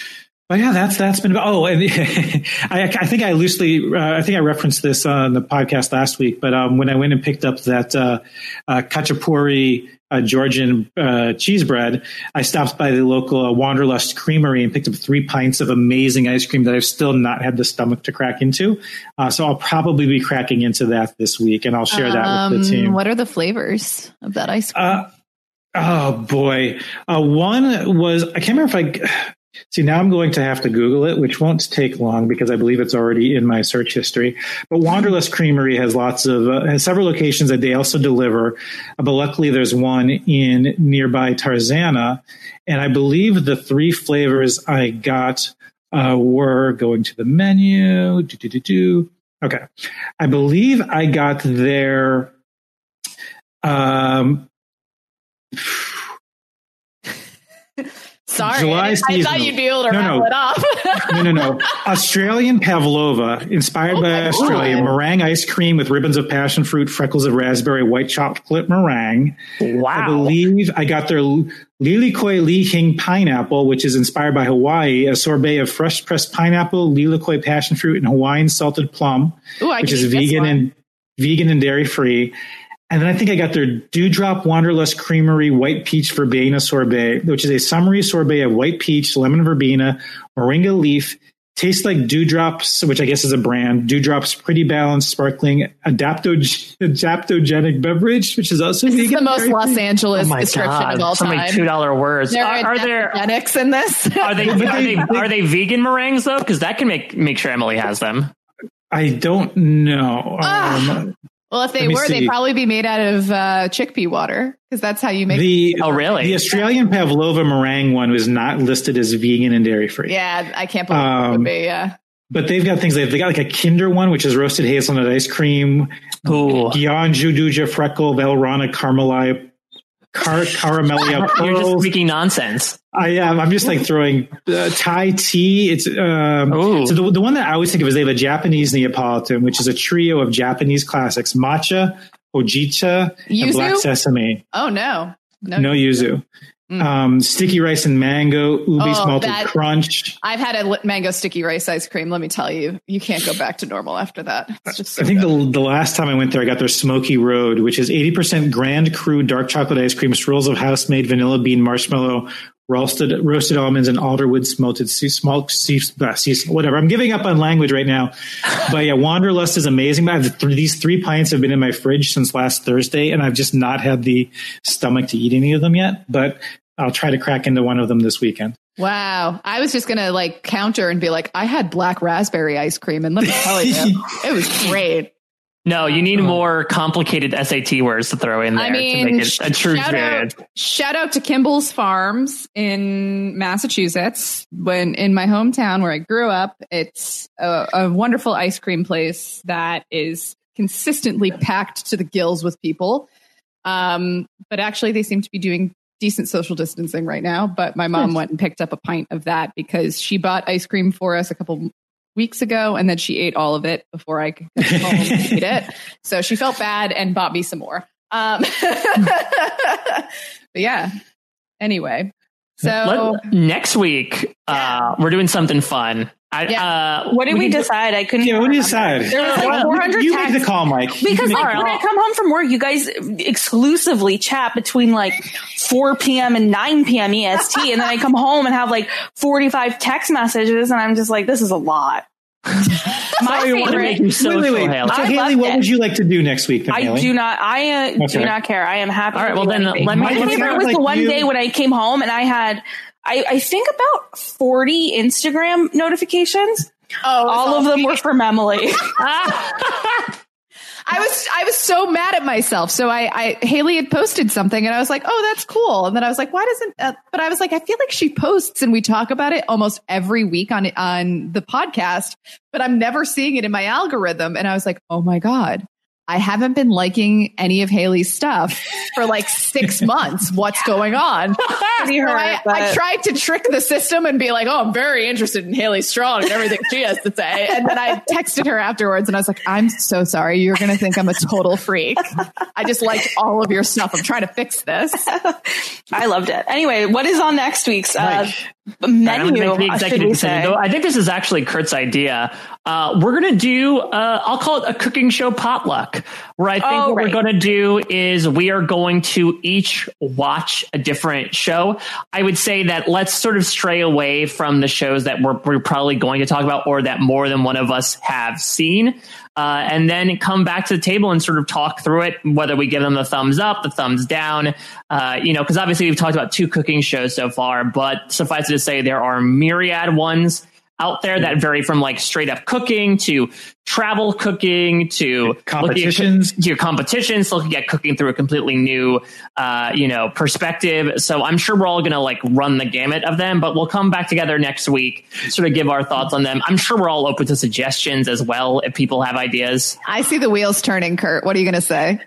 but yeah, that's that's been. Oh, and I, I think I loosely, uh, I think I referenced this on the podcast last week. But um, when I went and picked up that uh, uh, Khachapuri uh, Georgian uh, cheese bread, I stopped by the local uh, Wanderlust Creamery and picked up three pints of amazing ice cream that I've still not had the stomach to crack into. Uh, so I'll probably be cracking into that this week, and I'll share that um, with the team. What are the flavors of that ice cream? Uh, oh boy, uh, one was I can't remember if I. See, now I'm going to have to Google it, which won't take long because I believe it's already in my search history. But Wanderlust Creamery has lots of, uh, has several locations that they also deliver. Uh, but luckily there's one in nearby Tarzana. And I believe the three flavors I got uh, were going to the menu. Do, do, do, do. Okay. I believe I got their, um, Sorry, July I, I thought seasonal. you'd be able to No, rattle no. it off. no, no, no. Australian Pavlova, inspired by Australia. God. Meringue ice cream with ribbons of passion fruit, freckles of raspberry, white chocolate meringue. Wow. I believe I got their Lilikoi Li Hing pineapple, which is inspired by Hawaii, a sorbet of fresh pressed pineapple, Lilikoi passion fruit, and Hawaiian salted plum, Ooh, I which can is eat this vegan one. and vegan and dairy free. And then I think I got their Dewdrop Wanderlust Creamery White Peach Verbena Sorbet, which is a summery sorbet of white peach, lemon verbena, moringa leaf. Tastes like Dewdrops, which I guess is a brand. Dewdrops Pretty Balanced Sparkling Adapto- Adaptogenic Beverage, which is also This is vegan. the most dairy Los free. Angeles Oh my description God, of all so many time. two dollar words. There Are, are, are there adaptogenics in this? are they But are they- they they- are they vegan meringues though? Because that can make make sure Emily has them. I don't know. Ah. Um, Well, if they Let me were, see. they'd probably be made out of uh, chickpea water because that's how you make. the Oh, really? The Australian Pavlova meringue one was not listed as vegan and dairy free. Yeah, I can't believe it Um, would be. Yeah. But they've got things like they got like a Kinder one, which is roasted hazelnut ice cream Ooh. Gyanju Duja Freckle Velrana Carmelite Car- Caramelia Pearls. You're just speaking nonsense. I am. I'm just like throwing uh, Thai tea. It's um, so the, the one that I always think of is they have a Japanese Neapolitan, which is a trio of Japanese classics: matcha, hojicha, and Yuzu? black sesame. Oh no, no, No yuzu. Mm. Um, sticky rice and mango, ubi Oh, smelted that- crunch. I've had a li- mango sticky rice ice cream. Let me tell you, you can't go back to normal after that. It's just so I think good. the, the last time I went there, I got their Smoky Road, which is eighty percent Grand Cru dark chocolate ice cream, swirls of house-made vanilla bean marshmallow, roasted roasted almonds, and alderwood smelted sea, smoked sea, uh, sea, whatever. I'm giving up on language right now. But yeah, Wanderlust is amazing. I have th- these three pints have been in my fridge since last Thursday, and I've just not had the stomach to eat any of them yet. But I'll try to crack into one of them this weekend. Wow. I was just going to like counter and be like, I had black raspberry ice cream, and let me tell you, it was great. No, you need more complicated S A T words to throw in there I mean, to make it a true shout experience. out, shout out to Kimball's Farms in Massachusetts. When in my hometown where I grew up, it's a, a wonderful ice cream place that is consistently packed to the gills with people. Um, but actually, they seem to be doing decent social distancing right now. But my mom went and picked up a pint of that because she bought ice cream for us a couple weeks ago, and then she ate all of it before I could come home and eat it. So she felt bad and bought me some more. Um, but yeah. Anyway, so Let, next week uh, we're doing something fun. I, uh, What did we, can- decide? I couldn't. Yeah, what do you remember. decide? There was like Well, four hundred you texts. make the call, Mike. You Because can make like, the when call. I come home from work, you guys exclusively chat between like four p.m. and nine p.m. E S T, and then I come home and have like forty-five text messages, and I'm just like, this is a lot. My Sorry, I want to make you social, wait, wait, wait. Haley. So, I Haley, loved what it. would you like to do next week? Then, I Haley? do not. I uh, do Okay. not care. I am happy. All right, to well, do then, anything. let me- My It favorite sounds was like the one you- day when I came home and I had, I, I think about forty Instagram notifications. oh, All of them were from Emily. I was I was so mad at myself. So I, I Haley had posted something, and I was like, "Oh, that's cool." And then I was like, "Why doesn't?" Uh, but I was like, "I feel like she posts, and we talk about it almost every week on on the podcast, but I'm never seeing it in my algorithm." And I was like, "Oh my god, I haven't been liking any of Haley's stuff for like six months. What's going on?" Pretty So hurt, I, but- I tried to trick the system and be like, "Oh, I'm very interested in Haley Strong and everything she has to say." And then I texted her afterwards and I was like, "I'm so sorry. You're going to think I'm a total freak. I just liked all of your stuff. I'm trying to fix this." I loved it. Anyway, what is on next week's uh, I'm gonna menu? make the should executive we decision. say? Though I think this is actually Kurt's idea. Uh, we're going to do, uh, I'll call it a cooking show potluck, where I think Oh, what right. we're going to do is we are going to each watch a different show. I would say that let's sort of stray away from the shows that we're, we're probably going to talk about or that more than one of us have seen. Uh, and then come back to the table and sort of talk through it, whether we give them the thumbs up, the thumbs down, uh, you know, because obviously we've talked about two cooking shows so far, but suffice it to say there are myriad ones out there that vary from like straight up cooking to travel cooking to Competitions. looking at, to competitions, looking at cooking through a completely new, uh, you know, perspective. So I'm sure we're all going to like run the gamut of them, but we'll come back together next week, sort of give our thoughts on them. I'm sure we're all open to suggestions as well if people have ideas. I see the wheels turning, Kurt. What are you going to say?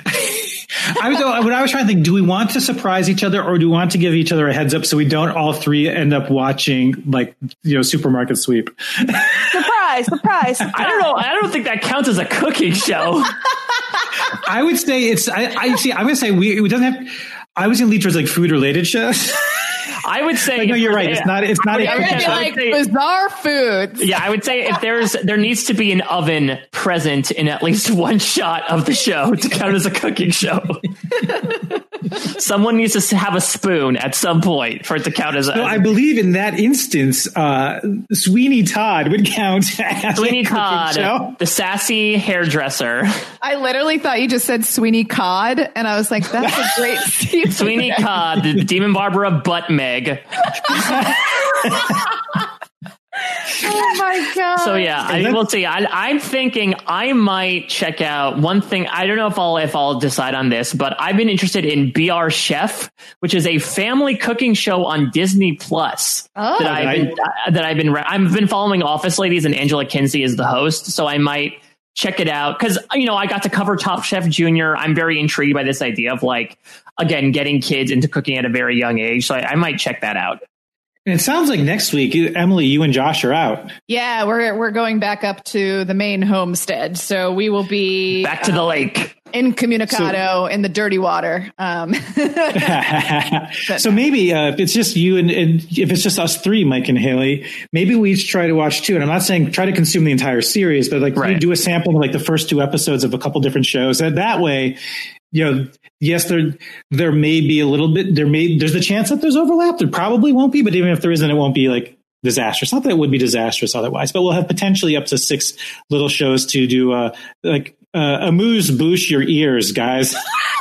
I was, what I was trying to think, do we want to surprise each other or do we want to give each other a heads up so we don't all three end up watching like, you know, Supermarket Sweep? Surprise, surprise. I don't know. I don't think that counts as a cooking show. I would say it's, I, I see, I'm going to say we, it doesn't have, I was going to lead towards like food related shows. I would say, no, you're right. It's not, it's not a You're going to cooking be show. like bizarre foods. Yeah, I would say if there's there needs to be an oven present in at least one shot of the show to count as a cooking show. Someone needs to have a spoon at some point for it to count as a. So I believe in that instance, uh, Sweeney Todd would count as Sweeney a cooking Todd, show. the sassy hairdresser. I literally thought you just said Sweeney Cod, and I was like, that's a great seafood. Sweeney Todd, the Demon Barbara butt Meg. Oh my god! So yeah, I will see. I, I'm thinking I might check out one thing. I don't know if I'll if I'll decide on this, but I've been interested in B R Chef, which is a family cooking show on Disney Plus. Oh. that I've been uh, that I've been I've been following Office Ladies, and Angela Kinsey is the host. So I might check it out. Because, you know, I got to cover Top Chef Junior. I'm very intrigued by this idea of, like, again, getting kids into cooking at a very young age. So I, I might check that out. And it sounds like next week, Emily, you and Josh are out. Yeah, we're we're going back up to the main homestead. So we will be back to uh, the lake. Incommunicado so, in the dirty water. Um, so maybe uh, if it's just you and, and if it's just us three, Mike and Haley, maybe we each try to watch two. And I'm not saying try to consume the entire series, but like right. we do a sampling of like the first two episodes of a couple different shows. And that way, you know, yes, there there may be a little bit. There may there's the chance that there's overlap. There probably won't be, but even if there isn't, it won't be like disastrous. Not that it would be disastrous otherwise, but we'll have potentially up to six little shows to do. Uh, like uh, amuse bouche your ears, guys.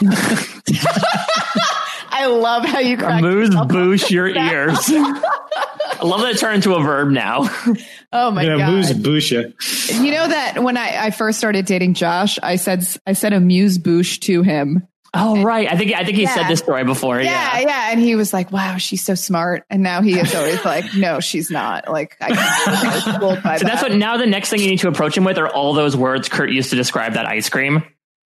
I love how you amuse bouche your ears. I love that it turned into a verb now. Oh my yeah, god! Amuse bouche. You know that when I, I first started dating Josh, I said I said amuse bouche to him. Oh right, I think I think he yeah. said this story before. Yeah, yeah, yeah, and he was like, "Wow, she's so smart." And now he is always like, "No, she's not." Like, I was fooled by so that. that's what. Now the next thing you need to approach him with are all those words Kurt used to describe that ice cream.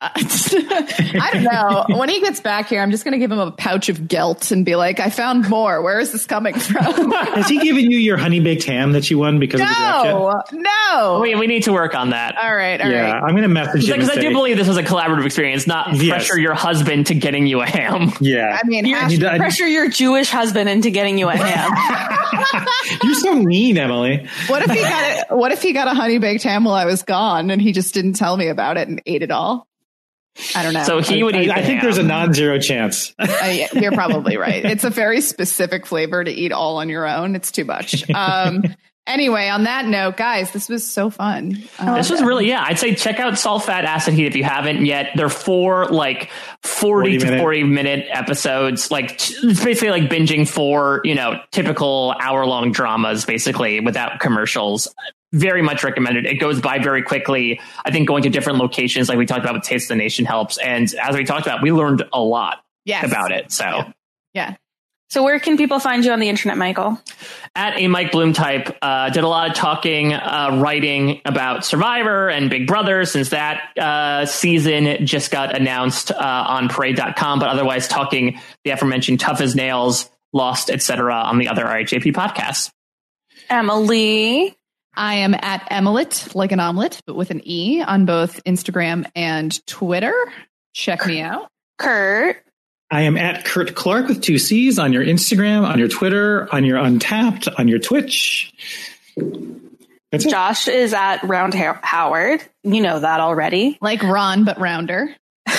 I don't know. When he gets back here, I'm just going to give him a pouch of Gelt and be like, I found more. Where is this coming from? Has he given you your honey baked ham that you won because no, of the draft yet? No. We, we need to work on that. All right. All yeah, right. I'm going to message him. Because I do believe this was a collaborative experience, not yes. pressure your husband to getting you a ham. Yeah. I mean, You're, hashtag- pressure your Jewish husband into getting you a ham. You're so mean, Emily. What if he got it? What if he got a honey baked ham while I was gone and he just didn't tell me about it and ate it all? I don't know. So he would I, eat I, I think ham. there's a non-zero chance. uh, you're probably right. It's a very specific flavor to eat all on your own. It's too much. Um, anyway, on that note, guys, this was so fun. Uh, this was really, yeah, I'd say check out Salt, Fat, Acid, Heat if you haven't yet. They're four like forty, forty to minute. forty minute episodes. Like it's basically like binging four, you know, typical hour long dramas, basically without commercials. Very much recommended. It goes by very quickly. I think going to different locations, like we talked about with Taste of the Nation, helps. And as we talked about, we learned a lot yes. about it. So, yeah. yeah. So where can people find you on the internet, Michael? At a Mike Bloom type. Uh, did a lot of talking, uh, writing about Survivor and Big Brother since that uh, season just got announced uh, on parade dot com. But otherwise, talking the aforementioned Tough as Nails, Lost, et cetera on the other R H A P podcasts. Emily. I am at Emilet, like an omelet, but with an E on both Instagram and Twitter. Check me out. Kurt. I am at Kurt Clark with two C's on your Instagram, on your Twitter, on your Untapped, on your Twitch. That's it. Josh is at Round Howard. You know that already. Like Ron, but rounder.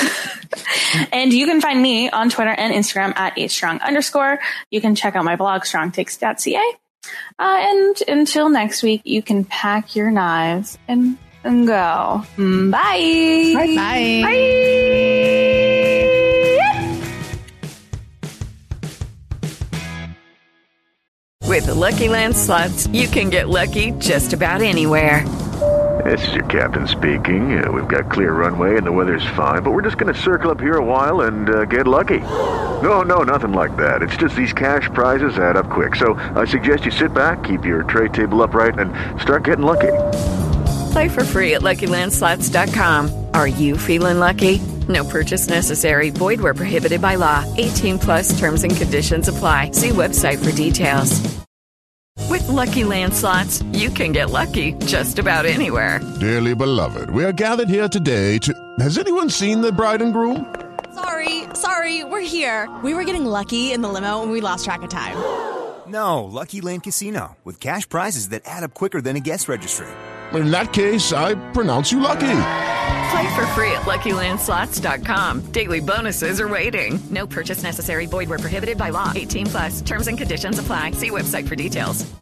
And you can find me on Twitter and Instagram at hstrong underscore. You can check out my blog, strong takes dot c a. Uh, and until next week, you can pack your knives and, and go. Bye. Bye. Bye. Bye. With the Lucky Land Slots, you can get lucky just about anywhere. This is your captain speaking. Uh, we've got clear runway and the weather's fine, but we're just going to circle up here a while and uh, get lucky. No, no, nothing like that. It's just these cash prizes add up quick. So I suggest you sit back, keep your tray table upright, and start getting lucky. Play for free at Lucky Land Slots dot com. Are you feeling lucky? No purchase necessary. Void where prohibited by law. eighteen plus terms and conditions apply. See website for details. With Lucky Land Slots, you can get lucky just about anywhere. Dearly beloved, we are gathered here today to... Has anyone seen the bride and groom? Sorry, sorry, we're here. We were getting lucky in the limo and we lost track of time. No, Lucky Land Casino, with cash prizes that add up quicker than a guest registry. In that case, I pronounce you lucky. Play for free at Lucky Land Slots dot com. Daily bonuses are waiting. No purchase necessary. Void where prohibited by law. eighteen plus. Terms and conditions apply. See website for details.